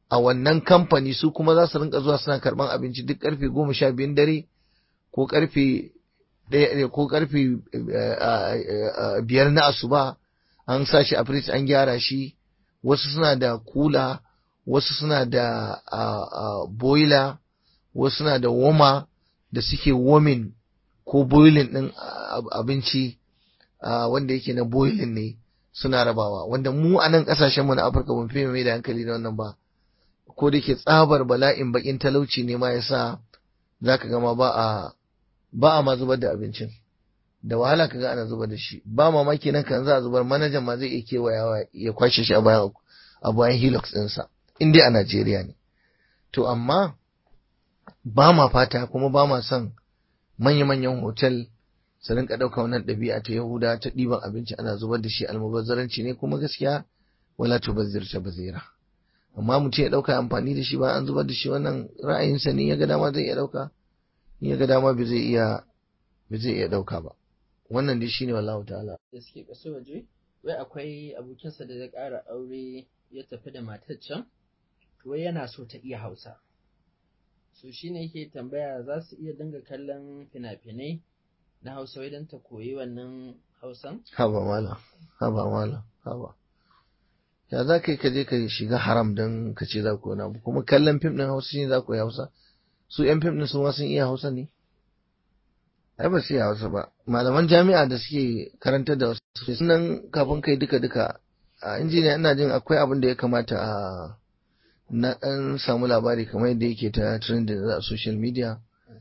a wannan kamfani su kuma za su rinka zuwa suna karban abinci duk karfe goma sha biyun dare ko karfe ɗaya ko karfe biyar na asuba an sa shi a firij an gyara shi. Wasu suna da kula, wasu suna da boiler, wasu suna da woma da suke warming ko boiling ɗin abinci wanda yake na boiling ne suna rabawa, wanda mu a nan ƙasashen mu na Afirka ban fi mai da hankali da wannan ba, ko da ke tsabar bala'in bakin talauci ne ma yasa zaka ga ma ba a ba a ma zubar da abincin, da wahala kaga ana zubar da shi. Ba mamaki nan kan za a zubar manajan ma zai iya kewayawa ya kwashe shi a bayan a bayan Hilux ɗinsa in dai a Najeriya ne. To amma ba ma fata kuma ba ma son manya-manyan hotel su rinka ɗauka wannan ɗabi'a ta Yahuda ta ɗiban abinci ana zubar da shi, almubazzaranci ne kuma gaskiya wala tubazzir ta bazira. Amma mutum ya ɗauka amfani da shi ba an zubar da shi, wannan ra'ayinsa ne, ya ga dama zai iya ɗauka, in ya ga dama ba zai iya ba zai iya ɗauka ba. Wannan dai shine wallahu ta'ala. Da suke ƙasar waje, wai akwai abokinsa da ya ƙara aure ya tafi da matar can, wai yana so ta iya Hausa. So shi ne yake tambaya za su iya dinga kallon fina-finai na Hausa idan ta koyi wannan Hausan? Haba mala, haba mala, haba. Ya za ka yi ka je ka shiga haram don ka ce za ku wani abu, kuma kallon fim ɗin Hausa shi ne za ku yi Hausa? Su ‘yan fim ɗin su ma sun iya Hausa ne? Ai ba su iya Hausa ba. Malaman jami'a da suke karantar da wasu sunan kafin kai duka-duka a injiniya ina jin akwai abin da ya kamata a na ɗan samu labari kamar yadda yake ta trending a social media.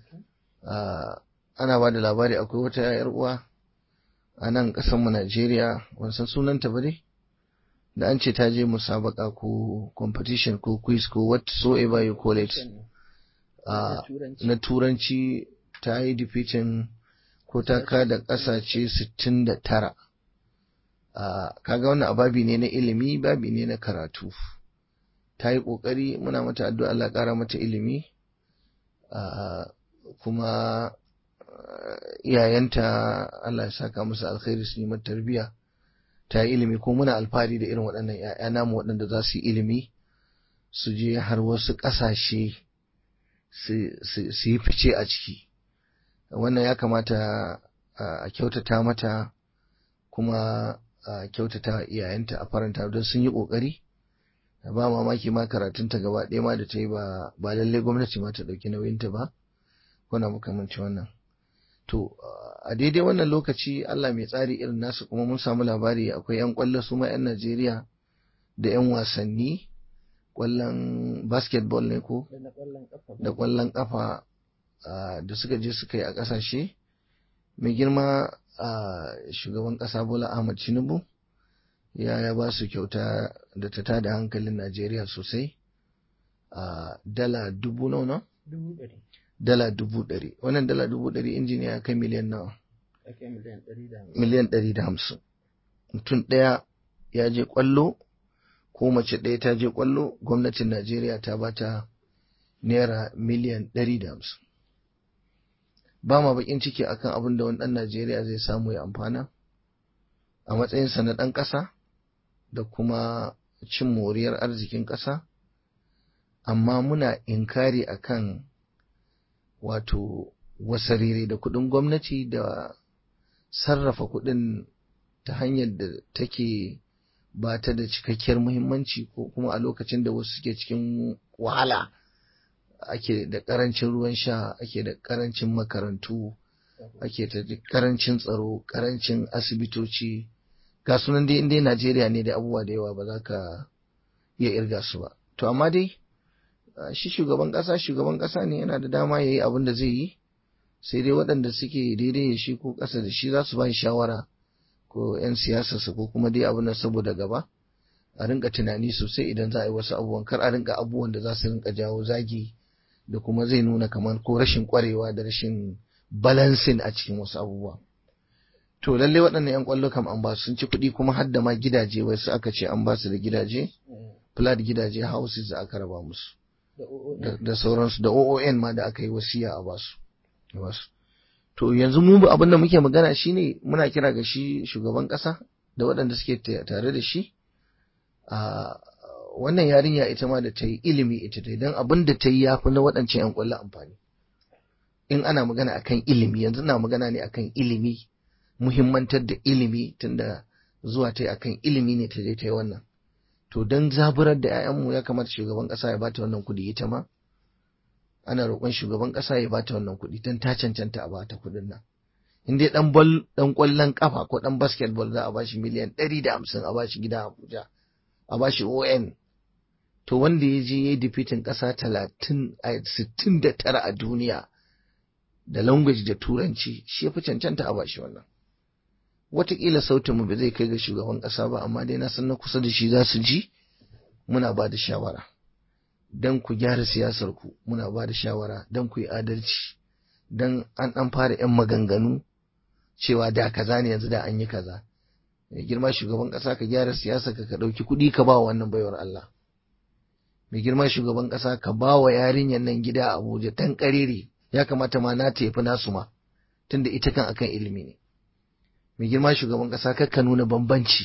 Ana ba da labari akwai wata ‘yar uwa a nan ƙasarmu Najeriya, wansan sunanta ba dai, da an ce ta je musabaka ko competition ko quiz ko whatsoever you call it na turanci, ta yi defeating ko ta kada ƙasashe sittin da tara. Kaga wannan ababi ne na ilimi, babi ne na karatu. Ta yi ƙoƙari, muna mata addu'a Allah ƙara mata ilimi, kuma iyayenta Allah ya saka musu alkhairi su yi mata tarbiyya. Ta yi ilimi ko muna alfahari da irin waɗannan ‘ya'ya namu waɗanda za su yi ilimi su je har wasu ƙasashe su yi fice a ciki. Wannan ya kamata a kyautata mata kuma a kyautata iyayenta a faranta don sun yi ƙoƙari. Ba mamaki ma karatunta gaba ɗaya ma da ta yi ba ba lallai gwamnati ma ta ɗauki nauyinta ba, kuna makamanci wannan. To a daidai wannan lokaci Allah mai tsari irin nasu kuma mun samu labari akwai 'yan ƙwallo su ma 'yan Najeriya da 'yan wasanni, ƙwallon basketball ne ko da ƙwallon ƙafa da suka je suka yi a ƙasashe. Mai girma shugaban ƙasa Bola Ahmad Tinubu ya ya ba su kyauta da ta tada hankalin Najeriya sosai, dala dubu nawa? Dala dubu ɗari. Wannan dala dubu ɗari injiniya ya kai miliyan nawa? Miliyan ɗari da hamsin. Mutum ɗaya ya je ƙwallo ko mace ɗaya ta je ƙwallo, gwamnatin Najeriya ta bata naira miliyan ɗari da hamsin. Ba ma bakin ciki akan abin da wani ɗan Najeriya zai samu ya amfana a matsayinsa na ɗan ƙasa da kuma cin moriyar arzikin ƙasa, amma muna inkari akan wato wasarere da kuɗin gwamnati da sarrafa kuɗin ta hanyar da take ba ta da cikakkiyar muhimmanci, ko kuma a lokacin da wasu suke cikin wahala, ake da ƙarancin ruwan sha, ake da ƙarancin makarantu, ake da ƙarancin tsaro, ƙarancin asibitoci, ga sunan dai inda Najeriya ne da abubuwa da yawa ba za ka iya irga su ba. To amma dai shi shugaban ƙasa shugaban ƙasa ne, yana da dama ya yi abin da zai yi, sai dai waɗanda suke daidai da shi ko ƙasa da shi za su ba shi shawara, ko 'yan siyasarsa ko kuma dai abin nan saboda gaba a rinka tunani sosai idan za a yi wasu abubuwan, kar a rinka abubuwan da za su rinka jawo zagi da kuma zai nuna kamar ko rashin ƙwarewa da rashin balansin a cikin wasu abubuwa. To lallai waɗannan 'yan ƙwallo kam an ba su sun ci kuɗi, kuma har da ma gidaje wasu aka ce an ba su da gidaje, flat gidaje, houses da aka raba musu da sauransu, da O O N ma da aka yi wasiya a basu. To yanzu mu abin da muke magana shine muna kira ga shi shugaban ƙasa da waɗanda suke tare da shi, a wannan yarinya ita ma da ta yi ilimi ita ta yi don abin da ta yi ya fi na waɗancan ‘yan ƙwallo amfani. In ana magana akan ilimi, yanzu na magana ne akan ilimi, muhimmantar da ilimi tunda zuwa ta yi akan ilimi ne ta je ta yi wannan. To don zaburar da ‘ya'yanmu ya kamata shugaban ƙasa ya bata wannan kuɗi ita ma. Ana roƙon shugaban ƙasa ya bata wannan kuɗi don ta cancanta a bata kuɗin nan. In dai ɗan bal ɗan ƙwallon ƙafa ko ɗan basketball za a bashi miliyan ɗari da hamsin a bashi gida Abuja, a bashi O N. To wanda ya je ya yi difitin ƙasa talatin a sittin da tara a duniya da language da turanci shi ya fi cancanta a bashi wannan. Wataƙila sautin mu ba zai kai ga shugaban ƙasa ba, amma dai na san na kusa da shi za su ji. Muna ba da shawara don ku gyara siyasar ku, muna ba da shawara don ku yi adalci, don an ɗan fara ‘yan maganganu cewa da kaza ne yanzu da an yi kaza. Mai girma shugaban ƙasa ka gyara siyasar ka, ka ɗauki kuɗi ka ba wa wannan baiwar Allah. Mai girma shugaban ƙasa ka ba wa yarinyar nan gida a Abuja ɗan ƙarere, ya kamata ma na tafi nasu ma, tunda ita kan akan ilimi ne. Mai girma shugaban ƙasa kar ka nuna bambanci,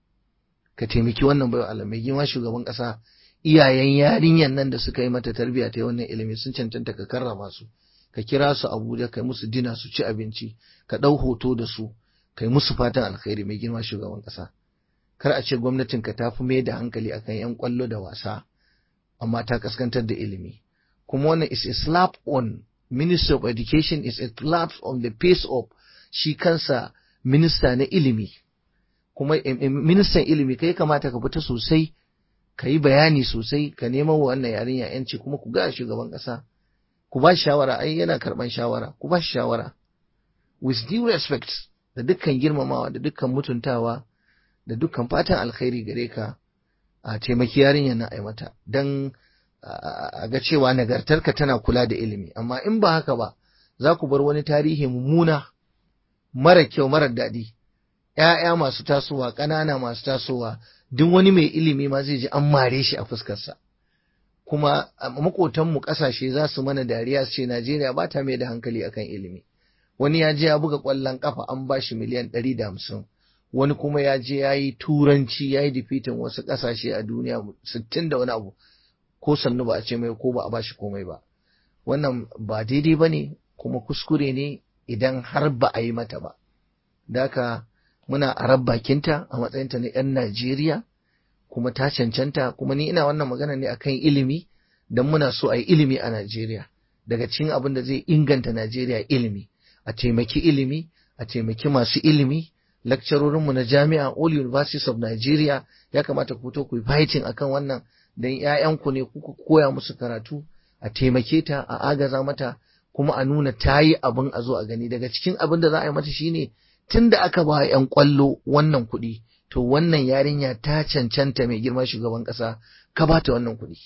ka taimaki wannan baiwar Allah. Mai girma shugaban ƙasa, iyayen yarinyar nan da suka yi mata tarbiyya ta wannan ilimi sun cancanta ka karrama su, ka kira su Abuja, kai musu dina su ci abinci, ka ɗau hoto da su, kai musu fatan alkhairi. Mai girma shugaban ƙasa, kar a ce gwamnatin ka ta fi mai da hankali akan ‘yan ƙwallo da wasa, amma ta kaskantar da ilimi. Kuma wannan is a slap on Ministry of Education, is a slap on the face of shi kansa minista na ilimi. Kuma ministan ilimi kai kamata ka fita sosai, ka yi bayani sosai, ka neman wa wannan yarinya ‘yanci, kuma ku ga shugaban ƙasa, ku ba shawara. Ai yana karɓan shawara, ku ba shawara with due respect, da dukkan girmamawa, da dukkan mutuntawa, da dukkan fatan alkhairi gare ka. A taimaki yarinyar na ai mata don a ga cewa nagartarka tana kula da ilimi. Amma in ba haka ba, za ku bar wani tarihi mummuna, mara kyau, mara daɗi. ‘Ya'ya masu tasowa, ƙanana masu tasowa, duk wani mai ilimi ma zai ji an mare shi a fuskarsa. Kuma maƙotanmu ƙasashe za su mana dariya su ce Najeriya ba ta mai da hankali akan ilimi. Wani ya je ya buga ƙwallon ƙafa an ba shi miliyan ɗari da hamsin. Wani kuma ya je ya yi turanci, ya yi difitin wasu ƙasashe a duniya sittin da wani abu, ko sannu ba a ce mai ko ba a bashi komai ba. Wannan ba daidai ba ne, kuma kuskure ne idan har ba a yi mata ba. Da haka muna a bakinta a matsayinta na ‘yan Najeriya, kuma ta cancanta. Kuma ni ina wannan magana ne akan ilimi, don muna so a yi ilimi a Najeriya. Daga cikin abin da zai inganta Najeriya ilimi, a taimaki ilimi, a taimaki masu ilimi. Lakcarorinmu na jami'a, all universities of Nigeria, ya kamata ku fito ku yi fighting akan wannan, don ‘ya'yanku ne kuka koya musu karatu, a taimake ta, a agaza mata, kuma a nuna ta yi abin a zo a gani. Daga cikin abin da za a yi mata shine, tun da aka ba ‘yan ƙwallo wannan kuɗi, to wannan yarinya ta cancanta mai girma shugaban ƙasa ka ba ta wannan kuɗi.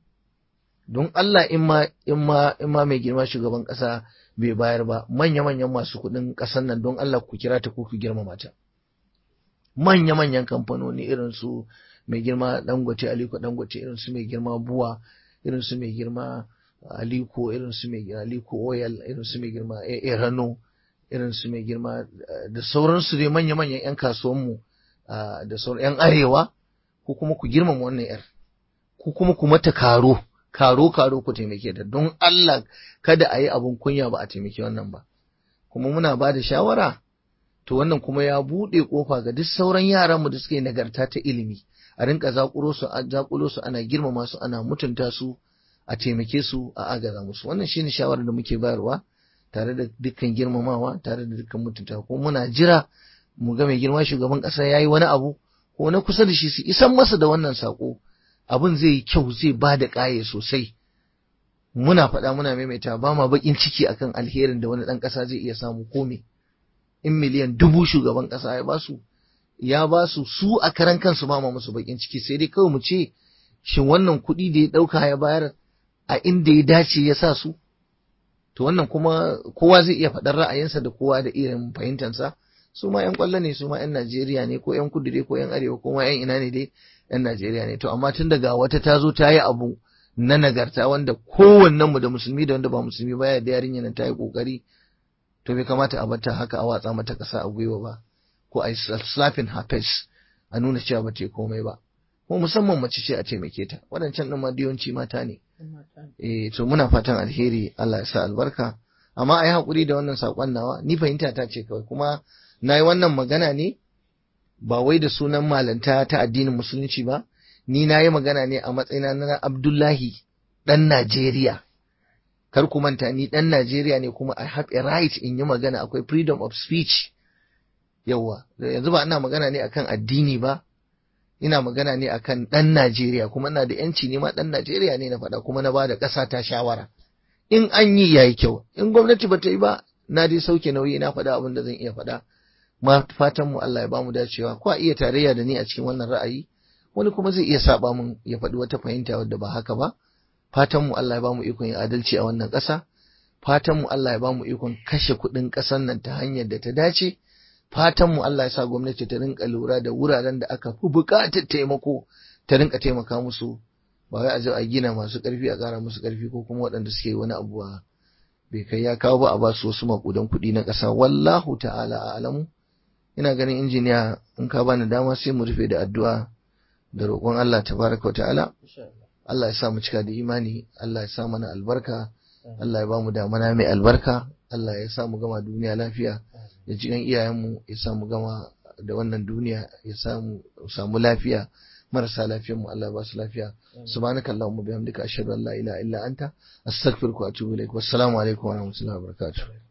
Don Allah in ma in ma in ma mai girma shugaban ƙasa bai bayar ba, manya-manyan masu kuɗin ƙasar nan don Allah ku kira ta ko ku girmama ta. Manya-manyan kamfanoni irin su mai girma Dangote, Aliko Dangote, irin su mai girma Buwa, irin su mai girma Aliko, irin su mai girma Aliko Oil, irin su mai girma Erano, irin su mai girma da sauransu dai manya-manyan 'yan kasuwanmu da sauran 'yan arewa, ko kuma ku girmama wannan 'yar, ku kuma ku mata karo. karo-karo ku taimake ta, don Allah kada a yi abun kunya ba a taimake wannan ba. Kuma muna ba da shawara, to wannan kuma ya buɗe ƙofa ga duk sauran yaranmu da suke nagarta ta ilimi, a rinka zaƙulo su, zaƙulo su, ana girmama su, ana mutunta su, a taimake su, a agaza musu. Wannan shine shawarar da muke bayarwa, tare da dukkan girmamawa, tare da dukkan mutunta. Kuma muna jira mu ga mai girma shugaban ƙasa ya yi wani abu, ko na kusa da shi su isan masa da wannan saƙo. Abin zai yi kyau, zai ba da ƙaye sosai. Muna faɗa muna maimaita, ba ma baƙin ciki akan alherin da wani ɗan ƙasa zai iya samu kome. In miliyan dubu shugaban ƙasa ya basu, ya basu su a karan kansu ba ma musu baƙin ciki, sai dai kawai mu ce shin wannan kuɗi da ya ɗauka ya bayar a inda ya dace ya sa su? To wannan kuma kowa zai iya faɗar ra'ayinsa da kowa da irin fahimtansa. Su ma 'yan ƙwallo ne, su ma 'yan Najeriya ne, ko 'yan kudu dai, ko 'yan arewa, ko ma 'yan ina ne dai, 'yan Najeriya ne. To amma tun daga wata ta zo ta yi abu na nagarta wanda kowannenmu da musulmi da wanda ba musulmi ba ya da yarinya nan ta yi kokari, to bai kamata a bata haka a watsa mata ƙasa a gwiwa ba, ko a yi slapping her face a nuna cewa ba ta yi komai ba. ko musamman mace ce a taimake ta, waɗancan ɗin ma yawanci mata ne. Eh to muna fatan alheri, Allah ya sa albarka, amma a yi haƙuri da wannan saƙon nawa, ni fahimta ta ce kawai, kuma na yi wannan magana ne ba wai da sunan malanta ta addinin musulunci ba, ni na yi magana ne a matsayina na Abdullahi ɗan Najeriya. Kar ku manta ni ɗan Najeriya ne, kuma I have a right in yi magana, akwai freedom of speech. Yawwa, yanzu ba ina magana ne akan addini ba, ina magana ne akan ɗan Najeriya, kuma ina da yanci ne ma ɗan Najeriya ne na faɗa, kuma na ba da ƙasa ta shawara. In an yi yayi kyau, in gwamnati ba ta yi ba, na dai sauke nauyi na faɗa abin da zan iya faɗa. Ma fatan mu Allah ya bamu dacewa, ko a iya tarayya da ni a cikin wannan ra'ayi, wani kuma zai iya saba mun ya faɗi wata fahimta wadda ba haka ba. Fatan mu Allah ya bamu ikon yin adalci a wannan ƙasa. Fatan mu Allah ya bamu ikon kashe kuɗin ƙasar nan ta hanyar da ta dace. Fatan mu Allah ya sa gwamnati ta rinka lura da wuraren da aka fi buƙatar taimako, ta rinka taimaka musu, ba wai a zo a gina masu ƙarfi a ƙara musu ƙarfi, ko kuma waɗanda suke wani abu bai kai ya kawo ba a ba su wasu maƙudan kuɗi na ƙasa. Wallahu ta'ala a'lamu. Ina ganin injiniya in ka bani dama sai mu rufe da addu'a da roƙon Allah tabaraka wa ta'ala. Allah ya sa mu cika da imani, Allah ya sa mana albarka, Allah ya ba mu damana mai albarka, Allah ya sa mu gama duniya lafiya, ya ji gan iyayenmu, ya sa mu gama da wannan duniya, ya sa mu samu lafiya, marasa lafiyanmu Allah ya ba su lafiya. Subhanakallahumma bihamdika ashhadu an la ilaha illa anta astaghfiruka wa atubu ilaik. Wassalamu alaikum wa rahmatullahi wa barakatuh.